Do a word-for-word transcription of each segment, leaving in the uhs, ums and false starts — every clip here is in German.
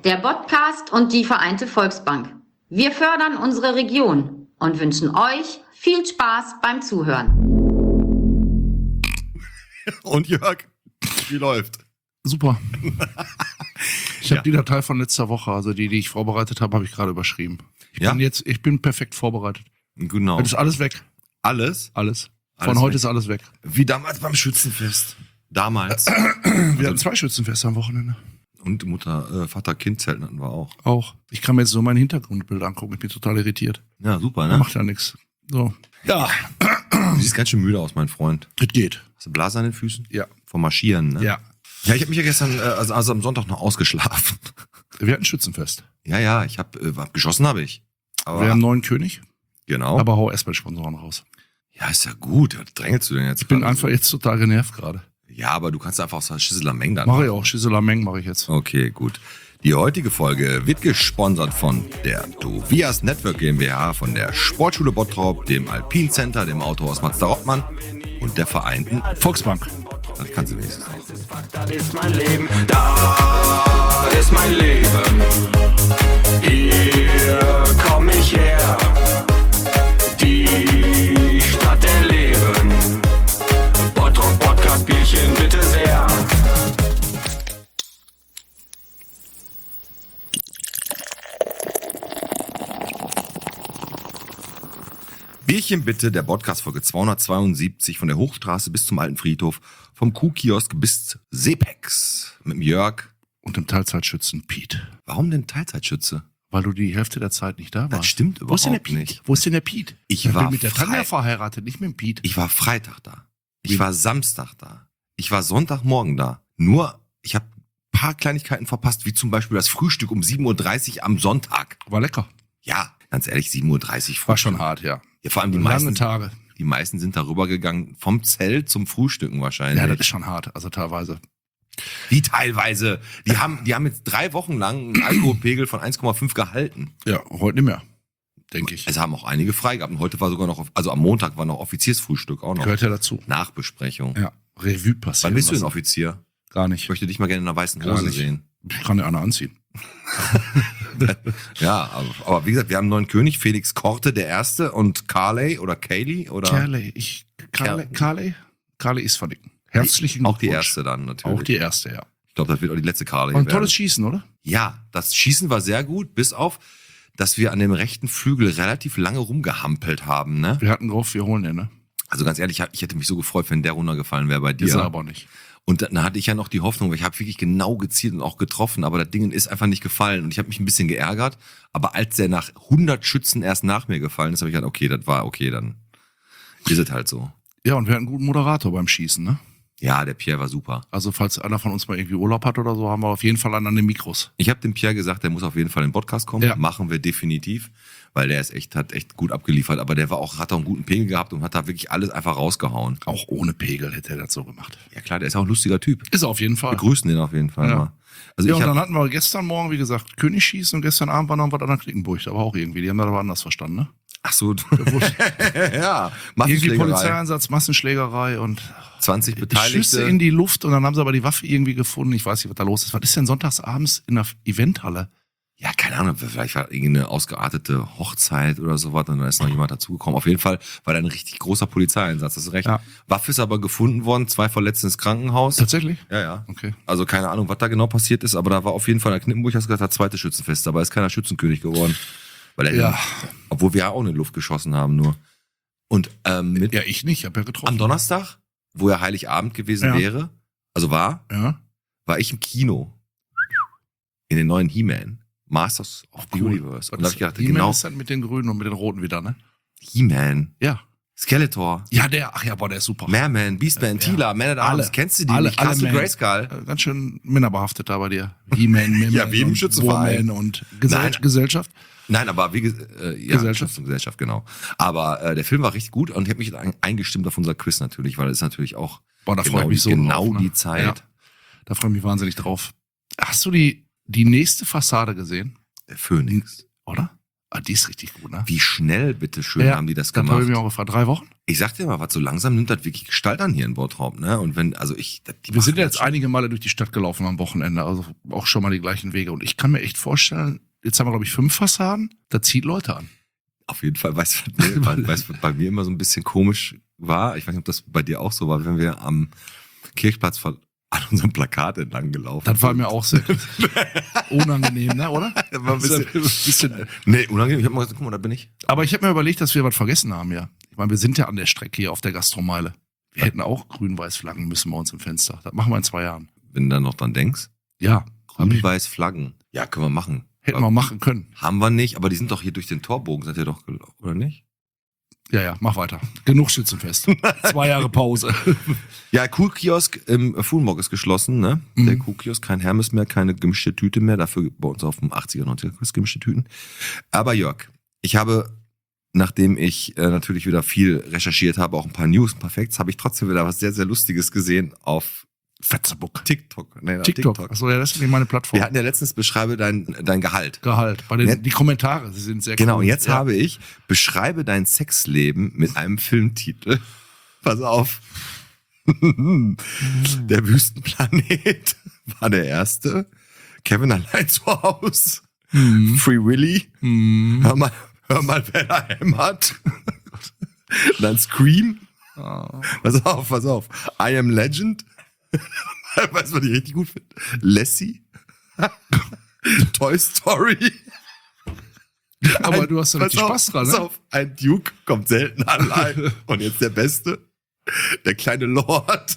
der Podcast und die Vereinte Volksbank. Wir fördern unsere Region und wünschen euch viel Spaß beim Zuhören. Und Jörg, wie läuft? Super. Ich habe Ja. die Datei von letzter Woche, also die, die ich vorbereitet habe, habe ich gerade überschrieben. Ich Ja? bin jetzt, ich bin perfekt vorbereitet. Genau. Das ist alles weg. Alles? Alles. Von Alles heute weg. ist alles weg. Wie damals beim Schützenfest. Damals. Wir hatten zwei Schützenfeste am Wochenende. Und Mutter, äh, Vater-Kind-Zelten hatten wir auch. Auch. Ich kann mir jetzt so mein Hintergrundbild angucken. Ich bin total irritiert. Ja, super, ne? Macht ja nichts. So. Ja. Du siehst ganz schön müde aus, mein Freund. Das geht. Hast du Blasen an den Füßen? Ja. Vom Marschieren, ne? Ja. Ja, ich habe mich ja gestern, äh, also, also am Sonntag noch ausgeschlafen. Wir hatten Schützenfest. Ja, ja, ich habe, äh, geschossen habe ich. Aber, Wir haben einen neuen König, genau. aber hau erstmal Sponsoren raus. Ja, ist ja gut. Was drängelst du denn jetzt? Ich bin gerade einfach jetzt total genervt gerade. so? Ja, aber du kannst einfach aus der Schüsseler Menge dann. Mache ich auch. Schüsseler Meng mache ich jetzt. Okay, gut. Die heutige Folge wird gesponsert von der Tovias Network GmbH, von der Sportschule Bottrop, dem Alpin Center, dem Autohaus Mazda Rottmann und der Vereinten. Volksbank. Das kannst du wenigstens noch. Das ist mein Leben, da ist mein Leben. Hier komm ich her, die Stadt der Leben. Bottrop Podcast Bierchen bitte sehr. Bierchen bitte, der Podcast-Folge zweihundertzweiundsiebzig von der Hochstraße bis zum Alten Friedhof, vom Kuhkiosk bis Seepex mit dem Jörg. Und dem Teilzeitschützen Piet. Warum denn Teilzeitschütze? Weil du die Hälfte der Zeit nicht da warst. Das stimmt Wo ist denn der überhaupt Piet? nicht. Wo ist denn der Piet? Ich Ich war bin mit der frei- Tanja verheiratet, nicht mit dem Piet. Ich war Freitag da. Ich Wie? war Samstag da. Ich war Sonntagmorgen da. Nur, ich habe ein paar Kleinigkeiten verpasst, wie zum Beispiel das Frühstück um sieben Uhr dreißig am Sonntag. War lecker. Ja, ganz ehrlich, sieben Uhr dreißig Frühstück. War schon hart, ja. Ja, vor allem die Lange meisten, Tage. die meisten sind darüber gegangen vom Zelt zum Frühstücken wahrscheinlich. Ja, das ist schon hart, also teilweise. Wie teilweise. Die haben, die haben jetzt drei Wochen lang einen Alkoholpegel von eins Komma fünf gehalten. Ja, heute nicht mehr, denke ich. Es haben auch einige frei gehabt. Und heute war sogar noch, also am Montag war noch Offiziersfrühstück auch noch. Gehört ja dazu. Nachbesprechung. Ja, Revue passiert. Wann bist du denn Offizier? Gar Ich nicht. möchte dich mal gerne in einer weißen Gar Hose nicht. sehen. Ich kann ja einer anziehen. Ja, aber, aber wie gesagt, wir haben einen neuen König, Felix Korte der Erste und Carley oder Kaylee oder Carley, ich, Carley, Carley, Carley ist verdicken. Herzlichen auch die Glückwunsch. Erste dann natürlich. Auch die erste, ja. Ich glaube, das wird auch die letzte Carley War ein werden. tolles Schießen, oder? Ja, das Schießen war sehr gut, bis auf, dass wir an dem rechten Flügel relativ lange rumgehampelt haben. Ne? Wir hatten gehofft, wir holen den, ne? Also ganz ehrlich, ich hab- ich hätte mich so gefreut, wenn der runtergefallen wäre bei dir. Ist er aber nicht. Und dann hatte ich ja noch die Hoffnung, weil ich habe wirklich genau gezielt und auch getroffen, aber das Ding ist einfach nicht gefallen. Und ich habe mich ein bisschen geärgert. Aber als der nach hundert Schützen erst nach mir gefallen ist, habe ich gedacht, okay, das war okay, dann ist es halt so. Ja, und wir hatten einen guten Moderator beim Schießen, ne? Ja, der Pierre war super. Also falls einer von uns mal irgendwie Urlaub hat oder so, haben wir auf jeden Fall einen an den Mikros. Ich habe dem Pierre gesagt, der muss auf jeden Fall in den Podcast kommen. Ja. Machen wir definitiv, weil der ist echt, hat echt gut abgeliefert. Aber der war auch, hat auch einen guten Pegel gehabt und hat da wirklich alles einfach rausgehauen. Auch ohne Pegel hätte er das so gemacht. Ja klar, der ist auch ein lustiger Typ. Ist er auf jeden Fall. Wir grüßen den auf jeden Fall Ja. mal. Also Ja, ich und dann hab, hatten wir gestern Morgen, wie gesagt, Königsschießen und gestern Abend war noch was an der Klickenburg. Aber auch irgendwie, die haben das aber anders verstanden, ne? ach so, Wurscht. ja, Irgendwie Massenschlägerei. Polizeieinsatz, Massenschlägerei und zwanzig Schüsse Beteiligte. in die Luft und dann haben sie aber die Waffe irgendwie gefunden. Ich weiß nicht, was da los ist. Was ist denn sonntagsabends in der Eventhalle? Ja, keine Ahnung, vielleicht war irgendeine ausgeartete Hochzeit oder sowas und dann ist noch jemand dazugekommen. Auf jeden Fall war da ein richtig großer Polizeieinsatz, das ist recht. Ja. Waffe ist aber gefunden worden, zwei Verletzte ins Krankenhaus. Tatsächlich? Ja, ja. Okay. Also keine Ahnung, was da genau passiert ist, aber da war auf jeden Fall der Knippenburg, hast du gesagt, das zweite Schützenfest, aber ist keiner Schützenkönig geworden. Weil er, Ja. obwohl wir ja auch in die Luft geschossen haben nur. Und ähm, mit, Ja, ich nicht, ich hab ja getroffen. am Donnerstag, wo ja Heiligabend gewesen Ja. wäre, also war, Ja. war ich im Kino in den neuen He-Man. Masters of the Cool. Universe. Und da hab ich gedacht, He-Man genau, ist dann mit den Grünen und mit den Roten wieder, ne? He-Man, Ja. Skeletor, Ja, der, ach ja, boah, der ist super. Merman, Beastman, Ja. Tila, Man at Arms, Alle. kennst du die Alle, nicht? Castle alle Man. Grayskull. Äh, Ganz schön männerbehaftet da bei dir. He-Man, Mimman Ja, wie im und Schützenverein. Woman und Gesell Nein. Gesellschaft. Nein, aber wie ge- äh, ja, Gesellschaft. Gesellschaft, genau. Aber äh, der Film war richtig gut und ich habe mich ein- eingestimmt auf unser Quiz natürlich, weil es ist natürlich auch Boah, da genau, freue ich mich so genau drauf, ne? die Zeit. Ja, da freue ich mich wahnsinnig drauf. Hast du die, die nächste Fassade gesehen? Der Phönix. Oder? Ah, die ist richtig gut, ne? Wie schnell, bitteschön, Ja, haben die das Das habe gemacht? ich mir auch gefragt. Drei Wochen? Ich sag dir mal, was so langsam nimmt das wirklich Gestalt an hier in Bottrop, ne? Und wenn, also ich, die Wir machen sind ja das jetzt schon. einige Male durch die Stadt gelaufen am Wochenende, also auch schon mal die gleichen Wege. Und ich kann mir echt vorstellen, jetzt haben wir, glaube ich, fünf Fassaden, da zieht Leute an. Auf jeden Fall, weißt du, was, mir- weißt, was bei mir immer so ein bisschen komisch war? Ich weiß nicht, ob das bei dir auch so war, wenn wir am Kirchplatz von, an unserem Plakat entlang gelaufen Das war sind. mir auch sehr unangenehm, ne, oder? Das war ein bisschen, bisschen. nee, unangenehm. Ich hab mal gesagt, guck mal, da bin ich. Aber ich habe mir überlegt, dass wir was vergessen haben, ja. Ich meine, wir sind ja an der Strecke hier auf der Gastromeile. Wir hätten auch grün-weiß Flaggen müssen bei uns im Fenster. Das machen wir in zwei Jahren. Wenn du dann noch dran denkst. Ja, hab ich- Grün-Weiß Flaggen. Ja, können wir machen. hätten wir machen können. Haben wir nicht, aber die sind doch hier durch den Torbogen, seid ihr doch gelaufen, oder nicht? Ja, ja, mach weiter. Genug Schützenfest. Zwei Jahre Pause. Ja, Kuhkiosk im Fulmorg ist geschlossen, ne? Mhm. Der Kuhkiosk, kein Hermes mehr, keine gemischte Tüte mehr, dafür bei uns auf dem achtziger, neunziger Kurs gemischte Tüten. Aber Jörg, ich habe, nachdem ich äh, natürlich wieder viel recherchiert habe, auch ein paar News, ein paar Facts, habe ich trotzdem wieder was sehr, sehr Lustiges gesehen auf Facebook. TikTok. Nee, auf TikTok. Achso, ja, das ist nicht meine Plattform. Wir hatten ja letztens beschreibe dein, dein Gehalt. Gehalt. Bei den Ja. die Kommentare, sie sind sehr Genau, cool. und jetzt ja. habe ich, beschreibe dein Sexleben mit einem Filmtitel. Pass auf. Der Wüstenplanet war der erste. Kevin allein zu Hause. Mhm. Free Willy. Mhm. Hör mal, hör mal, wer da hämmert. Dann Scream. Ah. Pass auf, pass auf. I Am Legend. Weißt du, was ich richtig gut finde? Lassie. Toy Story. Aber Ein- du hast da pass richtig auf, Spaß dran, pass ne? auf, ein Duke kommt selten allein. Und jetzt der Beste. Der kleine Lord.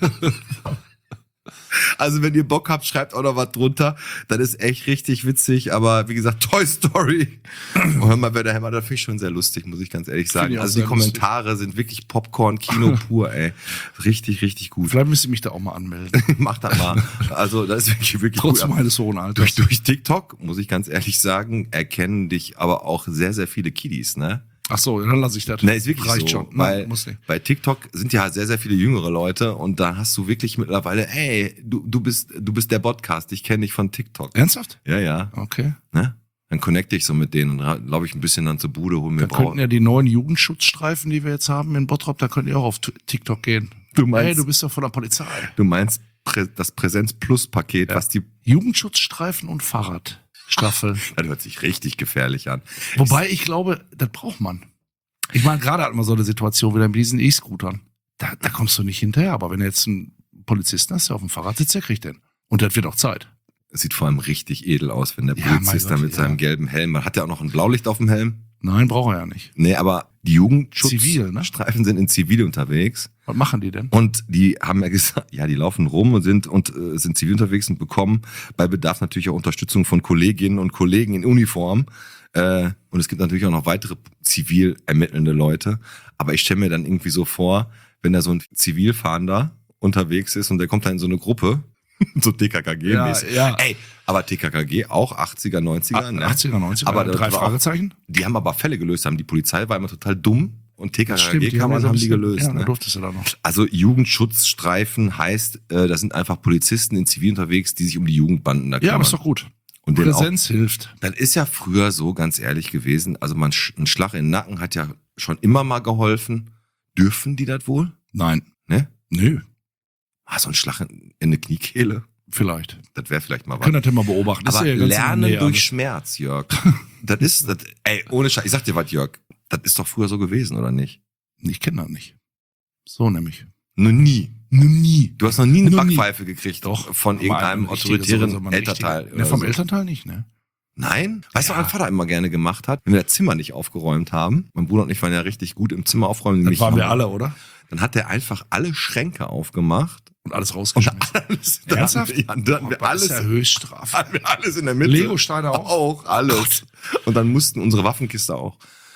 Also wenn ihr Bock habt, schreibt auch noch was drunter. Das ist echt richtig witzig. Aber wie gesagt, Toy Story. Und hör mal, wer der Hämmer, das finde ich schon sehr lustig, muss ich ganz ehrlich sagen. ich auch Also die sehr Kommentare sind wirklich Popcorn-Kino pur, ey. Richtig, richtig gut. Vielleicht müsste ich mich da auch mal anmelden. Mach das mal. Also das ist wirklich, wirklich Trotz gut. meines hohen Alters. Durch, durch TikTok, muss ich ganz ehrlich sagen, erkennen dich aber auch sehr, sehr viele Kiddies, ne? Ach so, dann lasse ich das. Ne, ist wirklich Reicht so. schon. Weil Nein, muss nicht. bei TikTok sind ja sehr, sehr viele jüngere Leute und da hast du wirklich mittlerweile, ey, du, du bist, du bist der Podcast, ich kenne dich von TikTok. Ernsthaft? Ja, ja. Okay. Ne? Dann connecte ich so mit denen und glaube ich ein bisschen dann zur Bude, hol mir Dann Brau. könnten ja die neuen Jugendschutzstreifen, die wir jetzt haben in Bottrop, da könnt ihr auch auf T- TikTok gehen. Du meinst- Hey, du bist doch von der Polizei. Du meinst Prä das Präsenz-Plus-Paket, Ja. was die, Jugendschutzstreifen und Fahrradstaffel. das hört sich richtig gefährlich an. Wobei ich glaube, das braucht man. Ich meine, gerade hat man so eine Situation wieder mit diesen E-Scootern. Da, da kommst du nicht hinterher. Aber wenn du jetzt einen Polizisten hast, der auf dem Fahrrad sitzt, der kriegt den. Und das wird auch Zeit. Es sieht vor allem richtig edel aus, wenn der Ja, mein Polizist da Gott, mit ja. seinem gelben Helm, man hat ja auch noch ein Blaulicht auf dem Helm. Nein, braucht er ja nicht. Nee, aber die Zivil, ne? Jugendschutzstreifen sind in Zivil unterwegs. Was machen die denn? Und die haben ja gesagt, ja, die laufen rum und sind und äh, sind zivil unterwegs und bekommen bei Bedarf natürlich auch Unterstützung von Kolleginnen und Kollegen in Uniform. Äh, und es gibt natürlich auch noch weitere zivil ermittelnde Leute. Aber ich stelle mir dann irgendwie so vor, wenn da so ein Zivilfahnder unterwegs ist und der kommt dann in so eine Gruppe, so T K K G-mäßig. Ja, ja. Ey, aber T K K G auch achtziger, neunziger, ne? achtziger, neunziger, Aber das drei war auch- Fragezeichen? Die haben aber Fälle gelöst, haben die Polizei war immer total dumm und T K K die haben, G-Kammern ja so ein haben die bisschen- gelöst. Ja, ne? da durftest du da noch. Also Jugendschutzstreifen heißt, äh, das sind einfach Polizisten in Zivil unterwegs, die sich um die Jugendbanden da kümmern. Ja, aber ist doch gut. Und denen auch, Präsenz hilft. das ist ja früher so, ganz ehrlich gewesen. Also man, sch- ein Schlag in den Nacken hat ja schon immer mal geholfen. Dürfen die das wohl? Nein. Ne? Nö. Ah, so ein Schlag in, in eine Kniekehle, Vielleicht. das wäre vielleicht mal was. Können das ja mal beobachten. Das Aber ist ja ganz in der lernen Nähe durch alles. Schmerz, Jörg. Das ist, das, ey, ohne Scheiß. Ich sag dir was, Jörg. Das ist doch früher so gewesen, oder nicht? Ich kenne das nicht. So nämlich. Noch nie. Noch nie. Du hast noch nie eine Noch nie. Backpfeife gekriegt Doch. von irgendeinem Mal ein richtiger, autoritären so ein Elternteil. richtiger- Ne, oder vom so. Elternteil nicht, ne? Nein? Weißt du, Ja. was mein Vater immer gerne gemacht hat? Wenn wir das Zimmer nicht aufgeräumt haben, mein Bruder und ich waren ja richtig gut im Zimmer aufräumen. Das nämlich waren wir haben- alle, oder? Dann hat er einfach alle Schränke aufgemacht. Und alles Und rausgeschmissen. alles, dann Ernsthaft? hatten wir, ja, dann hatten Oh wir Gott, alles, ist ja Höchststrafe. hatten wir alles in der Mitte. Legosteine auch? Auch, alles. Und dann mussten unsere Waffenkiste auch.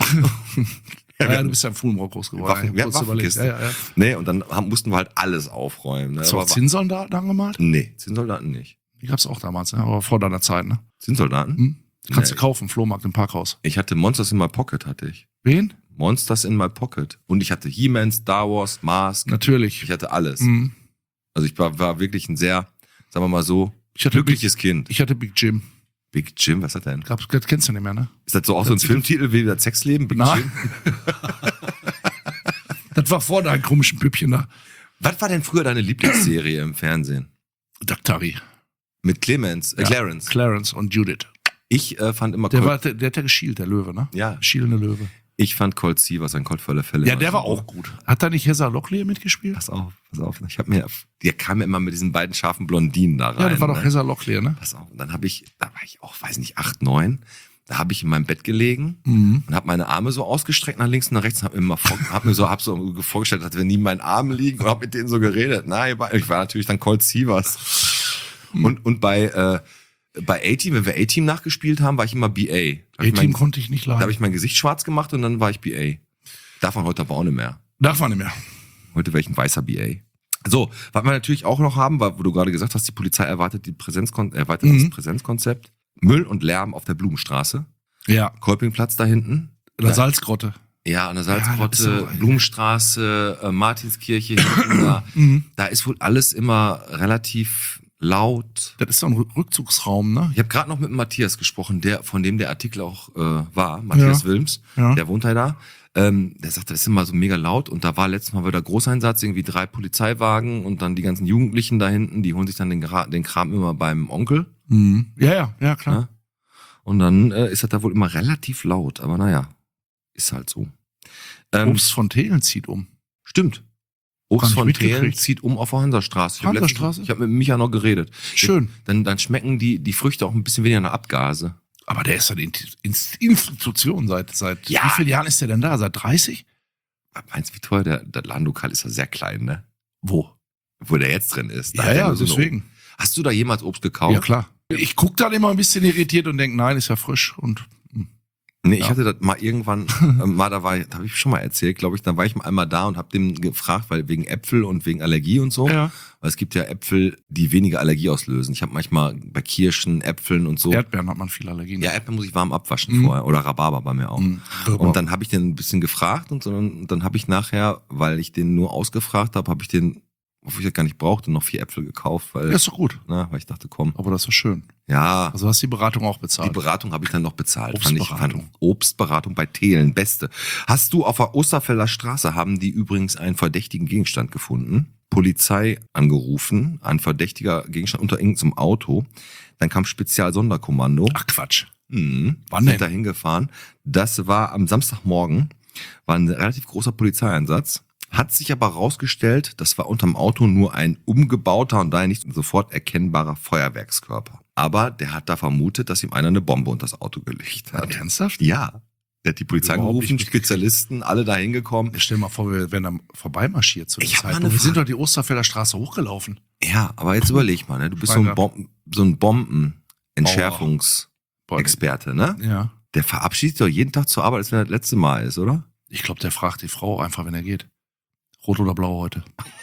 Ja, wir ja, hatten- du bist ja im Fulmrock groß geworden. Waffen, Ich wir hab hatten kurz überlegt. Waffenkiste. Ja, ja, ja. Nee, und dann haben, mussten wir halt alles aufräumen. Ne? Hast du auch Aber- Zinnsoldaten angemalt? Nee, Zinnsoldaten nicht. Die gab's auch damals, ne? Aber vor deiner Zeit, ne? Zinnsoldaten? Hm? Kannst Nee. du kaufen, Flohmarkt im Parkhaus. Ich hatte Monsters in my Pocket, hatte ich. Wen? Monsters in my Pocket. Und ich hatte He-Man, Star Wars, Mask. Natürlich. Ich hatte alles. Hm. Also ich war, war wirklich ein sehr, sagen wir mal so, Ich hatte glückliches Kind. Ich hatte Big Jim. Big Jim, was hat der denn? Gab's, das kennst du nicht mehr, ne? Ist das so auch so ein Filmtitel wie das Sexleben? Big Nein. Jim? Das war vor deinem komischen Püppchen da. Was war denn früher deine Lieblingsserie im Fernsehen? Daktari. Mit Clemens, äh, Ja. Clarence. Clarence und Judith. Ich äh, fand immer Der, Colt, war, der, der hat ja geschielt, der Löwe, ne? Ja. Schielende Löwe. ich fand Colt Sievers, ein Colt für alle Fälle. Ja, der war super. auch gut. Hat da nicht Hesa Locklear mitgespielt? Pass auf, pass auf. Ich habe mir, der kam mir immer mit diesen beiden scharfen Blondinen da rein. Ja, das war doch ne? Hesa Locklear, ne? Pass auf. Und dann habe ich, da war ich auch, weiß nicht, acht, neun. Da habe ich in meinem Bett gelegen Mhm. und habe meine Arme so ausgestreckt nach links und nach rechts und habe mir, mal vor, hab mir so, hab so vorgestellt, als wenn die in meinen Armen liegen und habe mit denen so geredet. Nein, ich war natürlich dann Colt Sievers. Und, und bei, äh, bei A-Team, wenn wir A-Team nachgespielt haben, war ich immer B A. Da hab ich A-Team mein- konnte ich nicht Da habe leiden. ich mein Gesicht schwarz gemacht und dann war ich B A. Darf man heute aber auch nicht mehr. Darf man nicht mehr. Heute wäre ich ein weißer B A. So, was wir natürlich auch noch haben, war, wo du gerade gesagt hast, die Polizei erwartet die Präsenzkon erweitert Mhm. das Präsenzkonzept. Müll und Lärm auf der Blumenstraße. Ja. Kolpingplatz da hinten. In der Salzgrotte. Ja, an der Ja, das Salzgrotte, ist aber- Blumenstraße, äh, Martinskirche, hinten da. Mhm. Da ist wohl alles immer relativ laut. Das ist so ein Rück- Rückzugsraum, ne? Ich habe gerade noch mit Matthias gesprochen, der von dem der Artikel auch äh, war, Matthias Ja. Wilms, Ja. der wohnt halt da. Ähm, der sagte, das ist immer so mega laut und da war letztes Mal wieder Großeinsatz, irgendwie drei Polizeiwagen und dann die ganzen Jugendlichen da hinten, die holen sich dann den, Gra- den Kram immer beim Onkel. Mhm. Ja, ja, ja, klar. Ja. Und dann äh, ist das da wohl immer relativ laut, aber naja, ist halt so. Ähm, Obst von Thelen zieht um. Stimmt. Obst Gar nicht von Thelen mitgekriegt. zieht um auf der Hansastraße. Ich habe Hansastraße? ich hab mit Micha noch geredet. Schön. Dann, dann schmecken die, die Früchte auch ein bisschen weniger nach Abgase. Aber der ist eine Inst- Inst- Institution seit, seit Ja. wie vielen Jahren ist der denn da? Seit dreißig? Meinst du, wie teuer? Der, der Ladenlokal ist ja sehr klein, ne? Wo? Wo der jetzt drin ist. Da Ja, hat er ja, nur so eine- deswegen. Hast du da jemals Obst gekauft? Ja, klar. Ich guck dann immer ein bisschen irritiert und denke, nein, ist ja frisch und hm. Nee, ich Ja. hatte das mal irgendwann, äh, mal da war, da habe ich schon mal erzählt, glaube ich, da war ich mal einmal da und habe dem gefragt, weil wegen Äpfel und wegen Allergie und so. Ja. Weil es gibt ja Äpfel, die weniger Allergie auslösen. Ich habe manchmal bei Kirschen, Äpfeln und so. Erdbeeren hat man viel Allergien. Ja, Äpfel muss ich warm abwaschen Mhm. vorher. Oder Rhabarber bei mir auch. Mhm. Und dann habe ich den ein bisschen gefragt und, so, und dann habe ich nachher, weil ich den nur ausgefragt habe, habe ich den, obwohl ich das gar nicht brauchte, noch vier Äpfel gekauft, weil, Ja, ist doch gut. na, weil ich dachte, komm, Aber das ist doch schön. ja, Also hast du die Beratung auch die bezahlt. Beratung habe ich dann noch bezahlt. Fand ich, Obstberatung. fand Obstberatung bei Thelen, beste. Hast du auf der Osterfelder Straße, haben die übrigens einen verdächtigen Gegenstand gefunden. Polizei angerufen, ein verdächtiger Gegenstand unter irgendeinem Auto. Dann kam Spezialsonderkommando. Ach Quatsch. Mhm. Wann Sind denn? da hingefahren. Das war am Samstagmorgen, war ein relativ großer Polizeieinsatz. Hat sich aber rausgestellt, das war unterm Auto nur ein umgebauter und daher nicht sofort erkennbarer Feuerwerkskörper. Aber der hat da vermutet, dass ihm einer eine Bombe unter das Auto gelegt hat. Ernsthaft? Ja. Der hat die Polizei Überhaupt angerufen, nicht mitgekriegt. Spezialisten, alle da hingekommen. Ja, stell dir mal vor, wir wären da vorbeimarschiert zu der Ich hab mal Zeit. eine Wir sind Frage. doch die Osterfelder Straße hochgelaufen. Ja, aber jetzt überleg mal, ne? Du bist so ein, Schwanger. Bomben, so ein Bombenentschärfungsexperte, ne? Ja. Der verabschiedet doch jeden Tag zur Arbeit, als wenn das letzte Mal ist, oder? Ich glaube, der fragt die Frau einfach, wenn er geht. Rot oder blau heute?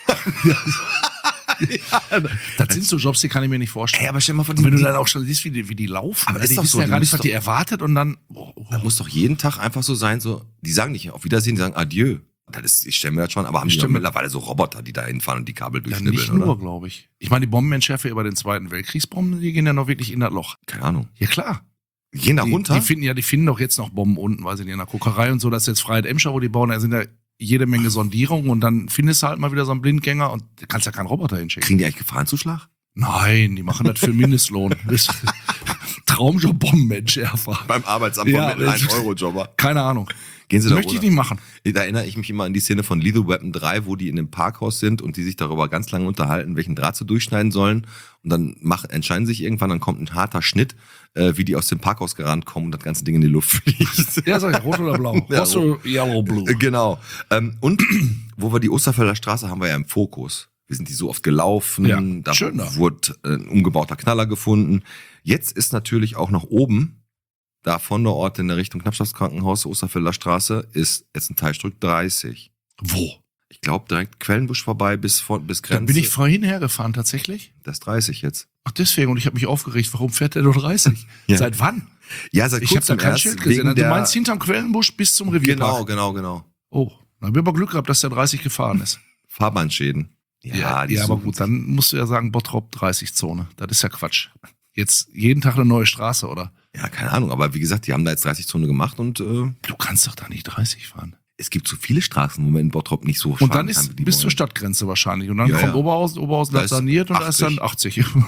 Das sind so Jobs, die kann ich mir nicht vorstellen. Ey, aber stell dir mal vor, Und wenn du die- dann auch schon siehst, wie die, wie die laufen, Aber ne? ist die doch wissen so, ja die gar nicht, müssen was die erwartet und dann, oh, oh. Da muss doch jeden Tag einfach so sein, so, die sagen nicht auf Wiedersehen, die sagen Adieu. Das ist, ich stelle mir das schon, aber haben die doch Stimmt. mittlerweile so Roboter, die da hinfahren und die Kabel ja, durchschnibbeln, nicht nur, oder? glaube ich. Ich meine, die Bombenentschärfer über den Zweiten Weltkriegsbomben, die gehen ja noch wirklich in das Loch. Keine Ahnung. Ja, klar. Die gehen da Die, runter? die finden ja, die finden doch jetzt noch Bomben unten, weil sie in der Kokerei und so, das ist jetzt Freiheit Emscher, wo die bauen, da sind ja jede Menge Sondierungen und dann findest du halt mal wieder so einen Blindgänger und du kannst ja keinen Roboter hinschicken. Kriegen die eigentlich Gefahrenzuschlag? Nein, die machen das für Mindestlohn. Das ist Traumjob Bombenentschärfer. Beim Arbeitsamt Ja, von das- ein-Euro-Jobber. Keine Ahnung. Gehen sie da Möchte ich runter? nicht machen. Da erinnere ich mich immer an die Szene von Lethal Weapon drei, wo die in einem Parkhaus sind und die sich darüber ganz lange unterhalten, welchen Draht sie durchschneiden sollen. Und dann machen, entscheiden sich irgendwann, dann kommt ein harter Schnitt, äh, wie die aus dem Parkhaus gerannt kommen und das ganze Ding in die Luft fliegt. Ja, sag ich, rot oder blau? Ja, Rot oder yellow, blue? Äh, Genau. Ähm, und wo wir die Osterfelder Straße haben wir ja im Fokus. Wir sind die so oft gelaufen. Ja, da schön da. wurde äh, ein umgebauter Knaller gefunden. Jetzt ist natürlich auch nach oben, da von der Ort in der Richtung Knappschaftskrankenhaus, Osterfelder Straße, ist jetzt ein Teilstück dreißig. Wo? Ich glaube direkt Quellenbusch vorbei bis von, bis Grenze. Dann bin ich vorhin hergefahren, tatsächlich. Das ist dreißig jetzt. Ach, deswegen. Und ich habe mich aufgeregt. Warum fährt der nur dreißig? Ja. Seit wann? Ja, seit Ich habe da kurzem kein erst Schild gesehen. wegen Du der- meinst hinterm Quellenbusch bis zum Revierpark? Genau, genau, genau. Oh, dann hab ich aber Glück gehabt, dass der dreißig gefahren ist. Fahrbahnschäden. Ja, die ja aber suchen gut, sich. dann musst du ja sagen, Bottrop dreißig Zone. Das ist ja Quatsch. Jetzt jeden Tag eine neue Straße, oder? Ja, keine Ahnung, aber wie gesagt, die haben da jetzt dreißig Zone gemacht und äh, Du kannst doch da nicht dreißig fahren. es gibt so viele Straßen, wo man in Bottrop nicht so Und fahren dann kann, ist wie die bis wollen. zur Stadtgrenze wahrscheinlich. Und dann Ja, kommt ja. Oberhausen, Oberhausen Da wird ist saniert und da ist dann achtzig. achtzig.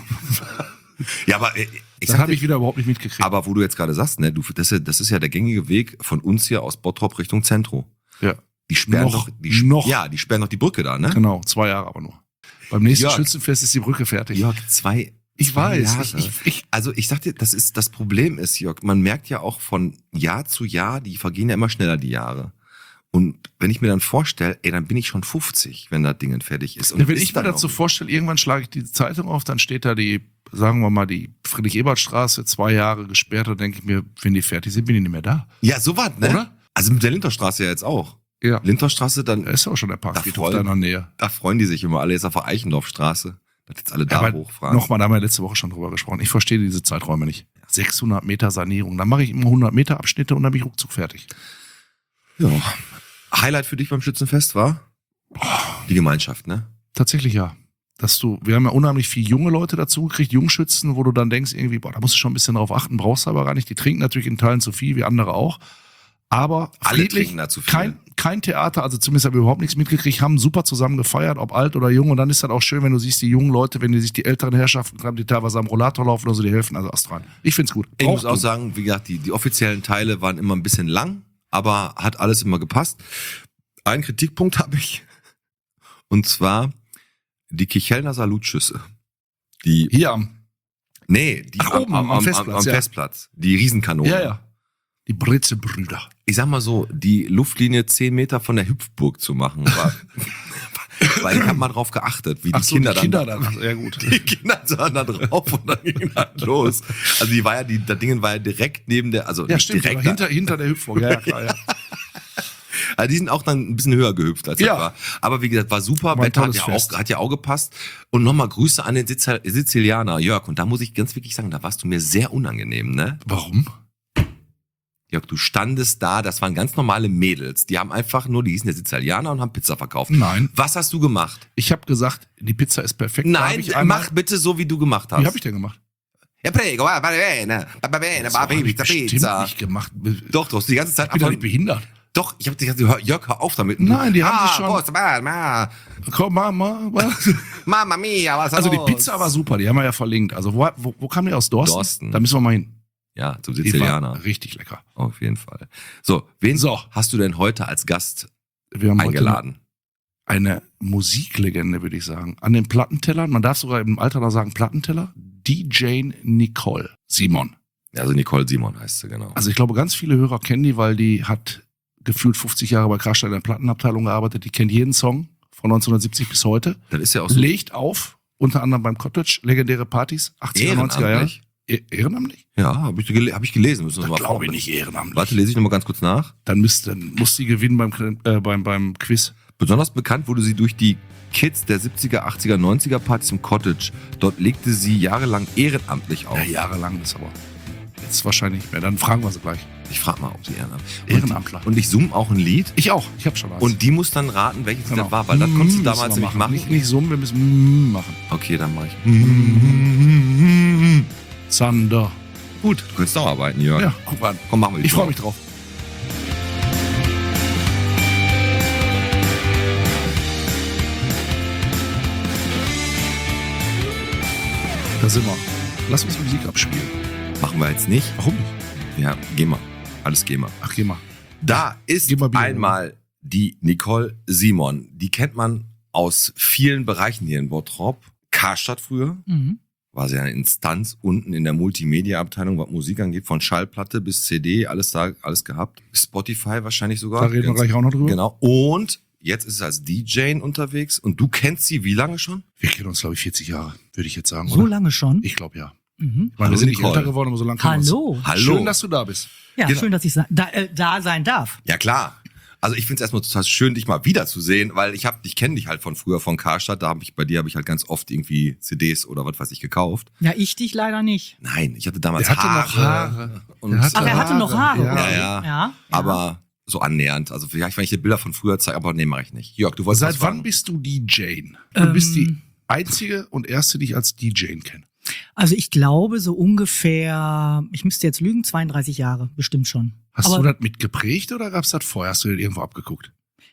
Ja, aber äh, ich Das sag habe dir, ich wieder überhaupt nicht mitgekriegt. aber wo du jetzt gerade sagst, ne, du, das, ist ja, das ist ja der gängige Weg von uns hier aus Bottrop Richtung Zentrum. ja, Die sperren Noch, doch, die, sp- noch. Ja, die sperren doch die Brücke da, ne? genau, zwei Jahre aber nur. Beim nächsten Jörg. Schützenfest ist die Brücke fertig. Jörg, zwei. ich zwei weiß. Jahre. Ich, ich, ich, Also ich sag dir, das ist das Problem ist, Jörg, man merkt ja auch von Jahr zu Jahr, die vergehen ja immer schneller die Jahre. Und wenn ich mir dann vorstelle, ey, dann bin ich schon fünfzig, wenn das Ding fertig ist. Und ja, wenn ist ich mir dann dazu noch- vorstelle, irgendwann schlage ich die Zeitung auf, dann steht da die, sagen wir mal, die Friedrich-Ebert-Straße, zwei Jahre gesperrt, dann denke ich mir, wenn die fertig sind, bin ich nicht mehr da. Ja, so was, ne? Oder? Also mit der Linterstraße ja jetzt auch. Ja. Linterstraße, dann Da ist auch schon der Parkfriedhof voll. da in der Nähe. da freuen die sich immer alle jetzt auf der Eichendorfstraße, dass jetzt alle da Aber hochfahren. nochmal, da haben wir letzte Woche schon drüber gesprochen. Ich verstehe diese Zeiträume nicht. sechshundert Meter Sanierung, dann mache ich immer hundert Meter Abschnitte und dann bin ich ruckzuck fertig. Ja. Highlight für dich beim Schützenfest war die Gemeinschaft, ne? Tatsächlich ja. Dass du, wir haben ja unheimlich viele junge Leute dazu gekriegt, Jungschützen, wo du dann denkst irgendwie, boah, da musst du schon ein bisschen drauf achten, brauchst du aber gar nicht. Die trinken natürlich in Teilen zu viel, wie andere auch. Aber Alle friedlich, trinken da zu viel. kein, kein Theater, also zumindest haben wir überhaupt nichts mitgekriegt, haben super zusammen gefeiert, ob alt oder jung. Und dann ist das auch schön, wenn du siehst, die jungen Leute, wenn die sich die älteren Herrschaften haben, die teilweise am Rollator laufen oder so, die helfen also astral. Ich find's gut. Ich muss Braucht auch du. sagen, wie gesagt, die, die offiziellen Teile waren immer ein bisschen lang, aber hat alles immer gepasst. Einen Kritikpunkt habe ich, und zwar die Kichelner Salutschüsse. Die, Hier am, nee, die Ach, oben am Festplatz, am ja. Festplatz. Die Riesenkanonen. ja, ja. Die Britze-Brüder. Ich sag mal so, die Luftlinie zehn Meter von der Hüpfburg zu machen, war, weil ich habe mal drauf geachtet, wie die Ach so, Kinder die Kinder dann, dann. Ja, gut. die Kinder sahen da drauf und dann ging das los. Also die war ja, die, das Ding war ja direkt neben der, also Ja, nicht stimmt. direkt, Hinter, hinter der Hüpfburg. Ja, ja, klar, ja. also die sind auch dann ein bisschen höher gehüpft als Ja. das war. Aber wie gesagt, war super, War ein Wetter hat tolles ja, Fest. auch, hat ja auch gepasst. Und nochmal Grüße an den Sizil- Sizilianer, Jörg. Und da muss ich ganz wirklich sagen, da warst du mir sehr unangenehm, ne? Warum? Jörg, du standest da, das waren ganz normale Mädels. Die haben einfach nur, die hießen der Sizilianer und haben Pizza verkauft. Nein. Was hast du gemacht? Ich habe gesagt, die Pizza ist perfekt. Da hab Nein, ich einmal, mach bitte so, wie du gemacht hast. Wie habe ich denn gemacht? Ja, prego, va bene, va bene, Das va hab ich Pizza, bestimmt Pizza. nicht gemacht. Doch, du hast die ganze Zeit Ich bin doch einfach, nicht behindert. doch, ich hab dich gesagt, Jörg, hör auf damit. Und Nein, die haben ah, sich schon- Prost, ma, ma, Komm, Mama. was? Mamma mia, was ist Also die los? Pizza war super, die haben wir ja verlinkt. Also wo, wo, wo kam die aus? Dorsten? Dorsten. Da müssen wir mal hin. Ja, zum Die Sizilianer. war richtig lecker. Auf jeden Fall. So, wen So. hast du denn heute als Gast Wir haben eingeladen? heute eine Musiklegende, würde ich sagen. An den Plattentellern, man darf sogar im Alter noch sagen Plattenteller, D J Nicole Simon. Also Nicole Simon heißt sie, genau. Also ich glaube, ganz viele Hörer kennen die, weil die hat gefühlt fünfzig Jahre bei Karstadt in der Plattenabteilung gearbeitet. Die kennt jeden Song von neunzehnhundertsiebzig bis heute. Das ist ja auch so Legt auf, unter anderem beim Cottage, legendäre Partys, achtziger, neunziger Jahre. ehrenamtlich. Eh- Ehrenamtlich? Ja, habe ich, gele hab ich gelesen. Müssen wir Das mal glaube ich fragen. nicht ehrenamtlich. Warte, lese ich nochmal ganz kurz nach. Dann, müsste, dann muss sie gewinnen beim, äh, beim, beim Quiz. Besonders bekannt wurde sie durch die Kids der siebziger, achtziger, neunziger Partys im Cottage. Dort legte sie jahrelang ehrenamtlich auf. Ja, jahrelang ist aber jetzt wahrscheinlich nicht mehr. Dann fragen wir sie gleich. Ich frage mal, ob sie ehrenamtlich Ehrenamtler. Und, und ich zoome auch ein Lied. Ich auch. Ich habe schon was. Und die muss dann raten, welches Genau. das war, weil das konntest du Mm, damals müssen wir nämlich machen. Nicht, nicht summen, wir müssen mm machen. Okay, dann mache ich. Zander. Gut, du kannst auch arbeiten, Jörg. Ja, guck mal an. Komm, machen wir die Ich freue Show. mich drauf. Da sind wir. Lass uns Musik abspielen. Machen wir jetzt nicht. Warum nicht? Ja, geh mal. Alles geh mal. Ach, geh mal. Da ist Geh mal Bier einmal die Nicole Simon. Die kennt man aus vielen Bereichen hier in Bottrop. Karstadt früher. Mhm. War sie eine Instanz unten in der Multimedia-Abteilung, was Musik angeht, von Schallplatte bis C D, alles da, alles gehabt. Spotify wahrscheinlich sogar. Da reden wir Ganz- gleich auch noch drüber. Genau. Und jetzt ist sie als D J unterwegs. Und du kennst sie wie lange schon? Wir kennen uns, glaube ich, vierzig Jahre, würde ich jetzt sagen. So oder? lange schon? Ich glaube, ja. Mhm. Ich meine, Hallo, wir sind nicht Nicole. älter geworden, aber so lange kennen wir Hallo. uns. Hallo. Schön, dass du da bist. Ja, Genau. schön, dass ich sa- da, äh, da sein darf. Ja, klar. Also ich finde es erstmal total schön, dich mal wiederzusehen, weil ich hab, ich kenne dich halt von früher von Karstadt. Da habe ich bei dir habe ich halt ganz oft irgendwie C Ds oder was weiß ich gekauft. Ja, ich dich leider nicht. Nein, ich hatte damals Er hatte Haare. noch Haare. Und, Er hatte Ach, er hatte noch Haare. Ja, Ja, ja. Ja. Aber so annähernd. Also vielleicht, wenn ich dir Bilder von früher zeige, aber nee, mache ich nicht. Jörg, du wolltest Seit was wann fragen. bist du D J? Du Ähm, bist die einzige und erste, die ich als D J kenne. Also ich glaube so ungefähr, ich müsste jetzt lügen, zweiunddreißig Jahre, bestimmt schon. Hast Aber du das mitgeprägt oder gab's das vorher? Hast du das irgendwo abgeguckt?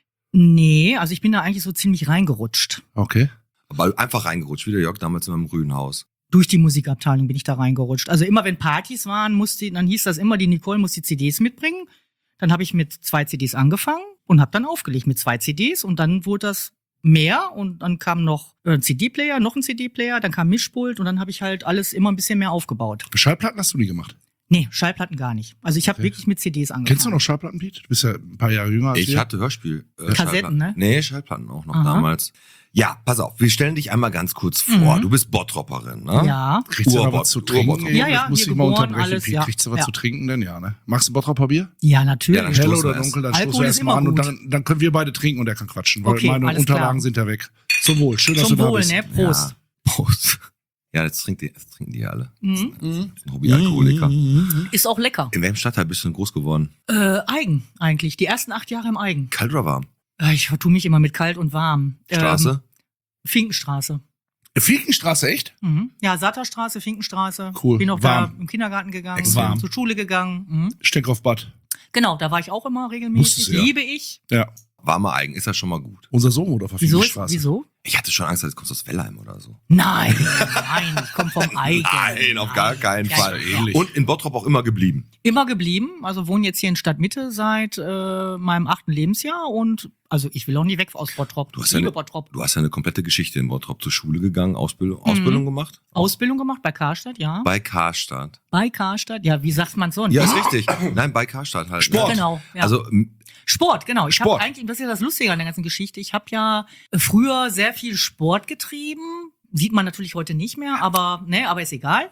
Nee, also ich bin da eigentlich so ziemlich reingerutscht. Okay. Aber einfach reingerutscht, wie der Jörg damals in meinem Rühenhaus. Durch die Musikabteilung bin ich da reingerutscht. Also immer wenn Partys waren, musste, dann hieß das immer, die Nicole muss die C Ds mitbringen. Dann habe ich mit zwei C Ds angefangen und habe dann aufgelegt mit zwei C Ds und dann wurde das mehr und dann kam noch ein C D-Player, noch ein C D-Player, dann kam Mischpult und dann habe ich halt alles immer ein bisschen mehr aufgebaut. Schallplatten hast du nie gemacht? Nee, Schallplatten gar nicht. Also ich habe Okay. wirklich mit C Ds angefangen. Kennst du noch Schallplatten, Pete? Du bist ja ein paar Jahre jünger als Ich wir. hatte Hörspiel. Äh, Kassetten, Schallplatten. ne? Nee, Schallplatten auch noch Aha. damals. Ja, pass auf, wir stellen dich einmal ganz kurz vor. Mhm. Du bist Bottropperin, ne? Ja, Kriegst du noch Urbott- was zu trinken? Urbott- Ja, ja, Ich muss hier dich mal geboren, unterbrechen, alles, Pete. ja. Kriegst du was Ja. zu trinken denn? Ja, ne? Magst du Bottroper Bier? ja, natürlich. Ja, dann Hell stoßen oder wir erst. dunkel? Dann stoßen Alkohol wir ist erst mal immer an und gut. dann, dann können wir beide trinken und er kann quatschen, weil Okay, meine alles Unterlagen klar. sind ja weg. Zum Wohl. Schön, dass Zum du da Wohl, bist. ne? Prost. Ja. Prost. Ja, jetzt trinken die, jetzt trinken die ja alle. Mhm. Das sind Hobbyalkoholiker. Ist auch lecker. In welchem Stadtteil bist du denn groß geworden? Äh, Eigen eigentlich. Die ersten acht Jahre im Eigen. Kalt oder warm? Äh, Ich vertue mich immer mit kalt und warm. Straße? Ähm, Finkenstraße. Finkenstraße, echt? Mhm. Ja, Satterstraße, Finkenstraße. Cool. Bin auch Warm. da im Kindergarten gegangen, Extrem. zur Schule gegangen. Mhm. Steckauf Bad. Genau, da war ich auch immer regelmäßig. Musstest du, ja. Liebe ich. Ja. Warmer Eigen, ist das schon mal gut. Unser Sohn wohnt auf der Wieso? Ist, Finkenstraße. wieso? Ich hatte schon Angst, jetzt kommst du aus Wellheim oder so. Nein, nein, ich komme vom Eigen. Nein, auf gar keinen Ja, Fall. ja. ähnlich. Und in Bottrop auch immer geblieben. Immer geblieben, also wohne jetzt hier in Stadtmitte seit äh, meinem achten Lebensjahr und also ich will auch nie weg aus Bottrop. Du hast Ich ja liebe eine- Bottrop. Du hast ja eine komplette Geschichte in Bottrop. Zur Schule gegangen, Ausbildung, Ausbildung gemacht? Ausbildung gemacht bei Karstadt, ja. Bei Karstadt. Bei Karstadt, ja, wie sagt man so? Ja, ist richtig. Nein, bei Karstadt halt. Sport. Ne? Genau, ja. Also, m- Sport, genau. Ich habe Sport. eigentlich, das ist ja das Lustige an der ganzen Geschichte, ich habe ja äh, früher sehr viel Sport getrieben. Sieht man natürlich heute nicht mehr, aber ne, aber ist egal.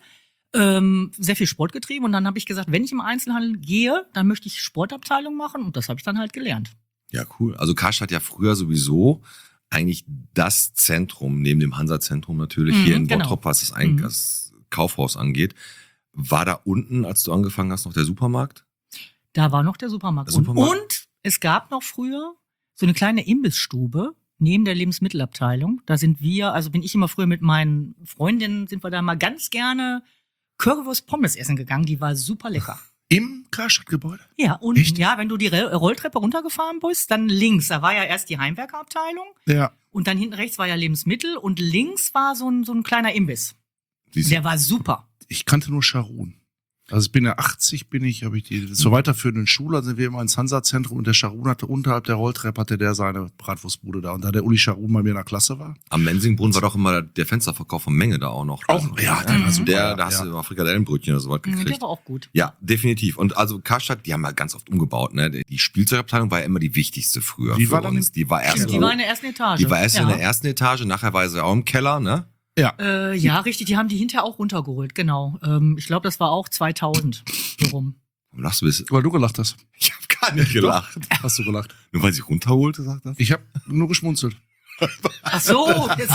Ähm, sehr viel Sport getrieben und dann habe ich gesagt, wenn ich im Einzelhandel gehe, dann möchte ich Sportabteilung machen und das habe ich dann halt gelernt. ja, cool. Also Karstadt ja früher sowieso eigentlich das Zentrum, neben dem Hansa-Zentrum natürlich, Mhm, hier in genau. Bottrop, was das, ein, Mhm. das Kaufhaus angeht. War da unten, als du angefangen hast, noch der Supermarkt? Da war noch der Supermarkt. Der Supermarkt. Und, und es gab noch früher so eine kleine Imbissstube neben der Lebensmittelabteilung. Da sind wir, also bin ich immer früher mit meinen Freundinnen, sind wir da mal ganz gerne Currywurst Pommes essen gegangen. Die war super lecker. Im Karstadtgebäude? Ja, und Echt? ja, wenn du die Re- Rolltreppe runtergefahren bist, dann links, da war ja erst die Heimwerkerabteilung Ja. und dann hinten rechts war ja Lebensmittel und links war so ein, so ein kleiner Imbiss. Siehst du? Der war super. Ich kannte nur Scharun. Also ich bin ja achtzig, bin ich, habe ich die zur weiterführenden Schule, da sind wir immer ins Hansa-Zentrum und der Scharun hatte unterhalb der Rolltreppe hatte der seine Bratwurstbude da. Und da der Uli Scharun bei mir in der Klasse war. Am Mensingbrunnen war doch immer der Fensterverkauf von Menge da auch noch. Auch, ja, der war super. Der, da hast ja. du immer Frikadellenbrötchen oder so was Mhm, gekriegt. Der war auch gut. Ja, definitiv. Und also Karstadt, die haben ja ganz oft umgebaut. Ne? Die Spielzeugabteilung war ja immer die wichtigste früher. Die für war dann uns. Die war erst, Stimmt, die war in der ersten Etage. die war erst ja. in der ersten Etage, nachher war sie auch im Keller, ne? Äh, ja, richtig, die haben die hinterher auch runtergeholt, genau. Ähm, ich glaube, das war auch zweitausend so rum. Warum lachst du ein bisschen? Weil du gelacht hast. Ich habe gar nicht gelacht. Hast du gelacht? Nur weil sie runterholte, sagt er? Ich habe nur geschmunzelt. Ach so, jetzt,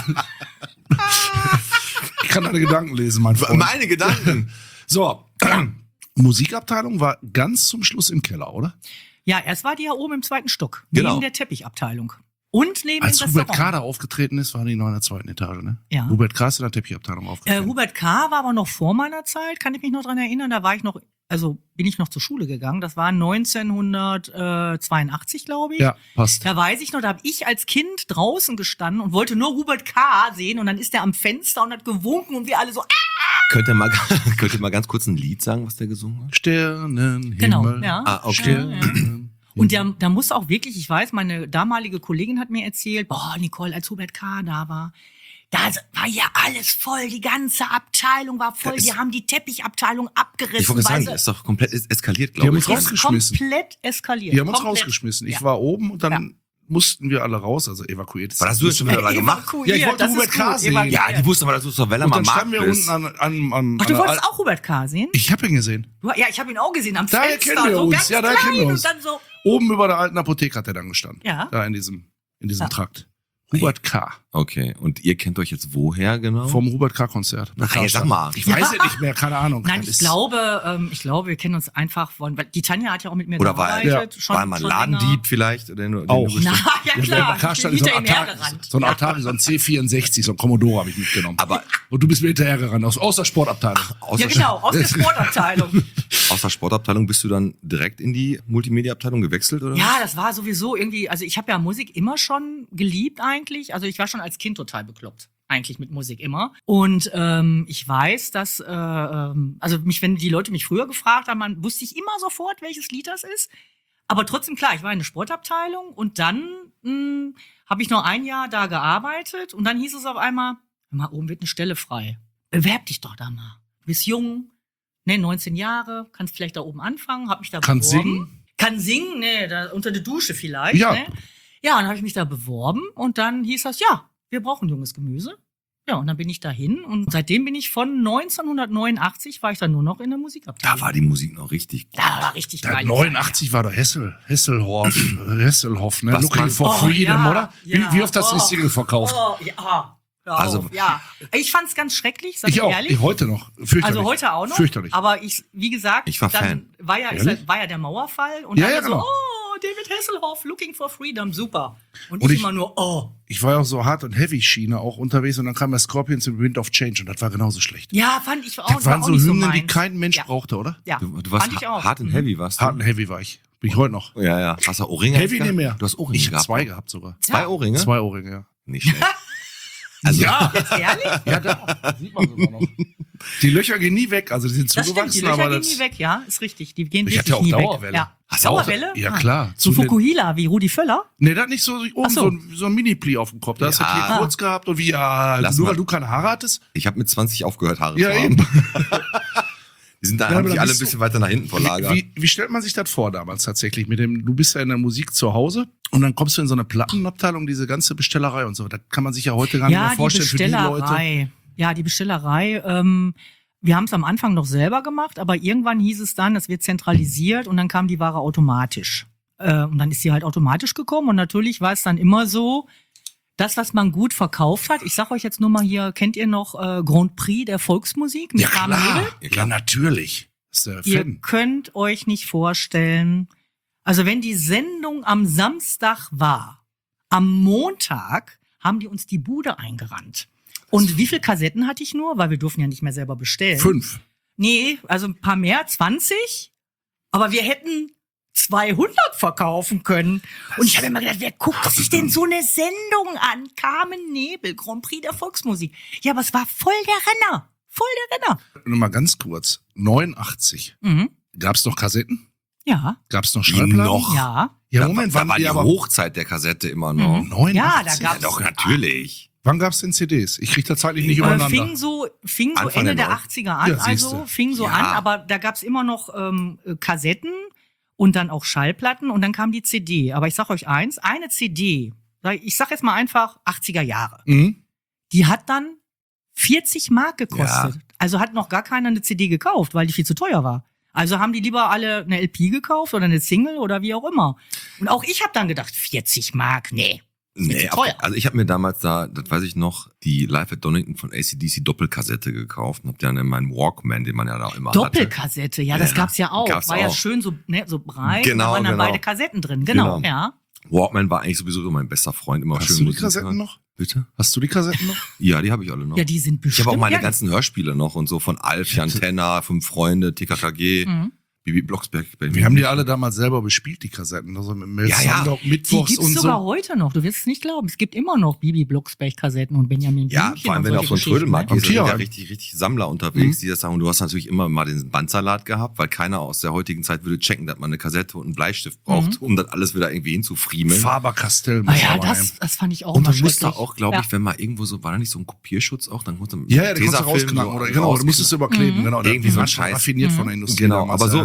Ich kann deine Gedanken lesen, mein Freund. Meine Gedanken. So, Musikabteilung war ganz zum Schluss im Keller, oder? ja, erst war die ja oben im zweiten Stock, Genau. neben der Teppichabteilung. Und neben Als dem Hubert Restaurant. K. da aufgetreten ist, war die noch in der zweiten Etage, ne? Ja. Hubert K. ist in der Teppichabteilung Äh, aufgetreten. Hubert K. war aber noch vor meiner Zeit, kann ich mich noch dran erinnern. Da war ich noch, also bin ich noch zur Schule gegangen. Das war neunzehnhundertzweiundachtzig, glaube ich. Ja, passt. Da weiß ich noch, da habe ich als Kind draußen gestanden und wollte nur Hubert K. sehen. Und dann ist der am Fenster und hat gewunken und wir alle so, ah! Könnt ihr, mal, könnt ihr mal ganz kurz ein Lied sagen, was der gesungen hat? Sternenhimmel. Genau, ja. Ah, okay. Ja, ja. Und der, der muss auch wirklich, ich weiß, meine damalige Kollegin hat mir erzählt, boah, Nicole, als Hubert K. da war, da war ja alles voll, die ganze Abteilung war voll, Ja, es- die haben die Teppichabteilung abgerissen. Ich wollte weil sagen, sie- das ist doch komplett es- eskaliert, Die haben glaube uns ich. ist rausgeschmissen. komplett eskaliert. Die haben uns komplett. rausgeschmissen. Ich Ja. war oben und dann Ja. mussten wir alle raus, also evakuiert. Was hast du jetzt schon wieder da gemacht? Evakuiert, Ja, ich wollte das Hubert ist K. gut, sehen. evakuiert. Ja, die wussten aber, dass du zur Welle Und mal dann Markt standen wir bist. unten an, an, an Ach, du an wolltest der- auch Hubert K. sehen? Ich habe ihn gesehen. Du, ja, ich habe ihn auch gesehen am Daher Fenster. kennen wir so uns. ganz Ja, daher klein kennen wir uns. und dann so, Oben über der alten Apotheke hat er dann gestanden. Ja. Da in diesem, in diesem Ja. Trakt. Hubert K. Okay, und ihr kennt euch jetzt woher genau? Vom Hubert K-Konzert. Ach, ja, sag mal. Ich weiß es nicht mehr, keine Ahnung. Nein, Das ich ist- glaube, ähm, ich glaube, wir kennen uns einfach von, weil die Tanja hat ja auch mit mir Oder war, gearbeitet. ja, schon, war mal ein schon Ladendieb länger. vielleicht? Den, du- den Auch. du bestimmt- Na, ja Ja, der klar, Karstadt ich ist bin so ein hinter ihm Atari, hergerannt. so ein Atari, so ein C vierundsechzig, so ein Commodore habe ich mitgenommen. Aber Und du bist mir hinterhergerannt, aus, aus der Sportabteilung. außer, Ja, genau, aus der Sportabteilung. aus der Sportabteilung bist du dann direkt in die Multimedia-Abteilung gewechselt, oder? Ja, das war sowieso irgendwie, also ich habe ja Musik immer schon geliebt eigentlich. Also ich war schon als Kind total bekloppt. Eigentlich mit Musik immer. Und ähm, ich weiß, dass, äh, ähm, also mich, wenn die Leute mich früher gefragt haben, dann wusste ich immer sofort, welches Lied das ist. Aber trotzdem, klar, ich war in der Sportabteilung und dann habe ich noch ein Jahr da gearbeitet und dann hieß es auf einmal, hör mal, oben wird eine Stelle frei. Bewerb dich doch da mal. Du bist jung, ne, neunzehn Jahre, kannst vielleicht da oben anfangen, hab mich da Kann beworben. singen? Kann singen, ne, da unter der Dusche vielleicht, Ja. ne? Ja, dann habe ich mich da beworben und dann hieß das, ja, wir brauchen junges Gemüse. Ja, und dann bin ich dahin und seitdem bin ich von neunzehnhundertneunundachtzig war ich dann nur noch in der Musikabteilung. Da war die Musik noch richtig. Da war richtig Da geil. neunundachtzig war doch Hessel, Hesselhoff, Hesselhoff, ne? Was Looking man- for Oh, Freedom, ja, oder? ja, wie, wie oft hast du die oh, Single verkauft? Oh, ja. Hör Also- auf, ja. Ich fand's ganz schrecklich, sag ich, ich auch, ehrlich. ich heute noch. Fürchterlich. Also heute auch noch. Fürchterlich. Aber ich, wie gesagt, Ich war dann Fan. war ja, Ehrlich? ist, war ja der Mauerfall und Ja, dann ja, so, genau. oh, David Hasselhoff, Looking for Freedom, super. Und, Und ich, ich- immer nur, oh. Ich war ja auch so hart und heavy Schiene auch unterwegs und dann kam der Scorpions im Wind of Change und das war genauso schlecht. Ja, fand ich auch, Das war waren auch so nicht Hymnen, so die meins. kein Mensch Ja. brauchte, oder? Ja, Du, du warst fand ich auch. hart und Mhm. heavy, warst du? Hart und heavy war ich. Bin ich heute noch. Ja, ja. Hast du Ohrringe? Heavy nicht mehr. Du hast Ohrringe Ich hab gehabt. zwei gehabt sogar. Zwei Ja. Ohrringe? Zwei Ohrringe, ja. Nicht schlecht. Also, ja, Jetzt ehrlich? ja, da sieht man sogar noch. Die Löcher gehen nie weg, also die sind Das stimmt, zugewachsen, die Löcher aber gehen das nie weg, ja, ist richtig. Die gehen Ich hatte wirklich auch nie Dauerwelle. weg. Ja. Hast du auch- Dauerwelle? Ja, Ah. klar. So Zu den- Fukuhila wie Rudi Völler? Nee, da hat nicht so oben Ach so. so. ein, so ein Mini-Pli auf dem Kopf. Da hast du Ja. hier kurz gehabt und wie, ja, Lass nur mal. weil du keine Haare hattest. ich habe mit zwanzig aufgehört, Haare Ja, zu haben. eben. Die sind da, Ja, haben aber sich dann alle ein bist du- bisschen weiter nach hinten verlagert. Wie, wie stellt man sich das vor damals tatsächlich mit dem, du bist ja in der Musik zu Hause und dann kommst du in so eine Plattenabteilung, diese ganze Bestellerei und so. Das kann man sich ja heute gar nicht Ja, mehr die vorstellen für die Leute. Bestellerei. Ja, die Bestellerei. Ähm, wir haben es am Anfang noch selber gemacht, aber irgendwann hieß es dann, es wird zentralisiert und dann kam die Ware automatisch. Äh, und dann ist sie halt automatisch gekommen und natürlich war es dann immer so, das, was man gut verkauft hat. Ich sag euch jetzt nur mal hier, kennt ihr noch äh, Grand Prix der Volksmusik mit Ja, Carmen klar. Nebel? Ja, klar. Ja, natürlich. Das ist der Ihr Fan. könnt euch nicht vorstellen, also wenn die Sendung am Samstag war, am Montag haben die uns die Bude eingerannt. Und wie viele Kassetten hatte ich nur? Weil wir durften ja nicht mehr selber bestellen. Fünf. Nee, also ein paar mehr, zwanzig. Aber wir hätten zweihundert verkaufen können. Und ich habe immer gedacht, wer guckt sich denn so eine Sendung an? Carmen Nebel, Grand Prix der Volksmusik. Ja, aber es war voll der Renner. Voll der Renner. Nur mal ganz kurz. neunundachtzig. Mhm. Gab's noch Kassetten? Ja, Gab's noch Wie Schallplatten? noch? ja. Ja, da, Moment, da wann, war die ja, aber Hochzeit der Kassette immer noch. Mhm. neunundachtzig? Ja, da Ja, gab's- doch, natürlich. Wann gab's denn C Ds? Ich krieg das zeitlich nicht Äh, übereinander. fing so, fing so Anfang Ende der der Neun- achtziger an, Ja, siehste. also fing so Ja. an, aber da gab's immer noch ähm, äh, Kassetten und dann auch Schallplatten und dann kam die C D. Aber ich sag euch eins, eine C D, sag- ich sag jetzt mal einfach achtziger Jahre, Mhm. die hat dann vierzig Mark gekostet. Also hat noch gar keiner eine C D gekauft, weil die viel zu teuer war. Also haben die lieber alle eine L P gekauft oder eine Single oder wie auch immer. Und auch ich habe dann gedacht, vierzig Mark, nee. ist mir Nee, zu teuer. auch, also ich habe mir damals da, das weiß ich noch, die Live at Donington von A C D C Doppelkassette gekauft und hab dann in meinen Walkman, den man ja da immer hatte. Doppelkassette, ja, das Ja, gab's ja auch. gab's War ja auch. schön so, ne, so breit. Genau, und da waren dann genau. beide Kassetten drin. Genau, Genau. ja. Walkman war eigentlich sowieso so mein bester Freund, immer Hast schön du die Musik Kassetten hören. noch? Bitte? Hast du die Kassetten noch? Ja, die habe ich alle noch. Ja, die sind ich bestimmt. habe auch meine ja, ganzen Hörspiele noch und so von Alf, Jan Tenner, Fünf Freunde, T K K G, Mhm. Bibi Blocksberg. Wir haben die alle damals selber bespielt, die Kassetten. Also mit Mel Ja, ja. Sandock, Die Mittwochs gibt's und sogar so. heute noch. Du wirst es nicht glauben. Es gibt immer noch Bibi Blocksberg-Kassetten und Benjamin Ja, Blümchen vor allem und wenn du auf so einen solche Trödelmarkt Geschichten, gehst, da sind ja Am richtig, richtig Sammler unterwegs, Mhm. die das sagen. Und du hast natürlich immer mal den Bandsalat gehabt, weil keiner aus der heutigen Zeit würde checken, dass man eine Kassette und einen Bleistift braucht, um das alles wieder irgendwie hinzufriemeln. Faber-Castell. ne? Ah muss ja, man das, nehmen. das fand ich auch Und immer du musst da schrecklich. auch, glaube ich, Ja. wenn mal irgendwo so, war da nicht so ein Kopierschutz auch, dann musst du Ja, ja, den kannst du Tesafilm rausknacken. so Oder, genau, du musst es überkleben. Mhm. Genau, Irgendwie so ein manchmal Scheiß. raffiniert Mhm. von der Industrie. Genau, damals, aber so, ja.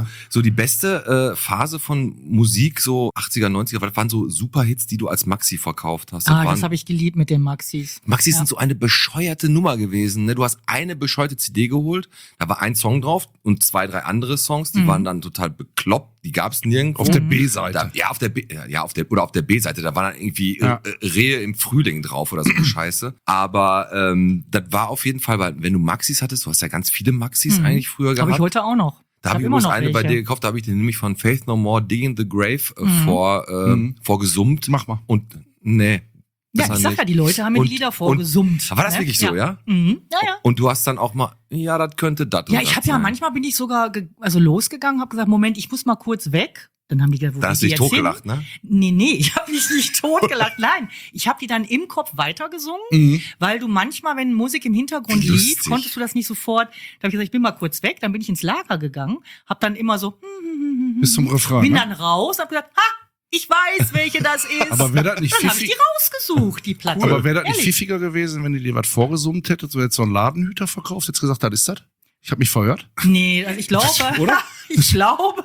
so die beste äh, Phase von Musik, so achtziger, neunziger, das waren so Superhits, die du als Maxi verkauft hast. Das Ah, waren, das habe ich geliebt mit den Maxis. Maxis Ja. sind so eine bescheuerte Nummer gewesen. Ne? Du hast eine bescheuerte C D geholt, da war ein Song drauf und zwei, drei andere Songs, die Mhm. waren dann total bekloppt, die gab's nirgendwo. Auf der Mhm. B-Seite. Da, ja, auf der B, ja, auf der oder auf der B-Seite, da war dann irgendwie Ja. äh, Rehe im Frühling drauf oder so eine Scheiße. Aber ähm, das war auf jeden Fall, weil wenn du Maxis hattest, du hast ja ganz viele Maxis Mhm. eigentlich früher Habe gehabt. ich heute auch noch. Da habe ich hab übrigens eine bei dir gekauft, da habe ich den nämlich von Faith No More Digging the Grave äh, Mhm. vor, äh, Mhm. vorgesummt. Mach mal. Und nee. Ja, besser ich sag nicht. ja, die Leute haben mir Und- die Lieder und- vorgesummt. War das ne? wirklich so, ja? Mhm. Ja, ja. Und du hast dann auch mal, ja, das könnte das. Ja, und ich das habe ja sein. manchmal bin ich sogar ge also losgegangen, habe gesagt, Moment, ich muss mal kurz weg. Dann haben die gesagt, wo Da geht hast du die dich jetzt hin? totgelacht, ne? Nee, nee, ich habe mich nicht totgelacht. Nein, ich habe die dann im Kopf weitergesungen, Mhm. weil du manchmal, wenn Musik im Hintergrund lief, Lustig. konntest du das nicht sofort. Da habe ich gesagt, ich bin mal kurz weg, dann bin ich ins Lager gegangen, habe dann immer so Bis zum Refrain. bin Ne? dann raus, habe gesagt, ha, ich weiß, welche das ist. Aber wäre das nicht dann habe ich pfiffig? die rausgesucht, die Platte. Aber wäre das nicht Ehrlich. pfiffiger gewesen, wenn ihr dir was vorgesummt hättet, so jetzt so einen Ladenhüter verkauft, jetzt gesagt, das ist das? Ich habe mich verhört. Nee, also ich glaube, Oder? ich glaube,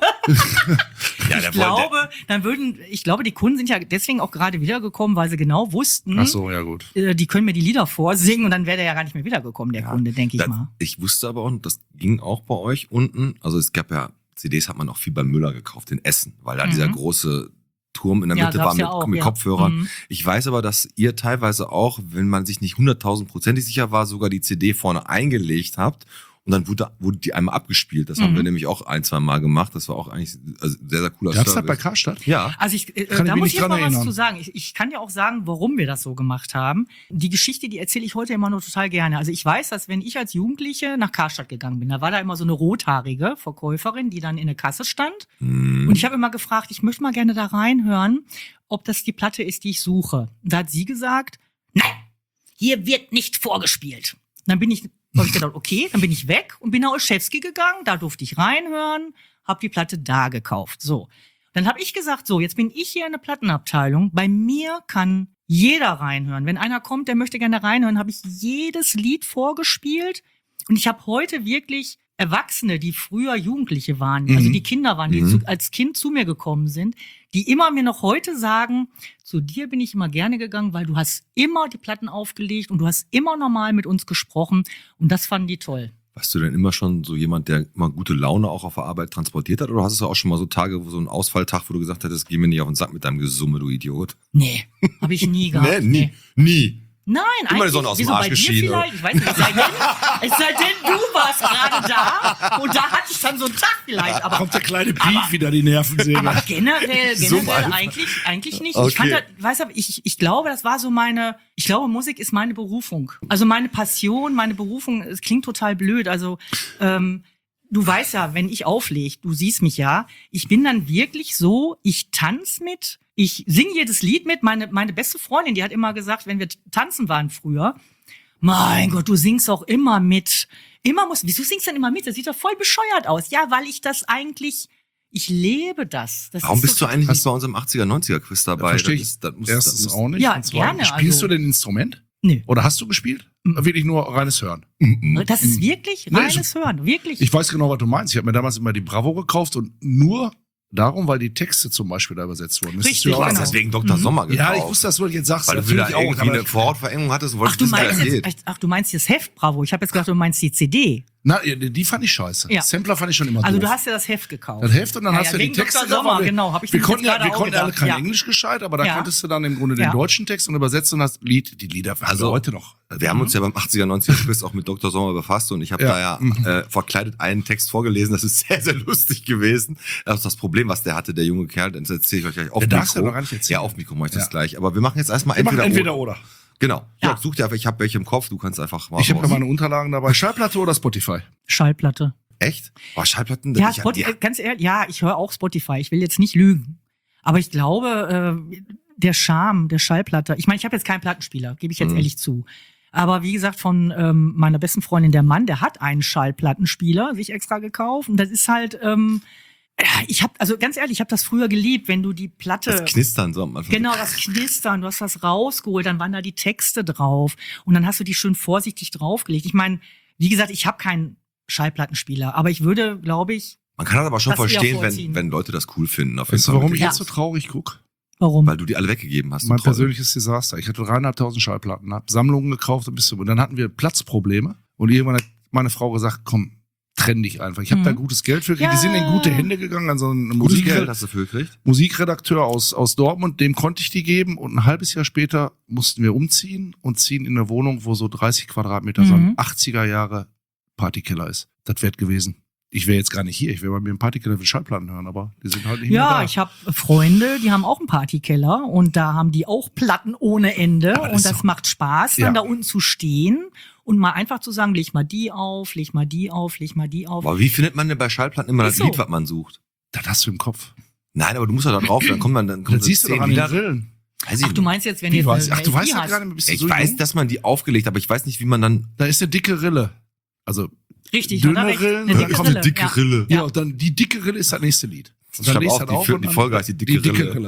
Ja, ich der glaube, dann würden, ich glaube, die Kunden sind ja deswegen auch gerade wiedergekommen, weil sie genau wussten, Ach so, ja gut. äh, die können mir die Lieder vorsingen und dann wäre der ja gar nicht mehr wiedergekommen, der Ja, Kunde, denke ich Das, mal. ich wusste aber auch, das ging auch bei euch unten. Also es gab ja, C Ds hat man auch viel bei Müller gekauft in Essen, weil da Mhm. dieser große Turm in der Ja, Mitte gab's war mit, ja auch, mit ja. Kopfhörern. Mhm. Ich weiß aber, dass ihr teilweise auch, wenn man sich nicht hunderttausendprozentig sicher war, sogar die C D vorne eingelegt habt. Und dann wurde, wurde die einmal abgespielt. Das haben Mhm. wir nämlich auch ein, zwei Mal gemacht. Das war auch eigentlich also sehr, sehr cooler Gab's das Service. bei Karstadt? Ja. Also ich, äh, Kann ich da mich muss nicht ich jetzt dran mal was erinnern. zu sagen. Ich, ich kann dir auch sagen, warum wir das so gemacht haben. Die Geschichte, die erzähle ich heute immer nur total gerne. Also ich weiß, dass wenn ich als Jugendliche nach Karstadt gegangen bin, da war da immer so eine rothaarige Verkäuferin, die dann in der Kasse stand. Hm. Und ich habe immer gefragt, ich möchte mal gerne da reinhören, ob das die Platte ist, die ich suche. Und da hat sie gesagt, nein, hier wird nicht vorgespielt. Und dann bin ich, habe ich gedacht, okay, dann bin ich weg und bin nach Olszewski gegangen, da durfte ich reinhören, habe die Platte da gekauft. So, dann habe ich gesagt, so, jetzt bin ich hier in der Plattenabteilung, bei mir kann jeder reinhören. Wenn einer kommt, der möchte gerne reinhören, habe ich jedes Lied vorgespielt und ich habe heute wirklich Erwachsene, die früher Jugendliche waren, Mhm. also die Kinder waren, die Mhm. zu, als Kind zu mir gekommen sind, die immer mir noch heute sagen, zu dir bin ich immer gerne gegangen, weil du hast immer die Platten aufgelegt und du hast immer normal mit uns gesprochen und das fanden die toll. Warst du denn immer schon so jemand, der immer gute Laune auch auf der Arbeit transportiert hat? Oder hast du auch schon mal so Tage, wo so ein Ausfalltag, wo du gesagt hättest, geh mir nicht auf den Sack mit deinem Gesumme, du Idiot? Nee, habe ich nie gehabt. nie. Nie. Nein, Immer die eigentlich. Sonne aus dem Wieso, Arsch bei dir geschieden, vielleicht? Ich weiß nicht, es sei denn, es sei denn, du warst gerade da und da hatte ich dann so einen Tag vielleicht. Aber, Kommt der kleine Piet wieder die Nervensäge. aber generell, So generell mal. eigentlich, eigentlich nicht. Okay. Ich fand das, weißt du, ich, ich glaube, das war so meine, ich glaube, Musik ist meine Berufung. Also meine Passion, meine Berufung, es klingt total blöd. Also, ähm, du weißt ja, wenn ich auflege, du siehst mich ja, ich bin dann wirklich so, ich tanze mit, ich singe jedes Lied mit. Meine, meine beste Freundin, die hat immer gesagt, wenn wir tanzen waren früher, mein Gott, du singst auch immer mit. Immer muss, wieso singst du denn immer mit? Das sieht doch voll bescheuert aus. Ja, weil ich das eigentlich, ich lebe das. das Warum ist bist so, du eigentlich Hast- nicht bei uns im achtziger, neunziger Quiz dabei? Verstehe Das ich ist- das muss- erstens das muss- auch nicht. Ja, und zweitens, gerne, spielst also- du denn ein Instrument? Nö. Oder hast du gespielt? Mhm. Wirklich nur reines Hören? Das ist wirklich Nee, reines Hören. Wirklich. Ich weiß genau, was du meinst. Ich habe mir damals immer die Bravo gekauft und nur darum, weil die Texte zum Beispiel da übersetzt wurden. Müsstest Richtig, du Du ja auch hast genau. deswegen Doktor Mhm. Sommer gekauft. Ja, ich wusste, dass du das jetzt sagst. Weil du natürlich wieder irgendwie aber- eine Vorhautverengung hattest und Ach, wolltest du wissen, wie meinst das jetzt, geht. ach, du meinst das Heft, Bravo. Ich habe jetzt gedacht, du meinst die C D. Na, die fand ich scheiße. Ja. Sampler fand ich schon immer Also doof. du hast ja das Heft gekauft. das Heft und dann Ja, hast ja, du die wegen Texte Doktor Sommer, weil wir- genau, hab ich wir nämlich konnten jetzt ja, gerade wir auch konnten alle gedacht, kein ja. Englisch gescheit, aber da Ja. konntest du dann im Grunde den Ja. deutschen Text und übersetzt und das Lied, die Lieder haben Also, wir heute noch. Wir haben uns ja beim achtziger, neunziger Quiz auch mit Doktor Sommer befasst und ich habe Ja. da ja Mhm. äh, verkleidet einen Text vorgelesen. Das ist sehr, sehr lustig gewesen. Das ist das Problem, was der hatte, der junge Kerl. Das erzähle ich euch gleich auf Der darf's Mikro. ja noch gar nicht erzählen. Ja, auf Mikro mache ich das Ja. gleich. Aber wir machen jetzt erstmal Wir machen entweder, entweder oder. oder. Genau. Ja. Ja. Such dir einfach, ich habe welche im Kopf, du kannst einfach mal Ich habe ja raus. meine Unterlagen dabei. Schallplatte oder Spotify? Schallplatte. Echt? Boah, Schallplatten, Ja, ich, Spot, die, äh, ganz ehrlich, ja, ich höre auch Spotify. Ich will jetzt nicht lügen. Aber ich glaube, äh, der Charme der Schallplatte, ich meine, ich habe jetzt keinen Plattenspieler, gebe ich jetzt Mhm. ehrlich zu. Aber wie gesagt, von ähm, meiner besten Freundin, der Mann, der hat einen Schallplattenspieler sich extra gekauft. Und das ist halt, ähm, ja, ich habe, also ganz ehrlich, ich habe das früher geliebt, wenn du die Platte. das Knistern so am Anfang. Genau, das Knistern, du hast das rausgeholt, dann waren da die Texte drauf und dann hast du die schön vorsichtig draufgelegt. Ich meine, wie gesagt, ich habe keinen Schallplattenspieler, aber ich würde, glaube ich, Man kann das aber schon Das eher verstehen, vorziehen. wenn, wenn Leute das cool finden. Auf jeden Weißt du, Fall warum ich wirklich. jetzt so traurig gucke? Warum? Weil du die alle weggegeben hast. du Mein Trottel. persönliches Desaster. Ich hatte dreieinhalbtausend Schallplatten, habe Sammlungen gekauft und bis zum, und dann hatten wir Platzprobleme und irgendwann hat meine Frau gesagt, komm, trenn dich einfach. Ich habe Mhm. da gutes Geld für gekriegt. Die Ja. sind in gute Hände gegangen an so einen Gutes Musik Geld hast du für gekriegt? Musikredakteur aus, aus Dortmund, dem konnte ich die geben und ein halbes Jahr später mussten wir umziehen und ziehen in eine Wohnung, wo so dreißig Quadratmeter so ein Mhm. achtziger Jahre Partykeller ist. Das wäre gewesen. Ich wäre jetzt gar nicht hier, ich wäre bei mir im Partykeller für Schallplatten hören, aber die sind halt nicht mehr Ja, da. ich habe Freunde, die haben auch einen Partykeller und da haben die auch Platten ohne Ende Aber das und ist das doch- macht Spaß, Ja. dann da unten zu stehen und mal einfach zu sagen, leg mal die auf, leg mal die auf, leg mal die auf. Aber wie findet man denn bei Schallplatten immer das Ist so. Lied, was man sucht? Das hast du im Kopf. Nein, aber du musst doch da drauf, dann kommt man, dann kommt Das so siehst du zehn doch an den Lieder. Grillen. Weiß ich Ach, du nicht. meinst jetzt, wenn Wie ihr weiß ich? eine Ach, du L P weißt ja hast. gerade, bist du Ich so weiß, jung? dass man die aufgelegt, aber ich weiß nicht, wie man dann. Da ist eine dicke Rille. Also, Richtig, dünne hat er recht. Rillen, Eine dann dicke kommt Rille, eine dicke ja. Rille. ja, und dann die dicke Rille ist das nächste Lied. Und Schreib legst auf, das die Fil- und die dann- Folge heißt die dicke Rille.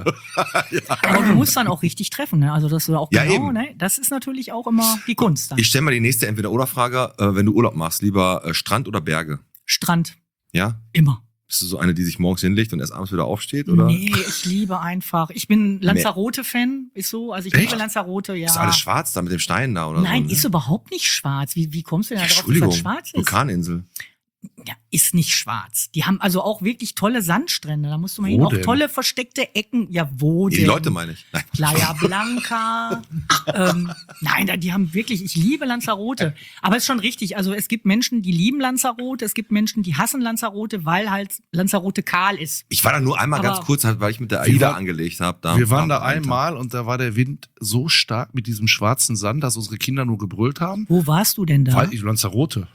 Aber du musst dann auch richtig treffen, ne? Also, dass du auch Ja, genau, eben. ne? Das ist natürlich auch immer die Kunst dann. Ich stelle mal die nächste Entweder-Oder-Frage. Äh, wenn du Urlaub machst, lieber äh, Strand oder Berge? Strand. Ja? Immer. Bist du so eine, die sich morgens hinlegt und erst abends wieder aufsteht? Oder? Nee, ich liebe einfach. Ich bin Lanzarote-Fan, ist so. Also ich Echt? liebe Lanzarote, ja. Ist alles schwarz da mit dem Stein da oder Nein, so? ne? ist überhaupt nicht schwarz. Wie, wie kommst du denn da drauf, dass Entschuldigung, das schwarz ist? Vulkaninsel. Ja, ist nicht schwarz. Die haben also auch wirklich tolle Sandstrände. Da musst du mal Wo hin. Auch denn? tolle versteckte Ecken. Ja, wo Die denn? Leute meine ich. Nein. Playa Blanca. ähm, nein, da- die haben wirklich, ich liebe Lanzarote. Aber es ist schon richtig. Also es gibt Menschen, die lieben Lanzarote. Es gibt Menschen, die hassen Lanzarote, weil halt Lanzarote kahl ist. Ich war da nur einmal Aber- ganz kurz, halt, weil ich mit der Wir AIDA waren- angelegt habe. Da Wir waren da am einen Tag. einmal und da war der Wind so stark mit diesem schwarzen Sand, dass unsere Kinder nur gebrüllt haben. Wo warst du denn da? Weil ich Lanzarote.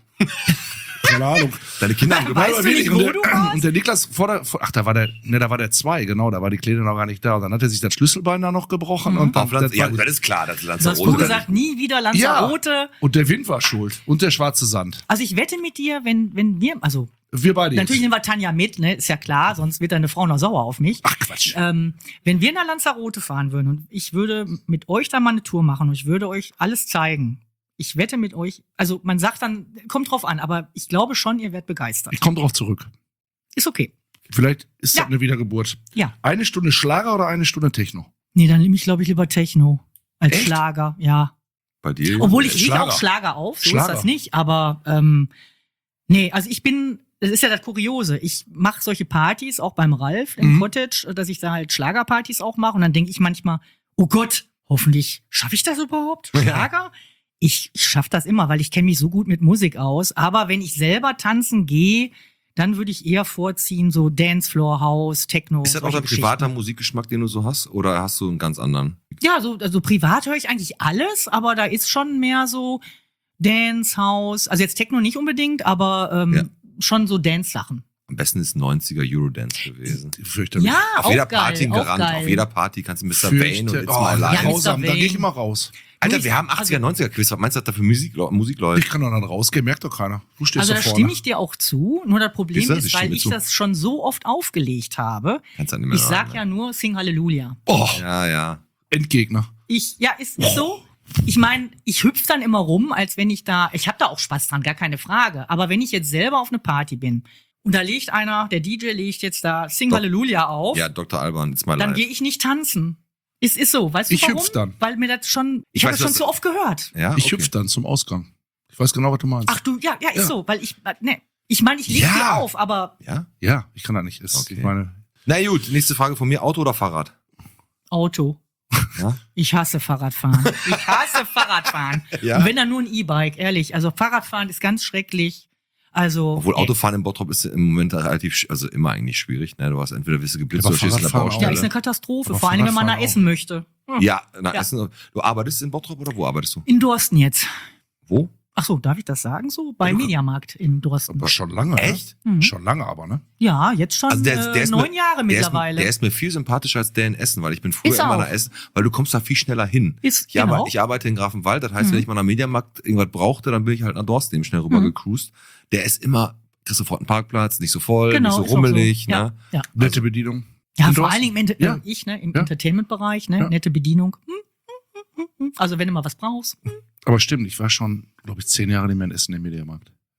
Keine Ahnung. Deine Kinder haben Weißt gebrüllt. du nicht, und, wo der, du warst? und der Niklas vor der, vor, ach, da war der, ne, da war der zwei, genau, da war die Kleine noch gar nicht da. Und dann hat er sich das Schlüsselbein da noch gebrochen. Mhm. Und dann, Auf Lanz- das ja, war- gut, das ist klar, dass Du hast Lanzarote. du gesagt, nie wieder Lanzarote. ja, und der Wind war schuld. Und der schwarze Sand. Also ich wette mit dir, wenn, wenn wir, also Wir beide natürlich jetzt. nehmen wir Tanja mit, ne, ist ja klar, sonst wird deine Frau noch sauer auf mich. Ach Quatsch. Ähm, wenn wir nach Lanzarote fahren würden und ich würde mit euch da mal eine Tour machen und ich würde euch alles zeigen. Ich wette mit euch, also man sagt dann, kommt drauf an, aber ich glaube schon, ihr werdet begeistert. Ich komme drauf zurück. Ist okay. Vielleicht ist Ja. das eine Wiedergeburt. Ja. Eine Stunde Schlager oder eine Stunde Techno? Nee, dann nehme ich, glaube ich, lieber Techno als Echt? Schlager, ja. Bei dir? Obwohl ich lege Schlager. auch Schlager auf, so Schlager. ist das nicht, aber ähm, nee, also ich bin, das ist ja das Kuriose, ich mache solche Partys auch beim Ralf im Mhm. Cottage, dass ich da halt Schlagerpartys auch mache und dann denke ich manchmal, oh Gott, hoffentlich schaffe ich das überhaupt? Schlager? Ich, ich schaffe das immer, weil ich kenne mich so gut mit Musik aus, aber wenn ich selber tanzen gehe, dann würde ich eher vorziehen, so Dancefloor, House, Techno. Ist das auch solche dein privater Geschichten. Musikgeschmack, den du so hast? Oder hast du einen ganz anderen? Ja, so, also privat höre ich eigentlich alles, aber da ist schon mehr so Dance, House, also jetzt Techno nicht unbedingt, aber ähm, Ja. schon so Dance-Sachen. Am besten ist neunziger Eurodance gewesen. Fürchterlich. Ja, Auf auch jeder geil, Party ein auch Garant. geil. Auf jeder Party kannst du Mister Fürchte- Vane und It's oh, My Life. Ja, grausam, Mister da gehe ich Vane. immer raus. Alter, wir haben Also- achtziger, neunziger Quiz. Was meinst du, dass da für Musik, Musik läuft? Ich kann doch dann rausgehen, merkt doch keiner. Du stehst Also da da vorne. stimme ich dir auch zu, nur das Problem Siehst du, ist, ich weil stimme ich zu. das schon so oft aufgelegt habe. Kannst du nicht mehr Ich sag sagen, ja nur Sing Halleluja. Oh, Ja, ja. Endgegner. Ich, ja, ist, ist so. Ich meine, ich hüpf dann immer rum, als wenn ich da, ich habe da auch Spaß dran, gar keine Frage. Aber wenn ich jetzt selber auf eine Party bin und da legt einer, der D J legt jetzt da Sing Doch. Halleluja auf, Ja, Doktor Alban, It's My dann Life. gehe ich nicht tanzen. Ist, ist so, weißt du Ich warum? hüpf dann. Weil mir das schon, ich, Ich habe weiß, das schon was- zu oft gehört. Ja, Ich okay. hüpf dann zum Ausgang. Ich weiß genau, was du meinst. Ach du, ja, ja, ist Ja. so, weil ich, äh, ne, ich meine, ich leg Ja. dir auf, aber Ja? Ja, ich kann da nicht. Ist, Okay. Ich meine, Na gut, nächste Frage von mir. Auto oder Fahrrad? Auto. Ja? Ich hasse Fahrradfahren. Ich hasse Fahrradfahren. Ja? Und wenn dann nur ein E-Bike, ehrlich. Also Fahrradfahren ist ganz schrecklich. Also. Obwohl ey. Autofahren in Bottrop ist im Moment relativ, sch- also immer eigentlich schwierig. Ne? Du hast entweder bist du geblitzt Aber oder stehst in der Fahrradfahren auch. Ja, Baustelle. ist eine Katastrophe. Aber Vor allem, wenn man da Fahrradfahren essen möchte. Hm. Ja, na, Ja. Essen, du arbeitest in Bottrop oder wo arbeitest du? In Dorsten jetzt. Wo? Ach so, darf ich das sagen? So beim Ja, du- Mediamarkt in Dorsten. aber schon lange. Echt? Ne? Mhm. Schon lange aber, ne? Ja, jetzt schon Also der ist- der äh, ist neun mir- Jahre Der ist, mittlerweile. der ist mir viel sympathischer als der in Essen, weil ich bin früher Ist immer auch. nach Essen, weil du kommst da viel schneller hin. Ist, Ich, genau. arbeite, ich arbeite in Grafenwald, das heißt, Mhm. wenn ich mal am Mediamarkt irgendwas brauchte, dann bin ich halt nach Dorsten eben schnell rüber Mhm. gecruised. Der ist immer, kriegst sofort einen Parkplatz, nicht so voll, genau, nicht so ist auch rummelig. so. Ja, Ne? ja. Nette Bedienung. ja In vor Dorsten? allen Dingen im Enter- Ja. äh, ich, ne, im Ja. Entertainment-Bereich, ne, Ja. nette Bedienung. Hm, hm, hm, hm, hm. Also wenn du mal was brauchst. Hm. Aber stimmt, ich war schon, glaube ich, zehn Jahre nicht mehr in Essen im Mediamarkt.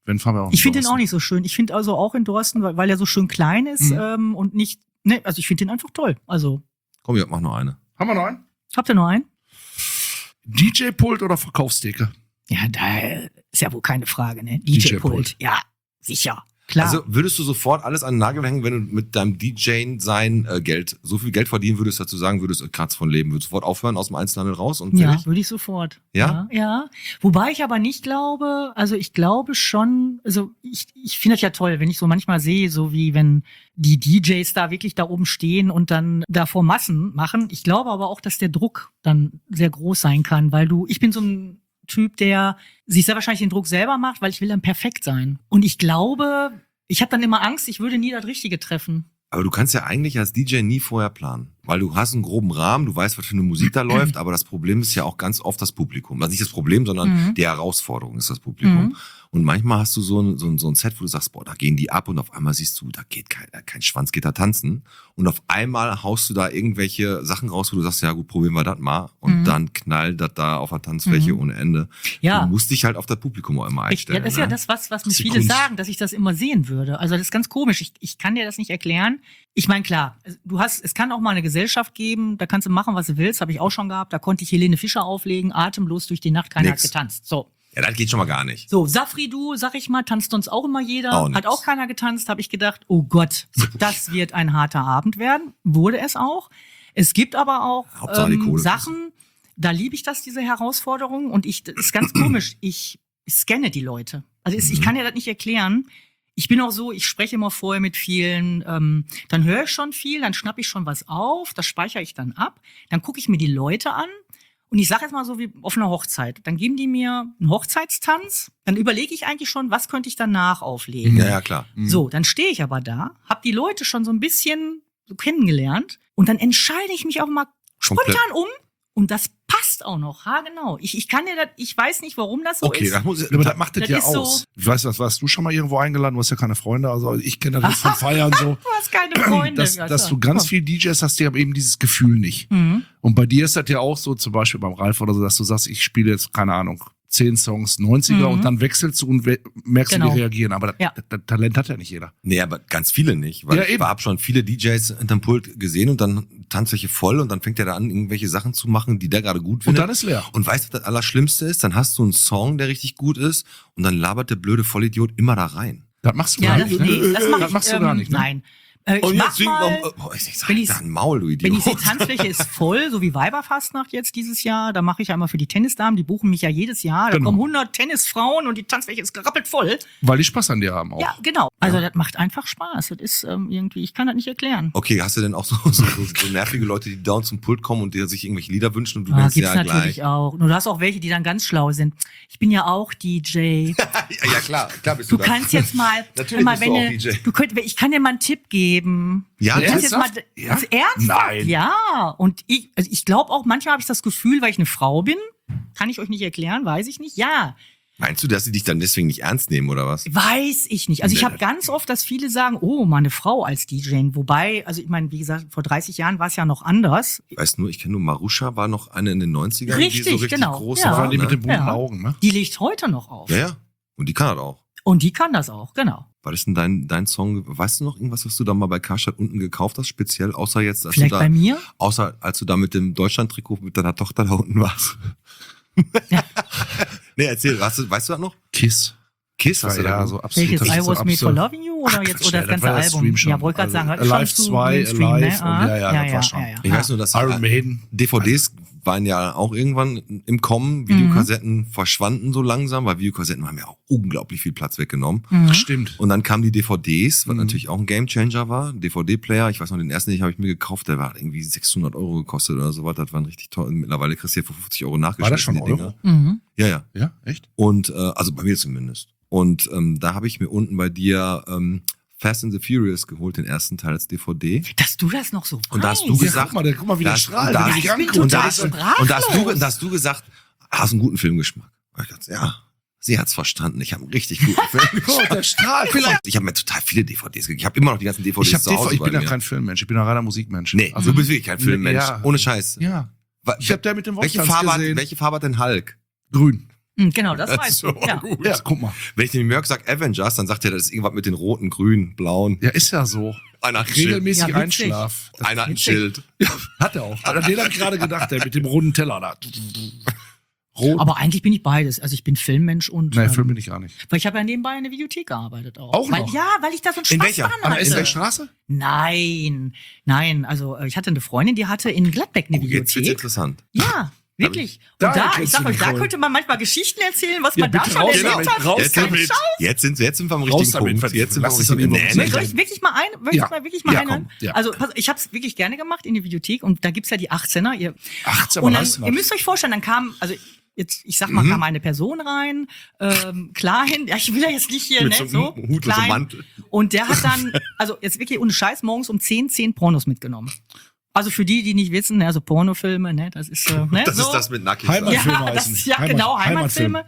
Wenn fahren wir auch. Ich finde den auch nicht so schön. Ich finde also auch in Dorsten, weil, weil er so schön klein ist Mhm. ähm, und nicht, ne, also ich finde den einfach toll. Also, Komm, ich mach noch eine. Haben wir noch einen? habt ihr noch einen? D J-Pult oder Verkaufstheke? Ja, da ist ja wohl keine Frage, ne? D J-Pult. D J-Pult. Ja, sicher. Klar. Also würdest du sofort alles an den Nagel hängen, wenn du mit deinem D J-Sein äh, Geld, so viel Geld verdienen würdest, dazu sagen würdest, äh, Kratz von Leben, würdest du sofort aufhören, aus dem Einzelhandel raus und ja, fertig? würde ich sofort. Ja? ja? Ja. Wobei ich aber nicht glaube, also ich glaube schon, also ich, ich finde das ja toll, wenn ich so manchmal sehe, so wie wenn die D Js da wirklich da oben stehen und dann da vor Massen machen. Ich glaube aber auch, dass der Druck dann sehr groß sein kann, weil du, ich bin so ein Typ, der sich sehr wahrscheinlich den Druck selber macht, weil ich will dann perfekt sein. Und ich glaube, ich habe dann immer Angst, ich würde nie das Richtige treffen. Aber du kannst ja eigentlich als D J nie vorher planen. Weil du hast einen groben Rahmen, du weißt, was für eine Musik da läuft, aber das Problem ist ja auch ganz oft das Publikum. Also nicht das Problem, sondern Mhm. die Herausforderung ist das Publikum. Mhm. Und manchmal hast du so ein, so, ein, so ein Set, wo du sagst, boah, da gehen die ab und auf einmal siehst du, da geht kein, kein Schwanz, geht da tanzen. Und auf einmal haust du da irgendwelche Sachen raus, wo du sagst, ja gut, probieren wir das mal. Und Mhm. dann knallt das da auf der Tanzfläche Mhm. ohne Ende. Ja. Du musst dich halt auf das Publikum auch immer Ich, einstellen. ja, das ist ja ne? das, was, was mir ist die viele Kunst. sagen, dass ich das immer sehen würde. Also das ist ganz komisch. Ich, ich kann dir das nicht erklären. Ich meine, klar, du hast, es kann auch mal eine Gesellschaft geben, da kannst du machen, was du willst, habe ich auch schon gehabt. Da konnte ich Helene Fischer auflegen, atemlos durch die Nacht, keiner Nix. hat getanzt. So. Ja, das geht schon mal gar nicht. So, Safri-Du, sag ich mal, tanzt uns auch immer jeder. Auch nix. Hat auch keiner getanzt, habe ich gedacht, oh Gott, das wird ein harter Abend werden. Wurde es auch. Es gibt aber auch Hauptsache die ähm, Kohle Sachen, da liebe ich das, diese Herausforderung. Und ich, das ist ganz komisch, ich scanne die Leute. Also es, ich Mhm. kann dir das nicht erklären. Ich bin auch so, ich spreche immer vorher mit vielen, ähm, dann höre ich schon viel, dann schnappe ich schon was auf, das speichere ich dann ab, dann gucke ich mir die Leute an. Und ich sage jetzt mal so wie auf einer Hochzeit. Dann geben die mir einen Hochzeitstanz. Dann überlege ich eigentlich schon, was könnte ich danach auflegen. Ja, ja, klar. So, dann stehe ich aber da, hab die Leute schon so ein bisschen so kennengelernt. Und dann entscheide ich mich auch mal Komplett. spontan um. Und das passt auch noch. Ha, genau. Ich, ich kann dir das, ich weiß nicht, warum das so Okay, ist. das muss ich, Aber das macht das Das ja ist so- aus. Ich weiß, was warst du schon mal irgendwo eingeladen? Du hast ja keine Freunde. Also ich kenne das von Feiern so. Du hast keine Freunde. dass, Ja, dass klar. du ganz Ja. viele D Js hast, die haben eben dieses Gefühl nicht. Mhm. Und bei dir ist das ja auch so, zum Beispiel beim Ralf oder so, dass du sagst, ich spiele jetzt, keine Ahnung, zehn Songs, neunziger Mhm. und dann wechselst du und we- merkst, Genau. wie die reagieren. Aber das, Ja. das, das Talent hat ja nicht jeder. Nee, aber ganz viele nicht. Weil Ja, ich eben. habe schon viele D Js hinterm Pult gesehen und dann tanzt welche voll und dann fängt er da an, irgendwelche Sachen zu machen, die der gerade gut Und findet. dann ist leer. Und weißt du, was das Allerschlimmste ist? Dann hast du einen Song, der richtig gut ist und dann labert der blöde Vollidiot immer da rein. Das machst du Ja, gar das, nicht. Ne? nee, das, mach das ich, machst du ähm, gar nicht. Ne? Nein. Äh, ich Und mach jetzt singt mal, noch, oh, ich sag, wenn ich- dein Maul, du Wenn Idiot. ich sehe, Tanzfläche ist voll, so wie Weiberfastnacht jetzt dieses Jahr, da mache ich einmal für die Tennisdamen, die buchen mich ja jedes Jahr, da Genau. kommen hundert Tennisfrauen und die Tanzfläche ist gerappelt voll. Weil die Spaß an dir haben auch. Ja, genau. Also das macht einfach Spaß. Das ist ähm, irgendwie, ich kann das nicht erklären. Okay, hast du denn auch so, so, so, so nervige Leute, die down zum Pult kommen und dir sich irgendwelche Lieder wünschen und du Ah, denkst, gibt's ja natürlich gleich. auch. Und du hast auch welche, die dann ganz schlau sind. Ich bin ja auch D J. ja, ja, klar, klar bist Du du, das. kannst jetzt mal, Natürlich hör mal, bist du wenn auch du, D J. du könnt, ich kann dir mal einen Tipp geben. Ja, Du kannst jetzt mal, ernsthaft? Ja? ernsthaft? Nein. Ja. Und ich, also ich glaube auch, manchmal habe ich das Gefühl, weil ich eine Frau bin, kann ich euch nicht erklären, weiß ich nicht. Ja, Meinst du, dass sie dich dann deswegen nicht ernst nehmen oder was? weiß ich nicht. Also ich Nee, habe ganz oft, dass viele sagen, oh, mal eine Frau als D J. Wobei, also ich meine, wie gesagt, vor dreißig Jahren war es ja noch anders. Ich weiß nur, ich kenne nur Marusha, war noch eine in den neunzigern, die Richtig, so richtig genau, groß ja. Das war. waren die mit Ne? den bunten Ja. Augen, ne? Die legt heute noch auf. Ja, ja. Und die kann das auch. Und die kann das auch, genau. Was ist denn dein, dein Song? Weißt du noch irgendwas, was du da mal bei Karstadt unten gekauft hast, speziell, außer jetzt, als Vielleicht du da, bei mir? außer als du da mit dem Deutschland-Trikot mit deiner Tochter da unten warst? Ja. Nee, erzähl, weißt du, weißt du das noch? Kiss. Kiss, hast Ja, du da ja, so absolut. Welches? das I ist was so made for absurd. loving you oder Ach, jetzt Quatsch, oder ja, das ganze war der Album? Stream schon. Ja, wollte gerade sagen, Also, hat schon Alive zu zwei, Mainstream, Alive ne? und Ah, ja, ja, das war schon. Ich weiß nur, dass Iron Maiden. D V Ds waren ja auch irgendwann im Kommen, Videokassetten verschwanden so langsam, weil Videokassetten haben ja auch unglaublich viel Platz weggenommen. Mhm. Stimmt. Und dann kamen die D V Ds, was Mhm. natürlich auch ein Gamechanger war. D V D-Player, ich weiß noch, den ersten, den habe ich mir gekauft, der war irgendwie sechshundert Euro gekostet oder so was. Das war ein richtig toll. Mittlerweile kriegst du hier für fünfzig Euro nachgeschmissen. War das schon die Euro? Dinger. Mhm. Ja, ja. Ja, echt? Und, äh, also bei mir zumindest. Und ähm, da habe ich mir unten bei dir ähm, Fast and the Furious geholt, den ersten Teil als D V D. Dass du das noch so weißt. Und da hast du Ja, gesagt, guck mal, der- guck mal, wie der das- strahlt, und da- wenn er dich Ich bin anguckt. und da total hast, sprachlos. und da hast du, da hast du gesagt, hast einen guten Filmgeschmack. Und ich dachte, ja, sie hat's verstanden. Ich habe einen richtig guten Filmgeschmack. der strahlt. Vielleicht. Ich habe mir total viele D V Ds gekriegt. Ich habe immer noch die ganzen D V Ds Ich, hab zu D V, Hause ich bin bei ja mir. kein Filmmensch, ich bin ein reiner Musikmensch. Nee, also, du bist wirklich kein Filmmensch. Ja. Ohne Scheiß. Ja. Wa- Ich habe der mit dem welche Wolftanz Farbe, hat, gesehen. welche Farbe hat denn Hulk? Grün. Hm, genau, das Das weißt ist du. so Ja. gut. Ja, guck mal. Wenn ich dem Jörg sag Avengers, dann sagt er, das ist irgendwas mit den roten, grünen, blauen. Ja, ist ja so. Einer hat ein Schild. Regelmäßig Ja, witzig. Einschlaf. Das Einer hat ein witzig. Schild. Ja, hat er auch. An den hab ich gerade gedacht, der mit dem runden Teller da. Rot. Aber eigentlich bin ich beides. Also ich bin Filmmensch und Nein, ähm, Film bin ich gar nicht. weil ich habe ja nebenbei in der Videothek gearbeitet auch. Auch weil, noch? Ja, weil ich da so einen In Spaß welcher? dran An der hatte. Essener-Straße? Nein, nein. Also äh, ich hatte eine Freundin, die hatte in Gladbeck eine Oh, jetzt wird's Videothek. interessant. Ja, wirklich. Da Und da, ich kennst sag du euch, da Nicole. könnte man manchmal Geschichten erzählen, was Ja, man da bitte schon raus erlebt damit, hat. raus Jetzt Kein sind, wir, Scheiß. jetzt, sind, jetzt sind wir am Raus richtigen damit, Punkt. Jetzt sind wir am lass es richtigen doch Punkt. lieber Nee, weg. nee, Soll ich wirklich mal ein, wirklich Ja. mal, wirklich mal Ja, einhören? komm, ja. Also pass, ich habe es wirklich gerne gemacht in der Videothek und da gibt's ja die achtzehner. Ihr, achtzehn, und was dann, hast du ihr was? müsst euch vorstellen, dann kam, also jetzt, ich sag mal, Mhm. kam eine Person rein, ähm, klein, ja, ich will ja jetzt nicht hier, Mit ne, so einem so, Hut, mit so einem klein. Mantel. Und der hat dann, also jetzt wirklich ohne Scheiß, morgens um zehn, zehn Pornos mitgenommen. Also für die, die nicht wissen, ne, also Pornofilme, ne, das ist, äh, ne, Das so. ist das mit nackig. Heimat- sein. Ja, Heimatfilme das, heißen. ja Heimat- genau, Heimatfilme.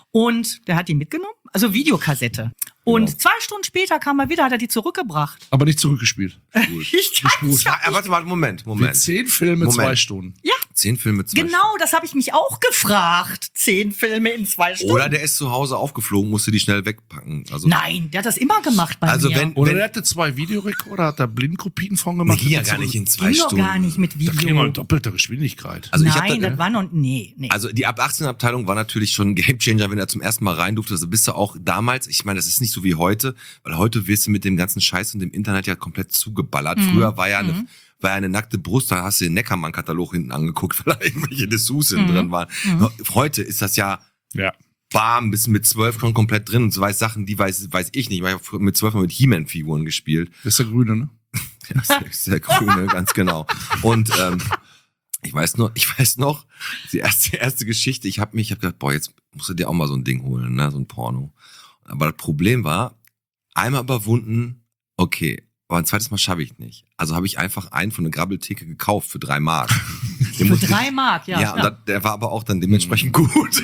Und der hat die mitgenommen, also Videokassette. Und Genau. zwei Stunden später kam er wieder, hat er die zurückgebracht. Aber nicht zurückgespielt. Ich kann's Ah, warte, warte, Moment, Mit Moment. zehn Filme, Moment. zwei Stunden. Zehn Filme, zwei Genau, das habe ich mich auch gefragt. Zehn Filme in zwei Stunden. Oder der ist zu Hause aufgeflogen, musste die schnell wegpacken. Also, Nein, der hat das immer gemacht bei also mir. wenn, Oder wenn der hatte zwei Videorekorder, hat da Blindkopien von nee, gemacht. ging ja Und gar so- nicht in zwei Ging doch Stunden. gar nicht mit Da kriegen wir Video. in doppelter Geschwindigkeit. Also ich hab Nein, da- das war noch, nee, nee. Also die ab achtzehn Abteilung war natürlich schon ein Gamechanger, wenn er zum ersten Mal rein durfte. Also bist du auch damals, ich meine, das ist nicht so wie heute, weil heute wirst du mit dem ganzen Scheiß und dem Internet ja komplett zugeballert. Mhm. Früher war ja eine, Mhm. war ja eine nackte Brust, da hast du den Neckermann-Katalog hinten angeguckt, weil da irgendwelche Dessous hinten Mhm. drin waren. Mhm. Heute ist das ja Ja. bam, bist mit zwölf schon komplett drin und so weiß Sachen, die weiß, weiß ich nicht. Ich habe mit zwölf mal mit He-Man-Figuren gespielt. Das ist der Grüne, ne? Ja, das ist der Grüne, ganz genau. Und ähm, ich weiß noch, ich weiß noch, die erste erste Geschichte, ich habe mich, ich habe gedacht, boah, jetzt musst du dir auch mal so ein Ding holen, ne, so ein Porno. Aber das Problem war, einmal überwunden, okay, aber ein zweites Mal schaffe ich nicht. Also habe ich einfach einen von der Grabbeltheke gekauft für drei Mark. Den Für musste ich- drei Mark, ja. Ja, ja. und das, der war aber auch dann dementsprechend gut.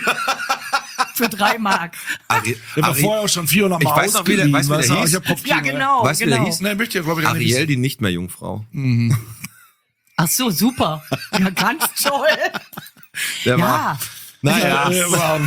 Für drei Mark. Ari, Der war Ari, vorher auch schon vierhundert Mal Ich weiß noch, wie der- ausgeliehen, weißt du, wie der weißt du? hieß? Ich hab Kopfkino, Ja, genau, Weißt du, wie der genau. hieß? Ne, möchte ich glaube ich gar nicht Ariel, wissen. die nicht mehr Jungfrau. Mhm. Ach so, super. Ja, ganz toll. Der Ja, war, naja. Äh, war-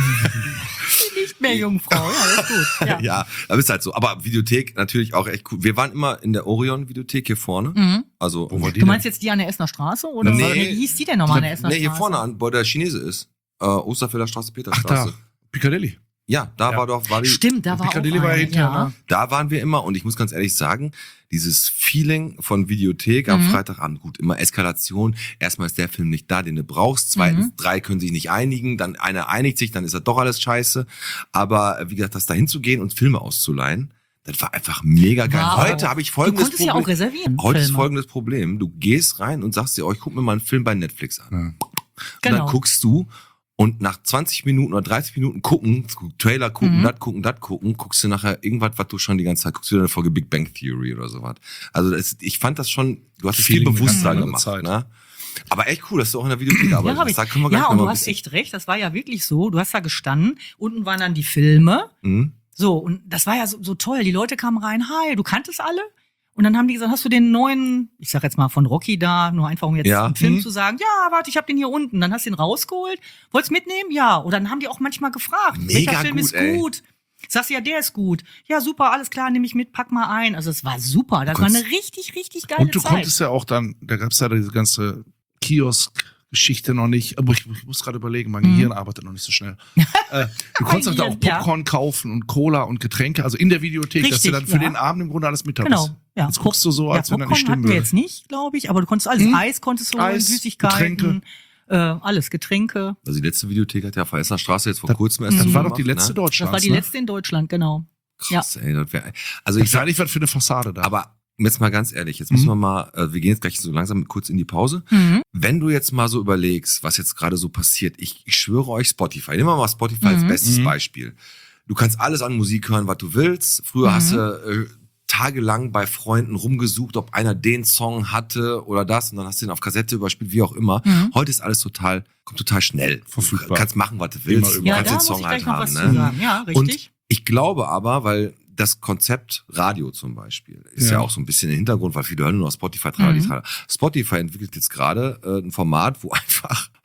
nicht mehr Jungfrau. Ja, das ist gut. Ja. Ja, aber ist halt so. Aber Videothek natürlich auch echt cool. Wir waren immer in der Orion-Videothek hier vorne. Mhm. Also, Wo war die Du meinst jetzt die an der Essener Straße? Oder Nee. wie hieß die denn nochmal an der Essener nee, Straße? hier vorne an, wo der Chinese ist. Äh, Osterfelder Straße, Ach Peterstraße. da, Piccadilly. Ja, da Ja. war doch, war die, Stimmt, da war Piccadilly auch war ja eine, hinterher. ja. ne? da waren wir immer und ich muss ganz ehrlich sagen, dieses Feeling von Videothek am Mhm. Freitagabend, gut, immer Eskalation. Erstmal ist der Film nicht da, den du brauchst. Zweitens, Mhm. drei können sich nicht einigen. Dann einer einigt sich, dann ist das doch alles scheiße. Aber äh, wie gesagt, das da hinzugehen und Filme auszuleihen, das war einfach mega geil. Wow. Heute habe ich Du folgendes konntest ja Problem. auch reservieren. Heute ist Filme. folgendes Problem. Du gehst rein und sagst dir, oh, ich guck mir mal einen Film bei Netflix an. Ja. Und Genau. dann guckst du und nach zwanzig Minuten oder dreißig Minuten gucken, Trailer gucken, Mhm. das gucken, das gucken, guckst du nachher irgendwas, was du schon die ganze Zeit guckst, du eine Folge Big Bang Theory oder sowas. Also das, ich fand das schon, du hast es viel Feeling eine bewusster ganz andere gemacht. Zeit. Ne? Aber echt cool, dass du auch in der Videothek Ja, arbeitest. hab ich. Da können wir gleich ja noch und mal du ein hast bisschen- echt recht, das war ja wirklich so. Du hast da gestanden, unten waren dann die Filme. Mhm. So, und das war ja so, so toll. Die Leute kamen rein, hi, du kanntest alle? Und dann haben die gesagt, hast du den neuen, ich sag jetzt mal von Rocky da, nur einfach um jetzt Ja. einen Film Mhm. zu sagen, ja, warte, ich hab den hier unten. Dann hast du den rausgeholt, wolltest mitnehmen? Ja. Oder dann haben die auch manchmal gefragt, Mega welcher Film gut, ist ey. gut? Sagst du, ja, der ist gut. Ja, super, alles klar, nehme ich mit, pack mal ein. Also es war super. Das war konntest- eine richtig, richtig geile Und du Zeit. konntest ja auch dann, da gab's ja diese ganze Kiosk-Geschichte noch nicht, aber ich, ich muss gerade überlegen, mein Mhm. Gehirn arbeitet noch nicht so schnell. äh, du konntest Mein auch da auch Gehirn, ja. Popcorn kaufen und Cola und Getränke, also in der Videothek, dass du Richtig, dann für ja. den Abend im Grunde alles mit Genau. hattest. Ja. Jetzt guckst du so, Ja, als wenn da Popcorn nicht stimmen hatten wir würde. jetzt nicht, glaube ich, aber du konntest alles. Hm? Eis konntest du holen, Eis, Süßigkeiten, Getränke. äh, alles, Getränke. Also die letzte Videothek hat ja auf der Essener Straße jetzt vor Das- kurzem erst das Das wieder war doch die gemacht, letzte ne? Deutschlands, Das war die ne? letzte in Deutschland, genau. Krass, ey, das wäre. Also Ich ich sag, sag nicht, was für eine Fassade da. aber jetzt mal ganz ehrlich, jetzt Mhm. müssen wir mal, äh, wir gehen jetzt gleich so langsam kurz in die Pause. Mhm. Wenn du jetzt mal so überlegst, was jetzt gerade so passiert, ich, ich schwöre euch Spotify, nehmen wir mal Spotify als Mhm. bestes Mhm. Beispiel. Du kannst alles an Musik hören, was du willst. Früher Mhm. hast du äh, tagelang bei Freunden rumgesucht, ob einer den Song hatte oder das und dann hast du den auf Kassette überspielt, wie auch immer. Mhm. Heute ist alles total, kommt total schnell. Verfügbar. Du kannst machen, was du willst. Immer Du Ja, kannst da den muss Song ich halt gleich noch haben. was Ne? zu sagen. Ja, Und richtig. ich glaube aber, weil das Konzept Radio zum Beispiel ist ja, Ja. auch so ein bisschen im Hintergrund, weil viele hören nur noch Spotify. Tralali, Mhm. tralala. Spotify entwickelt jetzt gerade äh, ein Format, wo einfach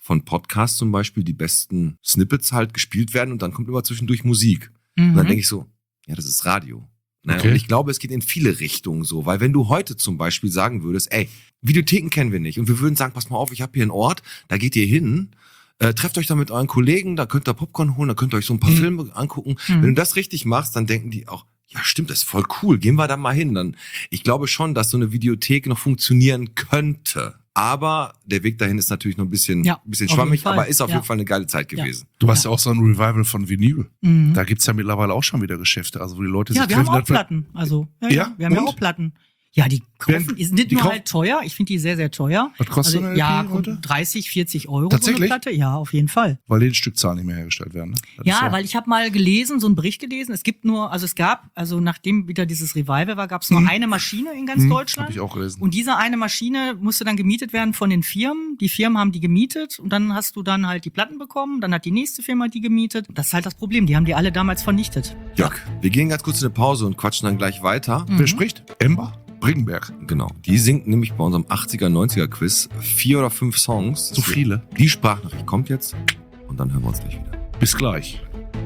von Podcasts zum Beispiel die besten Snippets halt gespielt werden und dann kommt immer zwischendurch Musik. Mhm. Und dann denke ich so, ja, das ist Radio. Ne? Okay. Und ich glaube, es geht in viele Richtungen so, weil wenn du heute zum Beispiel sagen würdest, ey, Videotheken kennen wir nicht und wir würden sagen, pass mal auf, ich habe hier einen Ort, da geht ihr hin, äh, trefft euch da mit euren Kollegen, da könnt ihr Popcorn holen, da könnt ihr euch so ein paar Mhm. Filme angucken. Mhm. Wenn du das richtig machst, dann denken die auch, ja stimmt, das ist voll cool, gehen wir da mal hin. Dann, ich glaube schon, dass so eine Videothek noch funktionieren könnte. Aber der Weg dahin ist natürlich noch ein bisschen, Ja, ein bisschen auf jeden schwammig, Fall. aber ist auf Ja. jeden Fall eine geile Zeit Ja. gewesen. Du hast ja auch so ein Revival von Vinyl. Mhm. Da gibt's ja mittlerweile auch schon wieder Geschäfte, also wo die Leute Ja, sich wir haben treffen. auch Platten. Also, ja, ja, Ja? wir haben ja Und? auch Platten. Ja, die kaufen, Werden- die sind nicht die nur kau- halt teuer, ich finde die sehr, sehr teuer. Was kostet also, eine ja, L P heute? dreißig, vierzig Euro Tatsächlich? so eine Platte. Ja, auf jeden Fall. Weil die Stückzahlen nicht mehr hergestellt werden. Ne? Das Ja, ist weil ich habe mal gelesen, so einen Bericht gelesen, es gibt nur, also es gab, also nachdem wieder dieses Revival war, gab es nur Mhm. eine Maschine in ganz Hm, Deutschland. Hab ich auch gelesen. Und diese eine Maschine musste dann gemietet werden von den Firmen. Die Firmen haben die gemietet und dann hast du dann halt die Platten bekommen. Dann hat die nächste Firma die gemietet. Das ist halt das Problem. Die haben die alle damals vernichtet. Jörg, wir gehen ganz kurz in eine Pause und quatschen dann gleich weiter. Mhm. Wer spricht? Ember Bringenberg. Genau. Die singt nämlich bei unserem achtziger, neunziger Quiz vier oder fünf Songs. So viele. Die Sprachnachricht kommt jetzt und dann hören wir uns gleich wieder. Bis gleich.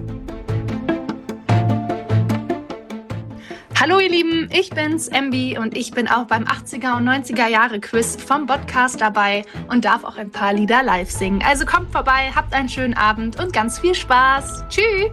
Hallo ihr Lieben, ich bin's, M B, und ich bin auch beim achtziger und neunziger Jahre Quiz vom Podcast dabei und darf auch ein paar Lieder live singen. Also kommt vorbei, habt einen schönen Abend und ganz viel Spaß. Tschüss!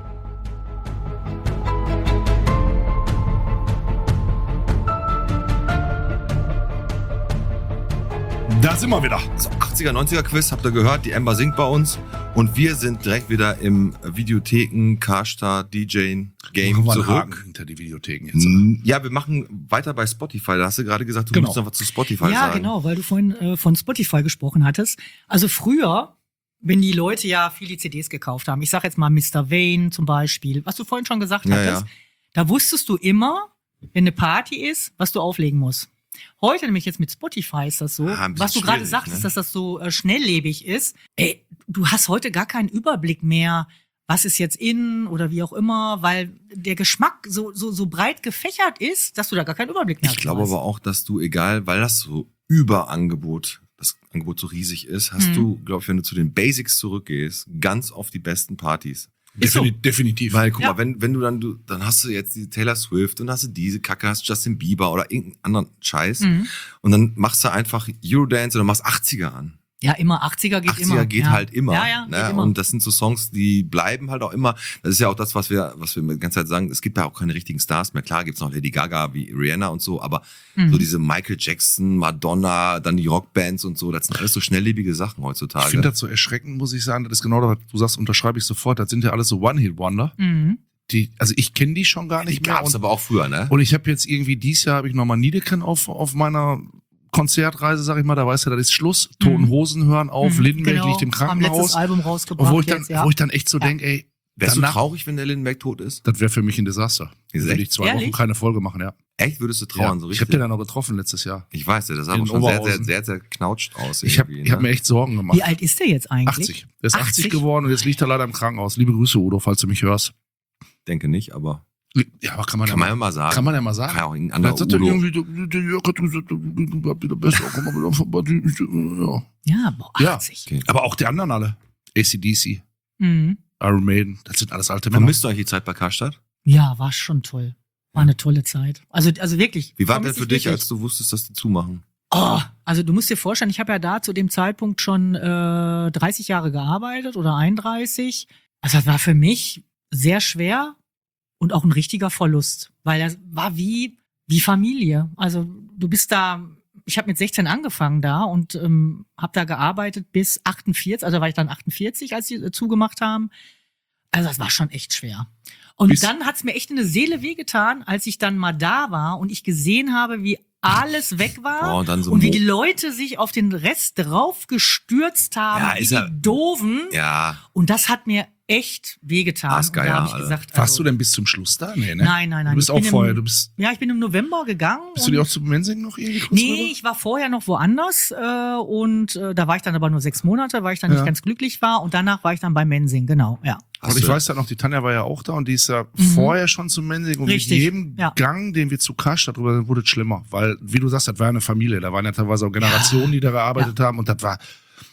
Da sind wir wieder. So, achtziger, neunziger Quiz, habt ihr gehört, die Ember singt bei uns und wir sind direkt wieder im Videotheken, Karstadt, DJing Game Machen wir einen Haken zurück. hinter die Videotheken jetzt. Mm, Ja, wir machen weiter bei Spotify. Da hast du gerade gesagt, du Genau. musst noch was zu Spotify Ja, sagen. genau, weil du vorhin äh, von Spotify gesprochen hattest. Also früher, wenn die Leute ja viele C Ds gekauft haben, ich sag jetzt mal Mister Wayne zum Beispiel, was du vorhin schon gesagt Ja, hattest, ja. da wusstest du immer, wenn eine Party ist, was du auflegen musst. Heute nämlich jetzt mit Spotify ist das so, Ah, ein bisschen was du gerade schwierig, sagtest, ne? dass das so äh, schnelllebig ist. Ey, du hast heute gar keinen Überblick mehr, was ist jetzt in oder wie auch immer, weil der Geschmack so so so breit gefächert ist, dass du da gar keinen Überblick mehr Ich hast. glaube aber auch, dass du, egal, weil das so Überangebot, das Angebot so riesig ist, hast Mhm. du, glaube ich, wenn du zu den Basics zurückgehst, ganz oft die besten Partys. Ist so. Defini- Definitiv. Weil, guck Ja. mal, wenn, wenn du dann, du, dann hast du jetzt die Taylor Swift und hast du diese Kacke, hast Justin Bieber oder irgendeinen anderen Scheiß Mhm. und dann machst du einfach Eurodance oder machst achtziger an. Ja, immer achtziger geht achtziger immer. geht ja. halt immer. Ja, ja, ne? geht immer. Und das sind so Songs, die bleiben halt auch immer. Das ist ja auch das, was wir, was wir die ganze Zeit sagen. Es gibt ja auch keine richtigen Stars mehr. Klar gibt's noch Lady Gaga wie Rihanna und so, aber Mhm. so diese Michael Jackson, Madonna, dann die Rockbands und so, das sind alles so schnelllebige Sachen heutzutage. Ich finde das so erschreckend, muss ich sagen. Das ist genau das, was du sagst, unterschreibe ich sofort. Das sind ja alles so One-Hit-Wonder. Mhm. Die, also ich kenne die schon gar die nicht mehr. gab's Und, aber auch früher, ne? und ich habe jetzt irgendwie, dieses Jahr habe ich nochmal Niedeken auf, auf meiner Konzertreise, sag ich mal, da weißt du, das ist Schluss. Toten Mhm. Hosen hören auf, Mhm, Lindenberg genau. liegt im Haben letztes Krankenhaus. Album Und rausgebracht. wo ich dann, jetzt, ja. wo ich dann echt so Ja. denke, ey, Wärst du danach- traurig, wenn der Lindenberg tot ist? das wäre für mich ein Desaster. Ist Würde echt? ich zwei Ehrlich? Wochen keine Folge machen, ja. Echt? Würdest du trauern, ja. so Ich richtig? habe den ja noch getroffen letztes Jahr. Ich weiß ja, das sah In aber schon sehr, sehr, Oberhausen. sehr, sehr knautscht aus. Ich habe irgendwie, ich hab ne? mir echt Sorgen gemacht. Wie alt ist der jetzt eigentlich? achtzig. Der ist achtzig, achtzig? geworden und jetzt liegt er leider im Krankenhaus. Liebe Grüße, Udo, falls du mich hörst. Denke nicht, aber Ja, aber kann man, kann ja, man ja mal sagen. kann man ja mal sagen. Kann ja auch ein Vielleicht anderer sagt er Udo. irgendwie, der, der Jörg hat gesagt, du bist wieder besser, komm mal wieder vorbei. Ja. Ja, boah, Ja. achtzig. Okay. Aber auch die anderen alle. A C D C, Mhm. Iron Maiden, das sind alles alte Männer. Vermisst du eigentlich die Zeit bei Karstadt? Ja, war schon toll. War eine tolle Zeit. Also, also wirklich. Wie war denn vermisse für ich dich, wirklich. als du wusstest, dass die zumachen? Oh, also du musst dir vorstellen, ich habe ja da zu dem Zeitpunkt schon äh, dreißig Jahre gearbeitet oder einunddreißig. Also das war für mich sehr schwer und auch ein richtiger Verlust, weil das war wie wie Familie. Also du bist da, ich habe mit sechzehn angefangen da und ähm, habe da gearbeitet bis achtundvierzig, also war ich dann achtundvierzig, als sie äh, zugemacht haben. Also das war schon echt schwer. Und Bis- dann hat's mir echt in der Seele wehgetan, als ich dann mal da war und ich gesehen habe, wie alles weg war. Oh, und dann so Und wie Mo- die Leute sich auf den Rest drauf gestürzt haben, Ja, wie ist die ja- Doofen. Ja, Und das hat mir echt wehgetan. Arsgeier, Und da habe ich Alter. gesagt, Warst also, du denn bis zum Schluss da? Nee, ne? Nein, nein, nein. Du bist Ich auch bin vorher, Im, du bist, ja, ich bin im November gegangen. bist du und- dir auch zu Mensing noch irgendwie kurz Nee, rüber? ich war vorher noch woanders äh, und äh, da war ich dann aber nur sechs Monate, weil ich dann Ja. nicht ganz glücklich war und danach war ich dann bei Mensing, genau, ja. hast Und ich du- weiß ja noch, die Tanja war ja auch da und die ist ja Mhm. vorher schon zu Mensing und Richtig, mit jedem ja. Gang, den wir zu Karstadt drüber sind, wurde es schlimmer. Weil, wie du sagst, das war eine Familie. Da waren ja teilweise auch Generationen, die da gearbeitet haben und das war,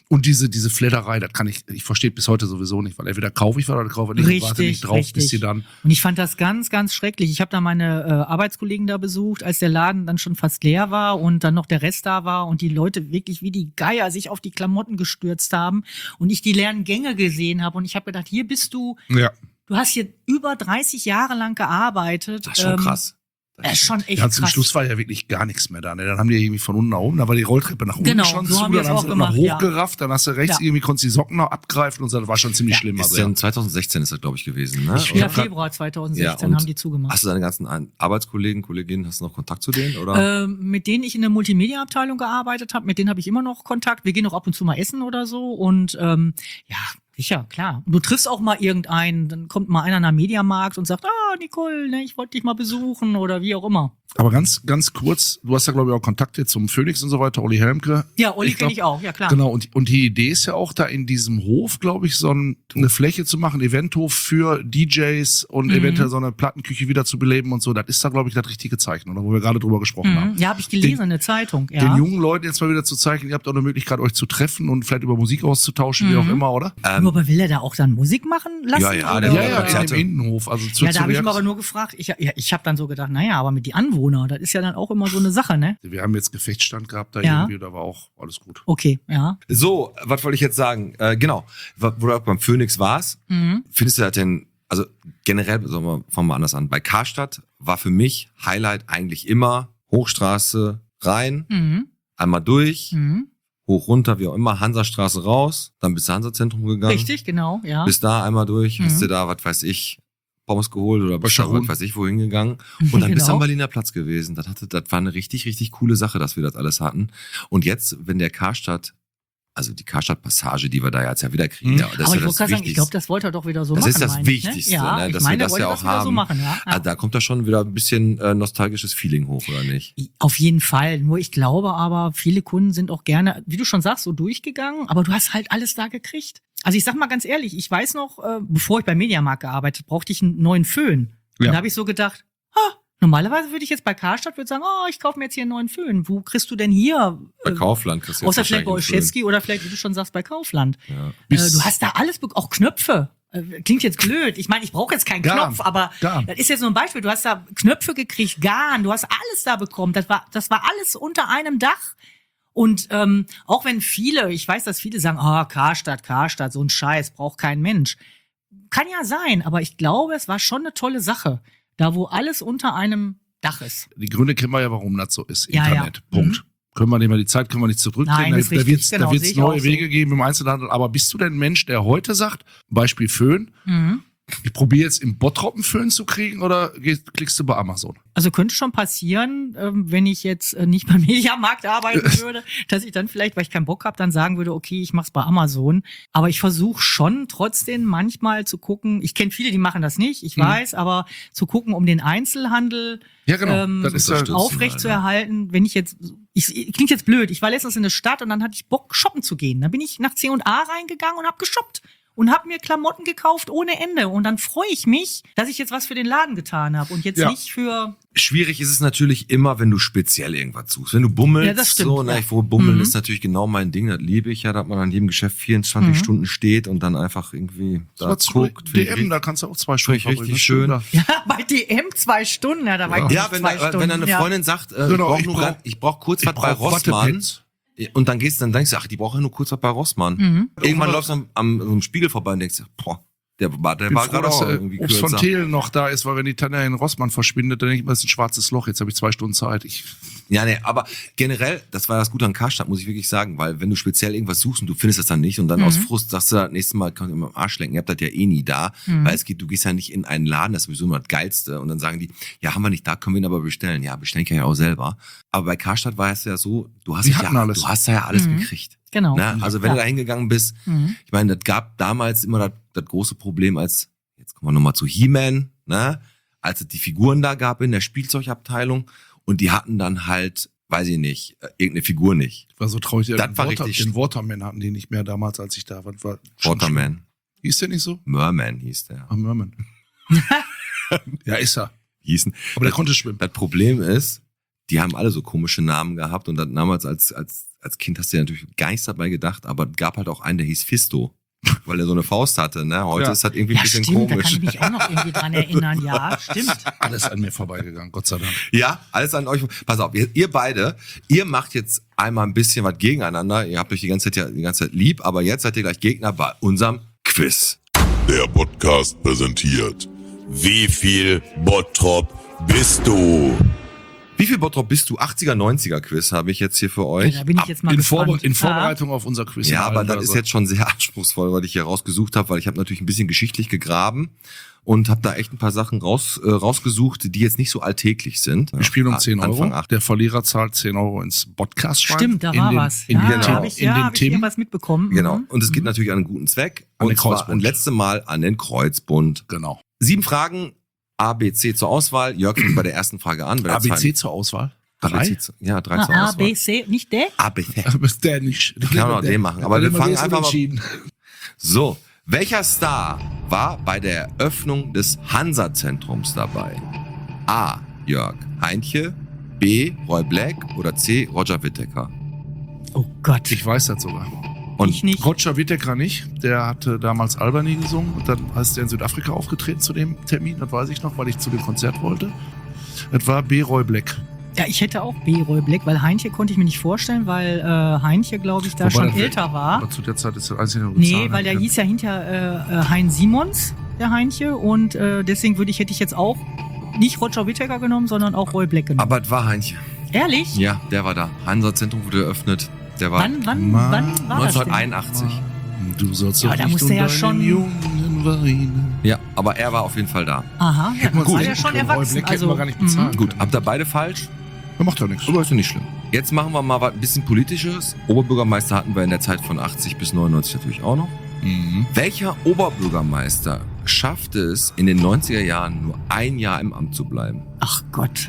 Und diese, diese Fledderei, das kann ich, ich verstehe bis heute sowieso nicht, weil entweder kaufe ich was oder kaufe nicht und warte Richtig, nicht drauf, richtig. bis sie dann. Und ich fand das ganz, ganz schrecklich. Ich habe da meine äh, Arbeitskollegen da besucht, als der Laden dann schon fast leer war und dann noch der Rest da war und die Leute wirklich wie die Geier sich auf die Klamotten gestürzt haben und ich die leeren Gänge gesehen habe und ich habe gedacht, hier bist du, Ja. du hast hier über dreißig Jahre lang gearbeitet. Das ist schon ähm, krass. Das ist schon echt Ja, zum krass. Schluss war ja wirklich gar nichts mehr da. Ne? Dann haben die irgendwie von unten nach oben, da war die Rolltreppe nach unten Genau, schon so zu, haben wir dann es haben auch sie das noch gemacht, ja. hochgerafft, dann hast du rechts Ja. irgendwie, konntest die Socken noch abgreifen und so, das war schon ziemlich schlimm. Ist Also, ja. denn zwanzig sechzehn ist das, glaube ich, gewesen, ne? Ich- Ja, Oder? Februar zwanzig Ja, sechzehn und haben die zugemacht. Hast du deine ganzen An- Arbeitskollegen, Kolleginnen, hast du noch Kontakt zu denen? Oder? Ähm, mit denen ich in der Multimedia-Abteilung gearbeitet habe, mit denen habe ich immer noch Kontakt. Wir gehen auch ab und zu mal essen oder so. Und ähm, ja, sicher, klar. Du triffst auch mal irgendeinen, dann kommt mal einer nach dem Mediamarkt und sagt, ah, Nicole, ne, ich wollte dich mal besuchen oder wie auch immer. Aber ganz, ganz kurz, du hast ja, glaube ich, auch Kontakte zum Phoenix und so weiter, Olli Helmke. Ja, Olli Ich kenne glaub- ich auch, ja klar. Genau, und, und die Idee ist ja auch, da in diesem Hof, glaube ich, so ein, eine Fläche zu machen, Eventhof für D Js und Mhm. eventuell so eine Plattenküche wieder zu beleben und so. Das ist da, glaube ich, das richtige Zeichen, oder wo wir gerade drüber gesprochen haben. Mhm. Ja, habe ich gelesen Den- in der Zeitung. Ja. Den jungen Leuten jetzt mal wieder zu zeigen, ihr habt auch eine Möglichkeit, euch zu treffen und vielleicht über Musik auszutauschen, wie Mhm. auch immer, oder? Ähm, Nur aber will er da auch dann Musik machen lassen? Ja, ja, oder? der- Ja, Ja, ja, ja, in dem Innenhof. Also zu, Ja, da zu habe ich mich Reaktion- aber nur gefragt, ich, ja, ich habe dann so gedacht, naja, aber mit die Anwohner, das ist ja dann auch immer so eine Sache, ne? Wir haben jetzt Gefechtsstand gehabt da Ja. irgendwie, da war auch alles gut. Okay, ja. so, was wollte ich jetzt sagen? Äh, genau, wo wo du auch beim Phoenix warst, Mhm. findest du das denn, also generell, sagen wir, fangen wir anders an. Bei Karstadt war für mich Highlight eigentlich immer Hochstraße rein, Mhm. einmal durch, Mhm. hoch runter, wie auch immer, Hansastraße raus, dann bist du Hansa-Zentrum gegangen. Richtig, genau, ja. Bist da einmal durch, Mhm. hast dir da, was weiß ich, Pommes geholt oder bist da, Scharun. was weiß ich, wohin gegangen. Und dann bist du Genau. am Berliner Platz gewesen. Das, hatte, das war eine richtig, richtig coole Sache, dass wir das alles hatten. Und jetzt, wenn der Karstadt, also die Karstadt-Passage, die wir da jetzt ja wieder kriegen, Mhm. ja, das aber ist ich ja wollte das gerade sagen, ich Wichtigste. glaube, das wollte er doch wieder so Das machen. ist das meine ich, Wichtigste, ne? Ja, ne, ich dass wir meine, er das wollte ja das auch wieder so haben. machen, ja. Ah, da kommt da schon wieder ein bisschen äh, nostalgisches Feeling hoch, oder nicht? Auf jeden Fall. Nur ich glaube aber, viele Kunden sind auch gerne, wie du schon sagst, so durchgegangen, aber du hast halt alles da gekriegt. Also ich sag mal ganz ehrlich, ich weiß noch, äh, bevor ich beim Mediamarkt gearbeitet, brauchte ich einen neuen Föhn. Und Ja. da habe ich so gedacht, ah, normalerweise würde ich jetzt bei Karstadt würde sagen, oh, ich kaufe mir jetzt hier einen neuen Föhn. Wo kriegst du denn hier? Bei äh, Kaufland kriegst du jetzt Außer vielleicht bei wahrscheinlich einen Olszewski oder vielleicht, wie du schon sagst, bei Kaufland. Föhn. Ja. Äh, Bis- du hast da alles, be- auch Knöpfe. Äh, Klingt jetzt blöd. Ich meine, ich brauche jetzt keinen Garn. Knopf, aber Garn. das ist jetzt nur ein Beispiel. Du hast da Knöpfe gekriegt, Garn, du hast alles da bekommen. Das war, das war alles unter einem Dach. Und ähm, auch wenn viele, ich weiß, dass viele sagen, ah, Karstadt, Karstadt, so ein Scheiß, braucht kein Mensch. Kann ja sein, aber ich glaube, es war schon eine tolle Sache. Da, wo alles unter einem Dach ist. Die Gründe kennen wir ja, warum das so ist. Ja, Internet. ja. Punkt. Können wir nicht mehr die Zeit, können wir nicht zurückdrehen. Nein, da ist da richtig. wird es Genau, da wird's sehe ich neue auch so. Wege geben im Einzelhandel. Aber bist du denn ein Mensch, der heute sagt, Beispiel Föhn, Mhm. ich probiere jetzt im Bottrop einen Föhn zu kriegen oder gehst, klickst du bei Amazon? Also könnte schon passieren, ähm, wenn ich jetzt äh, nicht beim Mediamarkt arbeiten würde, dass ich dann vielleicht, weil ich keinen Bock habe, dann sagen würde, okay, ich mach's bei Amazon. Aber ich versuche schon trotzdem manchmal zu gucken, ich kenne viele, die machen das nicht, ich Mhm. weiß, aber zu gucken, um den Einzelhandel Ja, genau. ähm, das ist ja, unterstützen. aufrecht zu erhalten, wenn ich jetzt, ich, klingt jetzt blöd, ich war letztens in der Stadt und dann hatte ich Bock, shoppen zu gehen. Dann bin ich nach C und A reingegangen und habe geshoppt. Und habe mir Klamotten gekauft ohne Ende. Und dann freue ich mich, dass ich jetzt was für den Laden getan habe. Und jetzt Ja. nicht für. Schwierig ist es natürlich immer, wenn du speziell irgendwas suchst. Wenn du bummelst, Ja, das stimmt, so, ne, ja. ich, wo Bummeln Mhm. ist natürlich genau mein Ding, das liebe ich ja, dass man an jedem Geschäft vierundzwanzig Mhm. Stunden steht und dann einfach irgendwie da was zu guckt. D M, da kannst du auch zwei Stunden ich richtig verbringen. schön. Da. Ja, bei D M zwei Stunden, ja, da war Ja. ich Ja, nicht wenn, zwei da, Stunden. wenn deine ja. Freundin sagt, äh, Genau, ich ich brauche brauch- brauch, ich brauch kurz Ich was bei brauch Rossmann. Wattepads. Und dann gehst du, dann denkst du, ach, die brauchen ja nur kurz was bei Rossmann. Mhm. Irgendwann Oder- läufst du am, am, am Spiegel vorbei und denkst, boah, der war, der Ich bin war froh, gerade dass auch äh, irgendwie Obst von kürzer. Thelen noch da ist, weil wenn die Tanja in Rossmann verschwindet, dann denke ich mal, das ist ein schwarzes Loch. Jetzt habe ich zwei Stunden Zeit. Ich, Ja, nee, aber generell, das war das Gute an Karstadt, muss ich wirklich sagen, weil wenn du speziell irgendwas suchst und du findest das dann nicht und dann Mhm. aus Frust sagst du, das nächste Mal kannst du immer am Arsch lenken, ihr habt das ja eh nie da, Mhm. weil es geht, du gehst ja nicht in einen Laden, das ist sowieso immer das Geilste und dann sagen die, ja, haben wir nicht da, können wir ihn aber bestellen. Ja, bestellen kann ich ja auch selber. Aber bei Karstadt war es ja so, du hast, Die es hatten ja, alles. du hast da ja alles Mhm. gekriegt. Genau. Ne? Also wenn Ja. du da hingegangen bist, Mhm. ich meine, das gab damals immer das, das große Problem, als, jetzt kommen wir nochmal zu He-Man, ne? Als es die Figuren da gab in der Spielzeugabteilung und die hatten dann halt, weiß ich nicht, äh, irgendeine Figur nicht. war so traurig. Das den war Water, richtig- Den Waterman hatten die nicht mehr damals, als ich da war. war schon Waterman. schlimm. Hieß der nicht so? Merman hieß der. Ah, Merman. Ja, ist er. Hießen. Aber der konnte schwimmen. Das Problem ist, die haben alle so komische Namen gehabt und dann damals als, als, als Kind hast du ja natürlich gar nichts dabei gedacht, aber es gab halt auch einen, der hieß Fisto, weil er so eine Faust hatte, ne? Heute Ja. ist das irgendwie ein Ja, bisschen stimmt, da komisch. kann ich mich auch noch irgendwie dran erinnern. Ja, stimmt. Alles an mir vorbeigegangen, Gott sei Dank. Ja, alles an euch. Pass auf, ihr, ihr beide, ihr macht jetzt einmal ein bisschen was gegeneinander. Ihr habt euch die ganze Zeit ja die ganze Zeit lieb, aber jetzt seid ihr gleich Gegner bei unserem Quiz. Der Podcast präsentiert. Wie viel Bottrop bist du? Wie viel Bottrop bist du? achtziger, neunziger Quiz habe ich jetzt hier für euch. Da bin ich jetzt mal In, gespannt. Vorbe- in Ja. Vorbereitung auf unser Quiz. Ja, aber das Also, ist jetzt schon sehr anspruchsvoll, was ich hier rausgesucht habe, weil ich habe natürlich ein bisschen geschichtlich gegraben und habe da echt ein paar Sachen raus, äh, rausgesucht, die jetzt nicht so alltäglich sind. Wir spielen um A- zehn Euro. Anfang acht. Der Verlierer zahlt zehn Euro ins Podcast-Schwein. Stimmt, da In war den, was. In Ja, den, genau. da habe ich, in ja, den hab ich Themen. irgendwas mitbekommen. Genau. Mhm. Und es geht Mhm. natürlich an einen guten Zweck. An und den zwar Kreuzbund. ein letztes Mal an den Kreuzbund. Genau. Sieben Fragen, A, B, C zur Auswahl. Jörg fängt bei der ersten Frage an. Bei der A B C zweiten- zur Auswahl. A, B, Drei? C zu, ja, drei Ah, zur A, Auswahl. B, C, nicht D? A, B, C. Aber ist der nicht. Ich kann auch den machen, aber wir Der fangen ist einfach mal- unentschieden. So, welcher Star war bei der Eröffnung des Hansa-Zentrums dabei? A. Jörg Heintje, B. Roy Black oder C. Roger Whittaker? Oh Gott. Ich weiß das sogar. Und ich nicht. Roger Whittaker nicht. Der hatte damals Albany gesungen und dann ist er in Südafrika aufgetreten zu dem Termin. Das weiß ich noch, weil ich zu dem Konzert wollte. Das war B. Roy Black. Ja, ich hätte auch B. Roy Black, weil Heintje konnte ich mir nicht vorstellen, weil äh, Heintje, glaube ich, da Wobei schon das- älter war. Aber zu der Zeit ist das einzige Nee, weil der hieß ja hinter äh, äh, Hein Simons, der Heintje, und äh, deswegen würde ich, hätte ich jetzt auch nicht Roger Whittaker genommen, sondern auch Roy Black genommen. aber es war Heintje. Ehrlich? Ja, der war da. Hansa-Zentrum wurde eröffnet. Der war Wann, wann, Mann, wann war das denn? neunzehnhunderteinundachtzig. Du sollst Ja, doch da nicht musste um ja deinen schon- Jungen weinen. Ja, aber er war auf jeden Fall da. Aha, ja, Hätten wir dann uns war denken der schon können, Roy erwachsen. Black hätten Also, wir gar nicht bezahlen mhm. Gut, habt ihr beide falsch? Der macht ja nichts. Aber ist ja nicht schlimm. Jetzt machen wir mal was ein bisschen Politisches. Oberbürgermeister hatten wir in der Zeit von achtzig bis neunundneunzig natürlich auch noch. Mhm. Welcher Oberbürgermeister schaffte es in den neunziger Jahren nur ein Jahr im Amt zu bleiben? Ach Gott.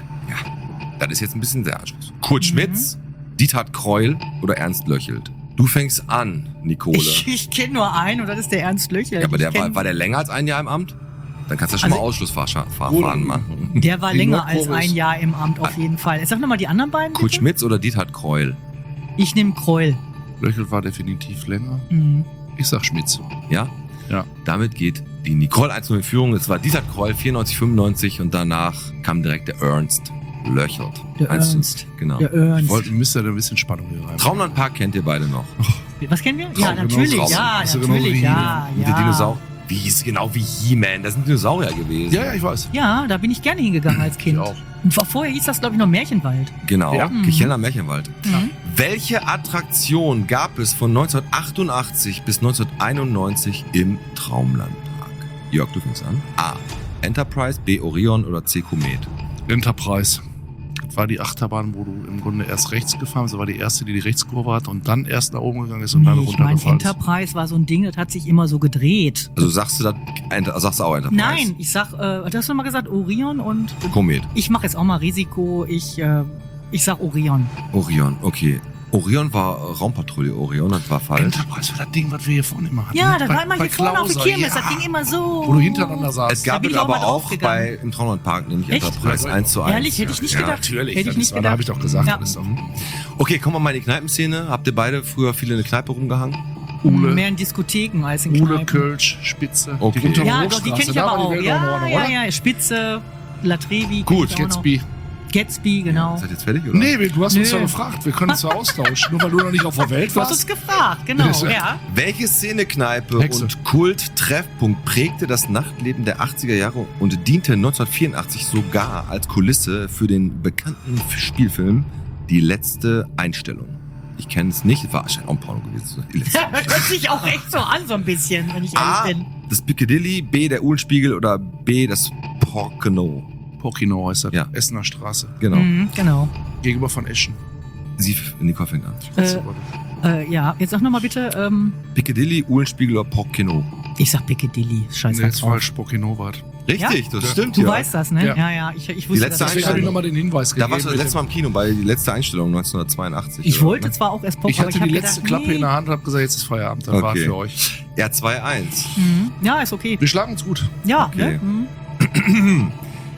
Das ist jetzt ein bisschen sehr anspruchsvoll. Kurt Mhm. Schmitz, Diethard Kreul oder Ernst Löchelt? Du fängst an, Nicole. Ich, ich kenne nur einen und das ist der Ernst Löchel. ja, aber der Ich kenn- war, war der länger als ein Jahr im Amt? Dann kannst du schon Also- mal Ausschlussverfahren Oder- machen. Der war Die länger als Nordkurve ist- ein Jahr im Amt auf jeden Fall. Sag nochmal die anderen beiden. Kurt Bitte? Schmitz oder Diethard Kreul? Ich nehme Kreul. Löchel war definitiv länger. Mhm. Ich sag Schmitz. Ja? Ja. Damit geht die Nicole eins null in Führung. Es war Diethard Kreul, vierundneunzig, fünfundneunzig und danach kam direkt der Ernst Löchelt. Der eins zu- Ernst. Genau. Der Ernst. Wollt, müsst ihr da ein bisschen Spannung hier rein. Traumlandpark kennt ihr beide noch. Was kennen wir? Ja, Traum- natürlich. genau, Ja, ist ja genauso natürlich. wie Ja, Mit ja. den Dinosauriern. Wie hieß genau wie He-Man? Das sind Dinosaurier gewesen. Ja, ja, ich weiß. Ja, da bin ich gerne hingegangen als Kind. Ich auch. Und vor- vorher hieß das, glaube ich, noch Märchenwald. Genau. Ja. Mhm. Kichelner Märchenwald. Mhm. Welche Attraktion gab es von neunzehnhundertachtundachtzig bis neunzehnhunderteinundneunzig im Traumlandpark? Jörg, du fängst an. A. Enterprise, B. Orion oder C. Komet? Enterprise. Das war die Achterbahn, wo du im Grunde erst rechts gefahren bist. Das war die erste, die die Rechtskurve hat und dann erst nach oben gegangen ist und dann Nee, ich meine, runtergefallen ist. Enterprise war so ein Ding, das hat sich immer so gedreht. Also sagst du das, Enter- sagst du auch Enterprise? Nein, ich sag, äh, hast du mal gesagt, Orion und Komet. ich mache jetzt auch mal Risiko. Ich, äh, ich sag Orion. Orion, okay. Orion war äh, Raumpatrouille Orion, das war falsch. Enterprise war das Ding, was wir hier vorne immer hatten. Ja, ne? das Bei- war immer bei hier vorne auf der Klauser, Kirmes. ja. Das ging immer so. Wo du hintereinander Es saßt. Da gab bin es ich auch aber mal auch draufgegangen. bei, im Traumlandpark, nämlich Echt? Enterprise eins zu eins. Ehrlich, hätte ich nicht ja. gedacht. Natürlich, Hätte ich das nicht war, da habe ich gedacht. doch gesagt. Ja. Das ist doch, Okay, kommen wir mal in die Kneipenszene. Habt ihr beide früher viel in der Kneipe rumgehangen? Uhle. Mehr in Diskotheken als in Uhle, Kneipen. Kölsch, Spitze. Okay. Die untere Ja, doch, die Hochstraße, kenne ich da aber war die auch. Weltraumordnung, Ja, ja, oder? ja. Spitze, La Trevi. Gut, kenn ich auch noch. Gatsby. Gatsby, genau. Seid ihr jetzt fertig, oder? Nee, du hast uns Nö. doch gefragt. Wir können uns ja austauschen. Nur weil du noch nicht auf der Welt Du hast uns warst. gefragt, genau. Bitte. Ja. Welche Szenekneipe Hexe. und Kult-Treffpunkt prägte das Nachtleben der achtziger Jahre und diente neunzehnhundertvierundachtzig sogar als Kulisse für den bekannten Spielfilm Die letzte Einstellung? Ich kenne es nicht, es war wahrscheinlich auch ein Porno gewesen. Die letzte Hört sich auch echt so an, so ein bisschen, wenn ich ehrlich A, bin. das Piccadilly, B, der Uhlenspiegel oder B, das Porcano. Porcino heißt das. Ja. Essener Straße. Genau. Mhm, genau. Gegenüber von Eschen. Sie, Nicole fängt an. Äh, äh, ja, jetzt sag nochmal bitte, ähm, Piccadilly, Uhlenspiegel oder Porcano? ich sag Piccadilly. Scheiß Nee, halt ist drauf. falsch. Porcino war das. Richtig, Ja. das stimmt, Du ja. weißt das, ne? Ja. Ja, ja, ich, ich Die wusste letzte das. Deswegen habe ich Einstellung. nochmal den Hinweis Da gegeben. warst du das mit letzte Mal im Kino bei die letzte Einstellung neunzehnhundertzweiundachtzig. Ich oder? wollte zwar auch erst dem- poppen, ich aber hatte ich die habe letzte gedacht, Klappe nee. in der Hand und habe gesagt, jetzt ist Feierabend. Das war Okay. für euch. Ja, zwei eins. Mhm. Ja, ist okay. Wir schlagen uns gut. Ja, Okay. ne? Mhm.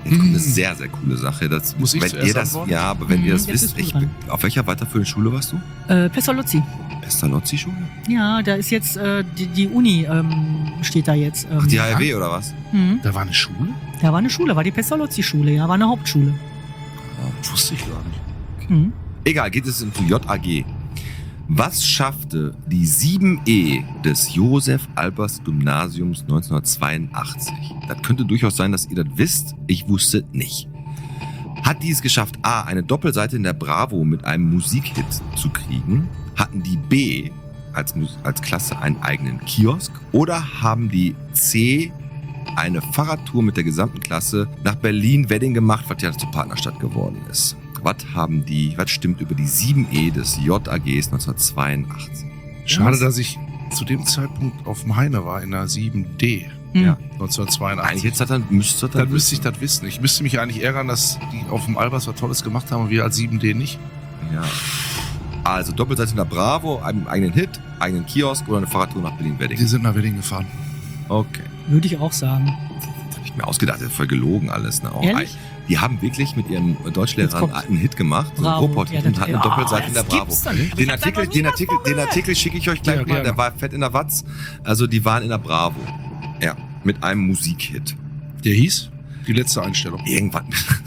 Jetzt kommt eine sehr, sehr coole Sache. Das, Muss ich wenn zuerst ihr das, antworten? Ja, aber wenn Mhm, ihr das jetzt wisst, bist du ich, dran. auf welcher weiterführenden Schule warst du? Äh, Pestalozzi. Pestalozzi-Schule? Ja, da ist jetzt äh, die, die Uni ähm, steht da jetzt. Ähm, Ach, die H R W oder was? Mhm. Da war eine Schule? Da war eine Schule, war die Pestalozzi-Schule, ja, war eine Hauptschule. Wusste ich gar nicht. Mhm. Egal, geht es zu J A G. Was schaffte die sieben E des Josef-Albers-Gymnasiums neunzehnhundertzweiundachtzig? Das könnte durchaus sein, dass ihr das wisst. Ich wusste nicht. Hat die es geschafft, A, eine Doppelseite in der Bravo mit einem Musikhit zu kriegen? Hatten die B, als, Mus- als Klasse einen eigenen Kiosk? Oder haben die C, eine Fahrradtour mit der gesamten Klasse nach Berlin-Wedding gemacht, was ja zur Partnerstadt geworden ist? Was haben die, was stimmt über die sieben E des J A Gs neunzehnhundertzweiundachtzig? Schade, dass ich zu dem Zeitpunkt auf dem Heine war, in der sieben D. Mhm. Ja. neunzehnhundertzweiundachtzig. Eigentlich jetzt hat er, müsste Dann müsste ich das wissen. Ich müsste mich eigentlich ärgern, dass die auf dem Albers was Tolles gemacht haben und wir als sieben D nicht. Ja. Also Doppelseite in der Bravo, einen eigenen Hit, eigenen Kiosk oder eine Fahrradtour nach Die Berlin-Wedding. sind nach Wedding gefahren. Okay. Würde ich auch sagen. Das habe ich mir ausgedacht, das ist voll gelogen alles. Ne? Auch Ehrlich? Die haben wirklich mit ihrem Jetzt Deutschlehrer kommt's. einen Hit gemacht, so einen Bravo. Ruhrpott Ja, und das- hatten eine ja, Doppelseite in der das Bravo. gibt's doch nicht. Den Ich hab da Artikel, noch nie den, was Artikel, von den gehört. Artikel schicke ich euch gleich Ja, mal, gerne. der war fett in der Watz. Also die waren in der Bravo. Ja, mit einem Musikhit. Der hieß? Die letzte Einstellung. Irgendwann,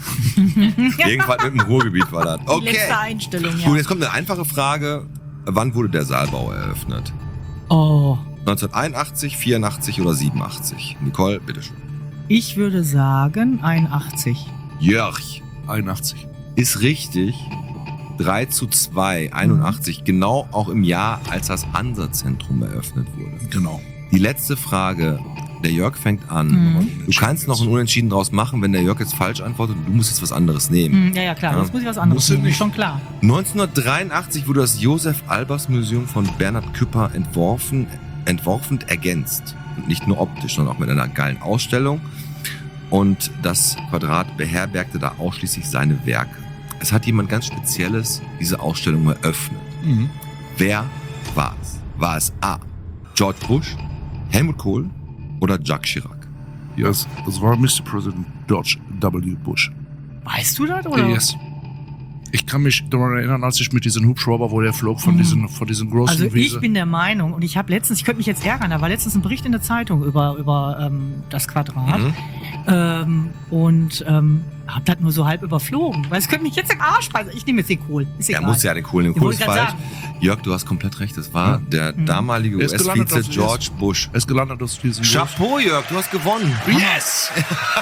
irgendwann mit dem Ruhrgebiet war das. Die Okay. letzte Einstellung, ja. Gut, jetzt kommt eine einfache Frage. Wann wurde der Saalbau eröffnet? Oh, neunzehnhunderteinundachtzig, vierundachtzig oder siebenundachtzig? Nicole, bitteschön. ich würde sagen einundachtzig. Jörg einundachtzig. ist richtig. drei zu zwei, einundachtzig. Genau auch im Jahr, als das Hansa-Zentrum eröffnet wurde. Genau. Die letzte Frage. Der Jörg fängt an. Mhm. Du kannst noch ein Unentschieden draus machen, wenn der Jörg jetzt falsch antwortet und du musst jetzt was anderes nehmen. Hm, ja, ja, klar, Ja. jetzt muss ich was anderes Musst du nehmen, nicht. schon klar. neunzehnhundertdreiundachtzig wurde das Josef-Albers-Museum von Bernhard Küpper entworfen, entworfen ergänzt. Und nicht nur optisch, sondern auch mit einer geilen Ausstellung. Und das Quadrat beherbergte da ausschließlich seine Werke. Es hat jemand ganz Spezielles diese Ausstellung eröffnet. Mhm. Wer war es? War es A. George Bush, Helmut Kohl oder Jacques Chirac? Yes, das war Mister President George W. Bush. Weißt du das, oder? Yes. Ich kann mich daran erinnern, als ich mit diesem Hubschrauber, wo der flog von Mhm. diesen, von diesen großen Also Wiese. ich bin der Meinung, und ich habe letztens, ich könnte mich jetzt ärgern, da war letztens ein Bericht in der Zeitung über, über ähm, das Quadrat. Mhm. Ähm, und ähm, hab das nur so halb überflogen. Weil es könnte mich jetzt im Arsch beißen. Ich nehme jetzt den Kohl. Ist Er egal. muss ja den Kohl nehmen. Ich Kohl wollte ist grad falsch. sagen. Jörg, du hast komplett recht. Das war Mhm. der Mhm. damalige Er ist gelandet U S-Vize auf- George Bush. Er ist gelandet aus diesem Chapeau, Jörg, du hast gewonnen. Yes!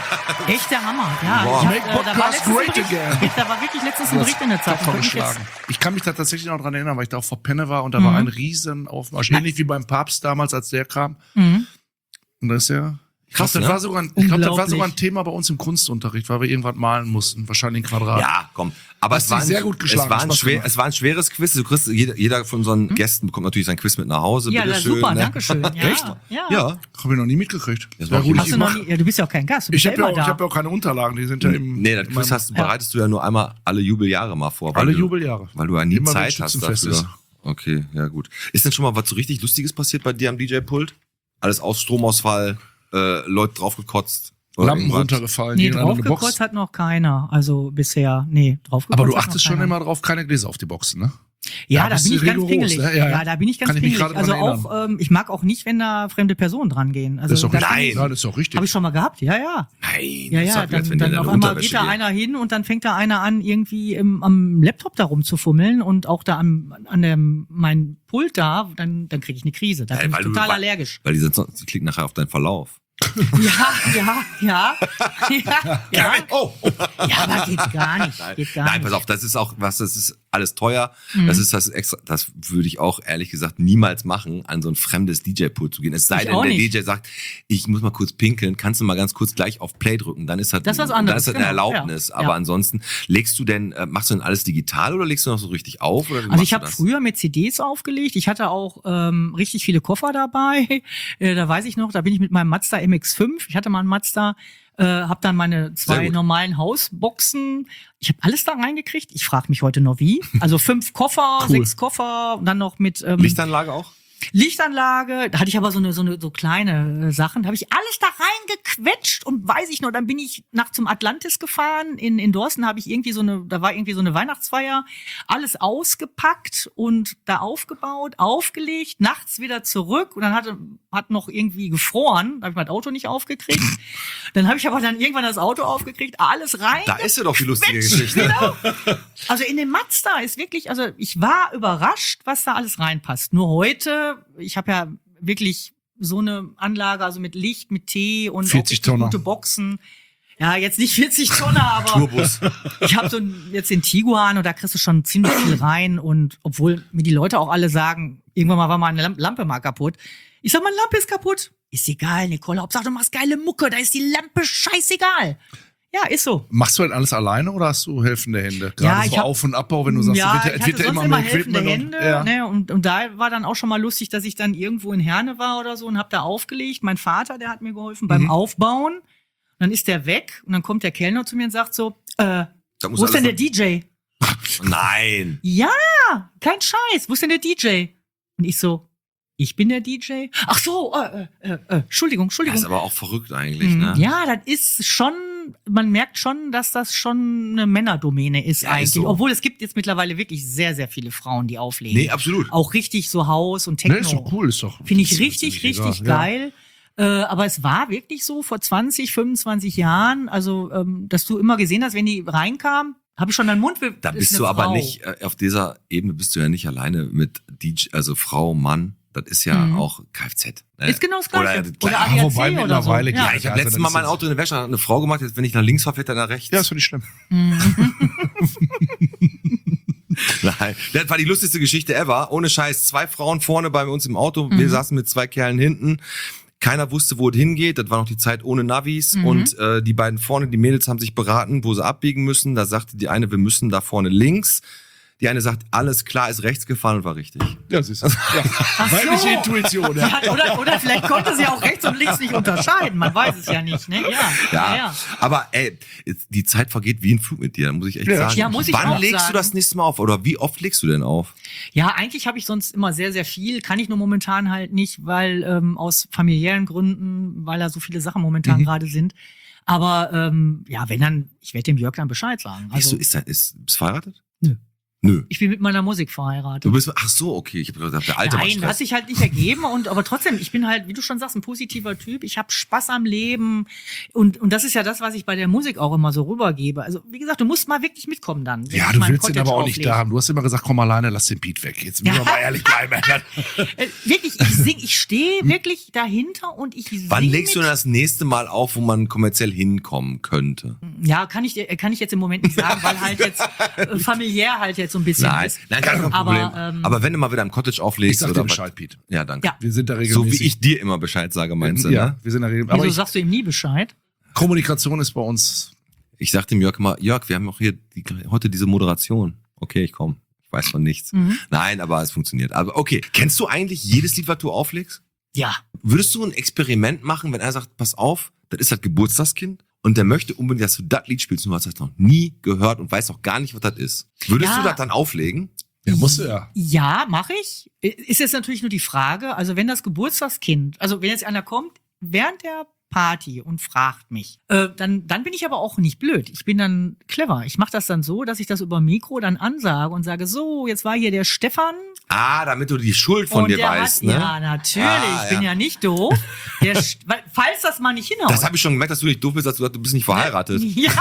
Echt der Hammer. Ja, Wow. ich hab, Make äh, da, war podcast letztens ein great Bericht, again. da war wirklich letztens ein Bericht in der Zeitung. Davon Könnte ich jetzt- geschlagen. Ich kann mich da tatsächlich noch dran erinnern, weil ich da auch vor Penne war und da Mhm. war ein riesen Aufmarsch. Ähnlich wie beim Papst damals, als der kam. Mhm. Und da ist er. Ich Krass, glaube, das, ne? war sogar ein- ich glaub, das war Unglaublich. sogar ein Thema bei uns im Kunstunterricht, weil wir irgendwas malen mussten. Wahrscheinlich ein Quadrat. Ja, komm. Aber Hast es war, dich ein, sehr gut geschlagen, es, war ein Spaß schwer, gemacht. es war ein schweres Quiz. Du kriegst, jeder, jeder von unseren Gästen bekommt natürlich sein Quiz mit nach Hause. Ja, Bitteschön, super, ne? danke schön. Ja, Echt? Ja. Ja. Habe ich noch nie mitgekriegt. Das Ja, war gut, gut. Hast ich du noch mach- nie, ja, du bist ja auch kein Gast. Du bist Ich ja habe ja, immer auch- ich da. hab ja auch keine Unterlagen, die sind ja im. Nee, das in Quiz meinem- hast, bereitest du ja nur einmal alle Jubeljahre mal vor. Weil alle du, Jubeljahre. Weil du ja nie Immer, wenn Zeit hast Schützenfest dafür. ist. Okay, ja gut. Ist denn schon mal was so richtig Lustiges passiert bei dir am D J-Pult? Alles aus, Stromausfall, äh, Leute draufgekotzt? oder Lampen irgendwas? runtergefallen, Nee, gegen eine Box. draufgekotzt hat noch keiner. Also bisher, nee, draufgekotzt Aber du hat noch achtest schon keiner. immer drauf, keine Gläser auf die Boxen, ne? Ja, Da da bist bin du ich ganz rigoros, pingelig. ne? Ja, Ja, ja. da bin ich ganz Kann ich mich pingelig. gerade dran Also auch, ähm, ich mag auch nicht, wenn da fremde Personen dran gehen. Also Das ist doch da richtig. bin ich- Ja, das ist doch richtig. Habe ich schon mal gehabt, ja, ja. Nein, Ja, das ja, sagt mir, als dann, wenn dann der auf in einmal Unterwäsche geht da geht. einer hin und dann fängt da einer an, irgendwie im, am Laptop da rumzufummeln und auch da an, an dem, mein Pult da, dann, dann kriege ich eine Krise. Da Ja, bin ich weil du- total weil- allergisch. Weil die, sind sonst, die klicken nachher auf deinen Verlauf. Ja, ja, ja, ja, ja. Oh, oh. Ja, aber geht gar nicht. Geht gar Nein, nicht. pass auf, das ist auch was, das ist alles teuer. Mhm. Das ist das extra, das würde ich auch ehrlich gesagt niemals machen, an so ein fremdes D J-Pult zu gehen. Es sei Ich denn, auch der nicht. D J sagt, ich muss mal kurz pinkeln, kannst du mal ganz kurz gleich auf Play drücken, dann ist das, Das ist was dann anderes, ist das eine genau, Erlaubnis. ja, Aber ja. ansonsten, legst du denn, äh, machst du denn alles digital oder legst du noch so richtig auf? Oder wie Also machst ich du habe das? früher mit C Ds aufgelegt. Ich hatte auch ähm, richtig viele Koffer dabei. Äh, da weiß ich noch, da bin ich mit meinem Mazda M X fünf. Ich hatte mal einen Mazda, äh, habe dann meine Sehr zwei gut. normalen Hausboxen. Ich habe alles da reingekriegt. Ich frage mich heute noch wie. Also fünf Koffer, Cool. sechs Koffer und dann noch mit ähm, Lichtanlage auch? Lichtanlage, da hatte ich aber so eine so eine so kleine äh, Sachen, da habe ich alles da reingequetscht und weiß ich noch, dann bin ich nach zum Atlantis gefahren, in in Dorsten habe ich irgendwie so eine, da war irgendwie so eine Weihnachtsfeier, alles ausgepackt und da aufgebaut, aufgelegt, nachts wieder zurück und dann hatte hat noch irgendwie gefroren, da habe ich mein Auto nicht aufgekriegt. Dann habe ich aber dann irgendwann das Auto aufgekriegt, alles rein. Da ist ja doch die lustige Geschichte. Genau. Also in den Mazda ist wirklich, also ich war überrascht, was da alles reinpasst. Nur heute, ich habe ja wirklich so eine Anlage, also mit Licht, mit Tee und vierzig auch Tonner. gute Boxen. Ja, jetzt nicht vierzig Tonner, aber Turbus. ich habe so einen, jetzt den Tiguan und da kriegst du schon ziemlich viel rein und obwohl mir die Leute auch alle sagen, irgendwann mal war meine Lamp- Lampe mal kaputt. Ich sag, meine Lampe ist kaputt. Ist egal, Nicole, Hauptsache du machst geile Mucke, da ist die Lampe scheißegal. Ja, ist so. Machst du denn alles alleine oder hast du helfende Hände? Gerade Ja, so ich hab- Auf- und Abbau, wenn du sagst, ja, es wird, ich ja- hatte wird ja sonst immer immer mehr helfende Equipment. Hände, Und, ja. ne, und, und da war dann auch schon mal lustig, dass ich dann irgendwo in Herne war oder so und hab da aufgelegt. Mein Vater, der hat mir geholfen beim Mhm. Aufbauen. Und dann ist der weg und dann kommt der Kellner zu mir und sagt so, äh, Da muss wo ist denn der alles D J? noch- Nein. Ja, kein Scheiß, wo ist denn der D J? Und ich so, ich bin der D J? Ach so, äh, äh, äh, Entschuldigung, Das Entschuldigung. ist aber auch verrückt eigentlich, Mhm. ne? Ja, das ist schon, man merkt schon, dass das schon eine Männerdomäne ist Ja, ist eigentlich. so. Obwohl es gibt jetzt mittlerweile wirklich sehr, sehr viele Frauen, die auflegen. Nee, absolut. Auch richtig so Haus und Techno. Nee, ist doch cool, ist doch. Finde ich ist richtig, ziemlich richtig egal, geil. Äh, aber es war wirklich so vor zwanzig, fünfundzwanzig Jahren, also ähm, dass du immer gesehen hast, wenn die reinkamen, habe ich schon deinen Mund be- Da ist bist eine du aber Frau. nicht, äh, auf dieser Ebene bist du ja nicht alleine mit D J, also Frau, Mann. Das ist ja Mhm. auch Kfz. Ne? Ist genau das Gleiche. Oder, Oder, oder Ja, A D A C wobei oder mittlerweile- so. ja, Ja. ich habe Also letztes dann Mal ist mein es- Auto in der Wäsche, hat eine Frau gemacht, jetzt wenn ich nach links fahre, fährt er nach rechts. Ja, das finde ich schlimm. Nein, das war die lustigste Geschichte ever. Ohne Scheiß, zwei Frauen vorne bei uns im Auto, wir Mhm. saßen mit zwei Kerlen hinten. Keiner wusste, wo es hingeht. Das war noch die Zeit ohne Navis. Mhm. Und äh, die beiden vorne, die Mädels, haben sich beraten, wo sie abbiegen müssen. Da sagte die eine, wir müssen da vorne links. Die eine sagt, alles klar, ist rechts gefahren und war richtig. Ja, siehst du. Ja. Weibliche so. Intuition, ja. Ja, oder, oder vielleicht konnte sie auch rechts und links nicht unterscheiden. Man weiß es ja nicht, ne? Ja. Ja, ja. aber ey, die Zeit vergeht wie ein Flug mit dir, da muss ich echt Ja. sagen. Ja, muss ich Wann auch legst sagen. du das nächste Mal auf? Oder wie oft legst du denn auf? Ja, eigentlich habe ich sonst immer sehr, sehr viel. Kann ich nur momentan halt nicht, weil ähm, aus familiären Gründen, weil da so viele Sachen momentan Mhm. gerade sind. Aber ähm, ja, wenn dann, ich werde dem Jörg dann Bescheid sagen. Bist Also, du, ist, ist, bist du verheiratet? Nö. Nö. ich bin mit meiner Musik verheiratet. Du bist, ach so, okay, ich habe gedacht, der alte Nein, macht hat Stress. sich halt nicht ergeben und aber trotzdem, ich bin halt, wie du schon sagst, ein positiver Typ. Ich habe Spaß am Leben und und das ist ja das, was ich bei der Musik auch immer so rübergebe. Also wie gesagt, du musst mal wirklich mitkommen dann. wenn Ja, ich du mein willst ihn Cottage aber auch nicht auflege. da haben. Du hast immer gesagt, komm alleine, lass den Beat weg. Jetzt müssen wir Ja. mal ehrlich bleiben. Äh, wirklich, ich sing, ich stehe wirklich dahinter und ich sing Wann legst du mit. denn das nächste Mal auf, wo man kommerziell hinkommen könnte? Ja, kann ich dir- kann ich jetzt im Moment nicht sagen, weil halt jetzt äh, familiär halt jetzt so ein bisschen Nein, ist. nein, gar kein Aber, Problem. ähm, Aber wenn du mal wieder im Cottage Ich auflegst sag oder dir was- Bescheid, Pete. Ja, danke. Ja. Wir sind da So regelmäßig. wie ich dir immer Bescheid sage, meinst du, Ja, ne? wir sind da regelmäßig. Aber Wieso ich, sagst du ihm nie Bescheid? Kommunikation ist bei uns. Ich sagte dem Jörg immer, Jörg, wir haben auch hier die, heute diese Moderation. Okay, ich komm. Ich weiß von nichts. Mhm. Nein, aber es funktioniert. Aber okay, kennst du eigentlich jedes Lied, was du auflegst? Ja. Würdest du ein Experiment machen, wenn er sagt, pass auf, das ist das Geburtstagskind und der möchte unbedingt, dass du das Lied spielst und du hast das noch nie gehört und weißt auch gar nicht, was das ist. Würdest Ja. du das dann auflegen? Ja, musst du ja. Ja, mache ich. Ist jetzt natürlich nur die Frage, also wenn das Geburtstagskind, also wenn jetzt einer kommt, während der Party und fragt mich, äh, dann, dann bin ich aber auch nicht blöd. Ich bin dann clever. Ich mache das dann so, dass ich das über Mikro dann ansage und sage, so, jetzt war hier der Stefan. Ah, damit du die Schuld von und dir der weißt, hat, ne? Ja, natürlich. Ah, ich bin ja. ja nicht doof. Der, St- weil, falls das mal nicht hinhaut. Das habe ich schon gemerkt, dass du nicht doof bist, dass du, du bist nicht verheiratet. Ja,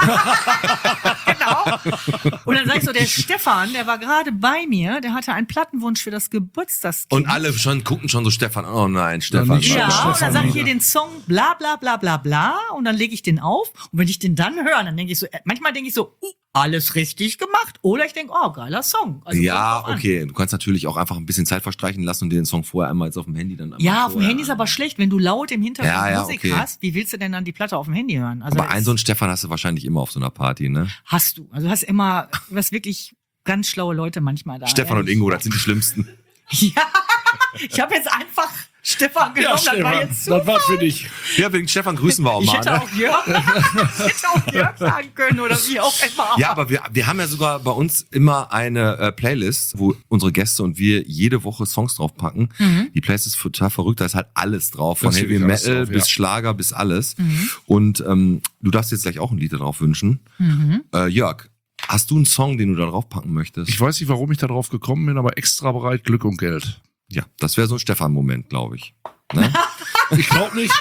genau. Und dann sag ich so, der Stefan, der war gerade bei mir, der hatte einen Plattenwunsch für das Geburtstagskind. Und alle schon gucken schon so Stefan, oh nein, Stefan. nicht Ja, Stefan, und dann sage ich ja. hier den Song bla bla bla bla bla und dann lege ich den auf und wenn ich den dann höre, dann denke ich so, äh, manchmal denke ich so, uh, alles richtig gemacht oder ich denke, oh, geiler Song. Also, Ja, kommt drauf an. okay. Du kannst natürlich auch einfach ein bisschen Zeit verstreichen lassen und dir den Song vorher einmal jetzt auf dem Handy dann einmal Ja, auf dem vorher- Handy ist aber schlecht, wenn du laut im Hintergrund Ja, ja, Musik okay. hast, wie willst du denn dann die Platte auf dem Handy hören? Also Aber das einen so einen Stefan hast du wahrscheinlich immer auf so einer Party, ne? hast du. Also du hast immer, du hast wirklich ganz schlaue Leute manchmal da. Stefan und ehrlich. Ingo, das sind die schlimmsten. Ja, Ich habe jetzt einfach Stefan genommen, das war jetzt so. das war für dich. Ja, wegen Stefan grüßen wir auch Ich mal. hätte Ne? auch Jörg, ich hätte auch Jörg sagen können oder wie auch immer. Ja, aber wir, wir haben ja sogar bei uns immer eine äh, Playlist, wo unsere Gäste und wir jede Woche Songs draufpacken. Mhm. Die Playlist ist total verrückt, da ist halt alles drauf. Von Das ist Heavy wirklich alles Metal drauf, bis ja. Schlager bis alles. Mhm. Und ähm, du darfst jetzt gleich auch ein Lied darauf wünschen. Mhm. Äh, Jörg, hast du einen Song, den du da draufpacken möchtest? Ich weiß nicht, warum ich da drauf gekommen bin, aber extra bereit, Glück und Geld. Ja, das wäre so ein Stefan-Moment, glaube ich. Ne? Ich glaube nicht.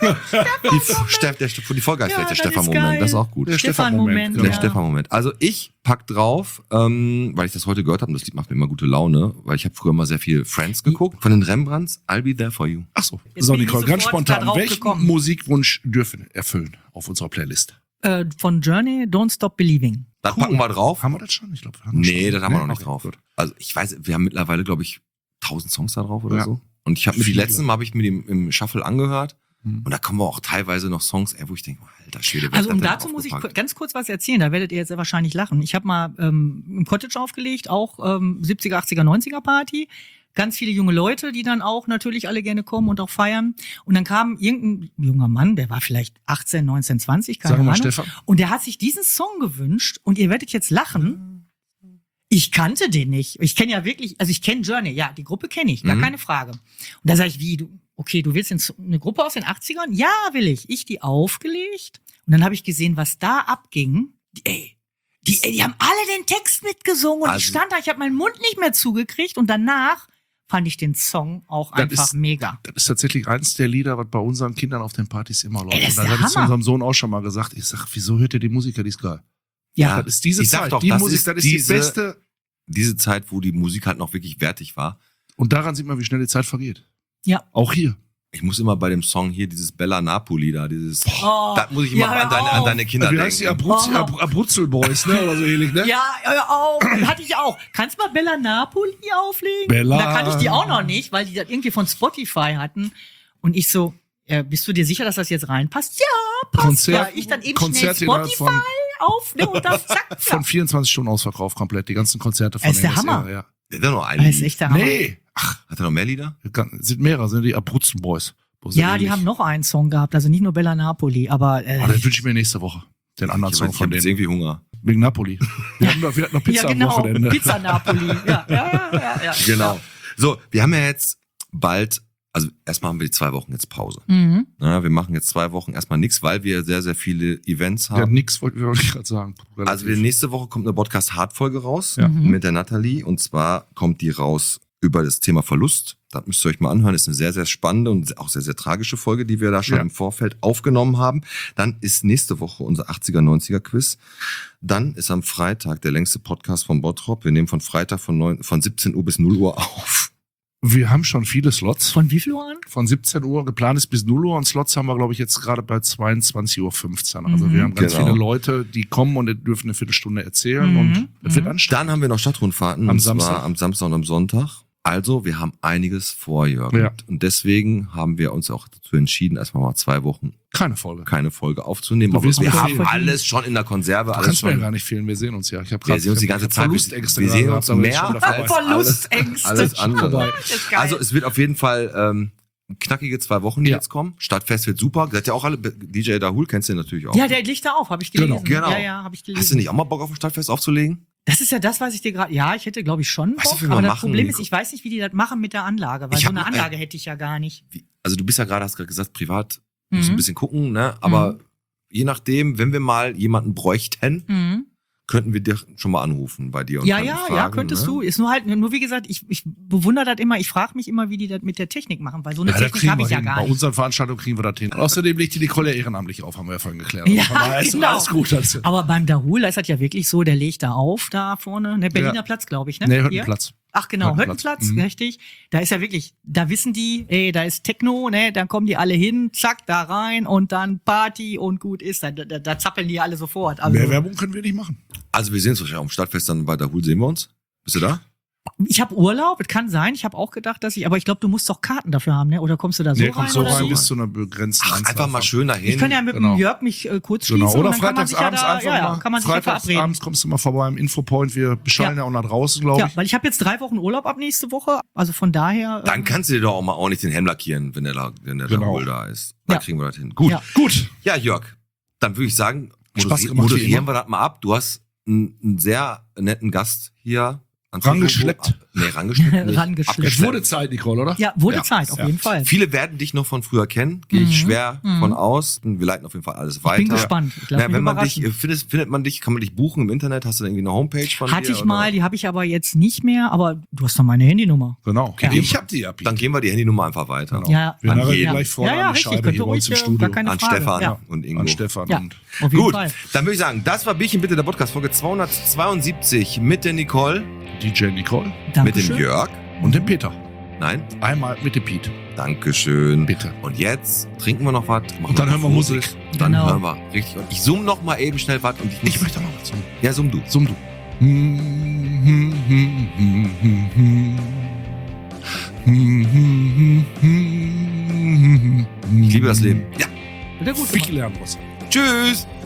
die, Steff, der, die Folge heißt Ja, vielleicht der das ist Stefan-Moment, geil. das ist auch gut. Der Stefan-Moment, Stefan-Moment, Der ja. Stefan-Moment. Also ich pack drauf, ähm, weil ich das heute gehört habe, und das Lied macht mir immer gute Laune, weil ich habe früher mal sehr viel Friends geguckt. Von den Rembrandts, I'll Be There For You. Ach so. Jetzt So, bin ich Nicole, ganz sofort da spontan. drauf Welchen gekommen. Musikwunsch dürfen wir erfüllen auf unserer Playlist? Äh, von Journey, Don't Stop Believing. Das Cool. packen wir drauf. Haben wir das schon? Ich glaube, Nee, das haben wir noch nicht Okay, drauf. gut. Also ich weiß, wir haben mittlerweile, glaube ich, tausend Songs da drauf oder Ja. so. Und ich habe mir die Viele. letzten, habe ich mir die im, im Shuffle angehört. Hm. Und da kommen auch teilweise noch Songs, ey, wo ich denke, alter Schwede, wer Also hat um das denn dazu muss ich aufgepackt? ganz kurz was erzählen, da werdet ihr jetzt sehr wahrscheinlich lachen. Ich habe mal ähm, im Cottage aufgelegt, auch ähm, siebziger, achtziger, neunziger Party. Ganz viele junge Leute, die dann auch natürlich alle gerne kommen und auch feiern. Und dann kam irgendein junger Mann, der war vielleicht achtzehn, neunzehn, zwanzig, keine Sag mal, Ahnung. Stefan. Und der hat sich diesen Song gewünscht und ihr werdet jetzt lachen. Ich kannte den nicht. Ich kenne ja wirklich, also ich kenne Journey, ja, die Gruppe kenne ich, gar Mhm. keine Frage. Und da sage ich, wie, du, okay, du willst den Song- eine Gruppe aus den achtzigern? Ja, will ich. Ich die aufgelegt und dann habe ich gesehen, was da abging. Die, ey, die, ey, die haben alle den Text mitgesungen und Also- ich stand da, ich habe meinen Mund nicht mehr zugekriegt und danach fand ich den Song auch Das einfach ist- mega. Das ist tatsächlich eins der Lieder, was bei unseren Kindern auf den Partys immer läuft. Ey, das ist Und dann der habe ich zu Hammer. unserem Sohn auch schon mal gesagt, ich sag, wieso hört ihr die Musiker, die ist geil. Ja, Das ist diese ich sag Zeit, doch, die das Musik, ist das ist diese- die beste. Diese Zeit, wo die Musik halt noch wirklich wertig war. Und daran sieht man, wie schnell die Zeit vergeht. ja. Auch hier. Ich muss immer bei dem Song hier, dieses Bella Napoli da, dieses, Oh, da muss ich immer ja, hör an, deine, an auf. deine Kinder Wie heißt die? denken. Abruz Oh. Ab Abruzzel Boys, ne? Oder so ähnlich, ne? Ja, hör auf. Hatte ich auch. Kannst mal Bella Napoli auflegen? Bella. Da kannte ich die auch noch nicht, weil die das irgendwie von Spotify hatten. Und ich so, äh, bist du dir sicher, dass das jetzt reinpasst? Ja, passt. Konzert, ja, ich dann eben Konzert schnell innerhalb Spotify von, auf, ne, und dann zack, von zack. vierundzwanzig Stunden ausverkauft komplett. Die ganzen Konzerte von Das ist der denen. Hammer. Ja, ja. Der hat noch ein Das ist Lied. echt der Hammer. Nee. Ach, Hat er noch mehr Lieder? sind mehrere, sind die Abruzzen Boys. So Ja, die ähnlich. haben noch einen Song gehabt, also nicht nur Bella Napoli, aber äh, Oh, den wünsche ich mir nächste Woche. Den anderen Ich Song habe von jetzt denen. irgendwie Hunger. Wegen Napoli. Wir hatten noch, wir hatten noch Pizza ja am genau, Wochenende. Pizza Napoli. Ja, ja, ja, ja, ja. Genau. So, wir haben ja jetzt bald, also erstmal haben wir die zwei Wochen jetzt Pause. Mhm. Ja, wir machen jetzt zwei Wochen erstmal nichts, weil wir sehr, sehr viele Events Ja, haben. nix wollte wollte ich gerade sagen. Also wir, nächste Woche kommt eine Podcast-Hard-Folge raus Ja. Mhm. mit der Nathalie. Und zwar kommt die raus über das Thema Verlust. Das müsst ihr euch mal anhören. Ist eine sehr, sehr spannende und auch sehr, sehr tragische Folge, die wir da schon Ja. im Vorfeld aufgenommen haben. Dann ist nächste Woche unser achtziger, neunziger Quiz. Dann ist am Freitag der längste Podcast von Bottrop. Wir nehmen von Freitag von, neun, von siebzehn Uhr bis null Uhr auf. Wir haben schon viele Slots. Von wie viel Uhr an? Von siebzehn Uhr, geplant ist bis null Uhr und Slots haben wir, glaube ich, jetzt gerade bei zweiundzwanzig Uhr fünfzehn. Also Mhm. wir haben ganz Genau. viele Leute, die kommen und die dürfen eine Viertelstunde erzählen Mhm. und es wird Mhm. anstrengend. Dann haben wir noch Stadtrundfahrten. Am und zwar Samstag. am Samstag und am Sonntag. Also, wir haben einiges vor, Jörg. Ja. Und deswegen haben wir uns auch dazu entschieden, erstmal mal zwei Wochen Keine Folge. keine Folge aufzunehmen. Du Aber wirst wir mir haben fehlen. alles schon in der Konserve. Du Alles kannst mir ja schon. gar nicht fehlen, wir sehen uns ja. Ich habe Wir sehen uns die ganze Zeit. Verlustängste Wir sehen gerade uns gehabt, aber jetzt mehr schon wieder als vorbei. Verlustängste. alles, alles andere. Vorbei. Ist geil. Also es wird auf jeden Fall ähm, knackige zwei Wochen, die Ja. jetzt kommen. Stadtfest wird super. Seid ja auch alle, D J Dahul kennst du natürlich auch. Ja, der legt da auf, habe ich gelesen. Genau, genau. Ja, ja, habe ich gelesen. Hast du nicht auch mal Bock auf ein Stadtfest aufzulegen? Das ist ja das, was ich dir gerade. Ja, ich hätte, glaube ich, schon Was Bock. wir mal Aber das machen, Problem ist, Nico? ich weiß nicht, wie die das machen mit der Anlage, weil Ich so hab- eine Anlage hätte ich ja gar nicht. Wie, also du bist ja gerade, hast gerade gesagt, privat, musst Mhm. ein bisschen gucken, ne? Aber Mhm. je nachdem, wenn wir mal jemanden bräuchten, Mhm. könnten wir dir schon mal anrufen bei dir. Und Ja, dann ja, fragen, ja, könntest ne? du. Ist nur halt, nur wie gesagt, ich, ich bewundere das immer, ich frage mich immer, wie die das mit der Technik machen, weil so eine Ja, da Technik kriegen habe wir ich ja hin. gar Bei nicht. unseren Veranstaltungen kriegen wir das hin. Außerdem legt die Nicole ja ehrenamtlich auf, haben wir ja vorhin geklärt. Ja, Von daher ist genau. alles gut. Also. Aber beim Dahul, da ist das ja wirklich so, der legt da auf, da vorne, ne, Berliner Ja. Platz, glaube ich, ne? Nee, Hier? Hüttenplatz. Ach genau, Hüttenplatz. Hüttenplatz, Mhm. richtig. Da ist ja wirklich, da wissen die, ey, da ist Techno, ne, dann kommen die alle hin, zack, da rein und dann Party und gut ist. Da, da, da zappeln die alle sofort. Also, Mehr Werbung können wir nicht machen. Also wir sehen uns wahrscheinlich auf dem Stadtfest, dann bei Dahul sehen wir uns. Bist du da? Ich habe Urlaub, es kann sein. Ich habe auch gedacht, dass ich, aber ich glaube, du musst doch Karten dafür haben, ne? Oder kommst du da so Nee, rein? kommt so oder rein so? bis zu einer begrenzten Ach, Anzahl. einfach mal von- schön dahin. Ich kann ja mit Genau. dem Jörg mich äh, kurz schließen. Genau. Oder und dann kann man sich freitagsabends ja da, einfach ja, ja, mal. kann man sich ja verabreden. Freitagsabends kommst du mal vorbei im Infopoint. Wir beschallen ja, Ja. auch nach draußen, glaube Ja, ich. weil ich habe jetzt drei Wochen Urlaub ab nächste Woche. Also von daher. Dann ähm, kannst du dir doch auch mal ordentlich den Helm lackieren, wenn der, da- wenn der Genau. Raoul da ist. Dann Ja. kriegen wir das hin. Gut. Ja. Gut. Ja, Jörg, dann würde ich sagen, Spaß moderi gemacht, wie moderieren immer. wir das mal ab. Du hast einen, einen sehr netten Gast hier. ans Rangeschleppt. Mikrofon ab- Nee, rangeschleppt nicht. Rangeschleppt. Es Abgeschleppt. wurde Zeit, Nicole, oder? ja, wurde Ja. Zeit, auf Ja. jeden Fall. Viele werden dich noch von früher kennen, gehe ich Mhm. schwer Mhm. von aus. Wir leiten auf jeden Fall alles weiter. Ich bin gespannt. Ich lass Na, mich wenn man dich, überraschen. äh, findet, findet man dich, kann man dich buchen im Internet? Hast du da irgendwie eine Homepage von Hatte dir? ich oder? mal, die habe ich aber jetzt nicht mehr. Aber du hast doch meine Handynummer. Genau. Ja. Ich hab die ja. Pete. Dann gehen wir die Handynummer einfach weiter. Genau. Ja, Wir an narren jeden. gleich vorne ja, ja, an die richtig. Scheibe Könnt hier ihr bei uns ruhig, im äh, gar Studio. keine An Frage. Stefan Ja. und Ingo. An Stefan Ja, und auf jeden Gut, Fall. dann würde ich sagen, das war Bierchen bitte, der Podcast Folge zweihundertzweiundsiebzig mit der Nicole, D J Nicole mit Dankeschön. dem Jörg. und dem Peter. Nein, Einmal mit dem Pete. Dankeschön. Bitte. Und jetzt trinken wir noch was. machen Und dann noch hören wir Musik. Musik. Und dann Genau. hören wir richtig. Und ich zoom noch mal eben schnell was und ich muss. Ich möchte noch was zum. Ja, zoom du. Summ du. Ich liebe das Leben. Ja. Wieder gut Viel gemacht. lernen was. Tschüss.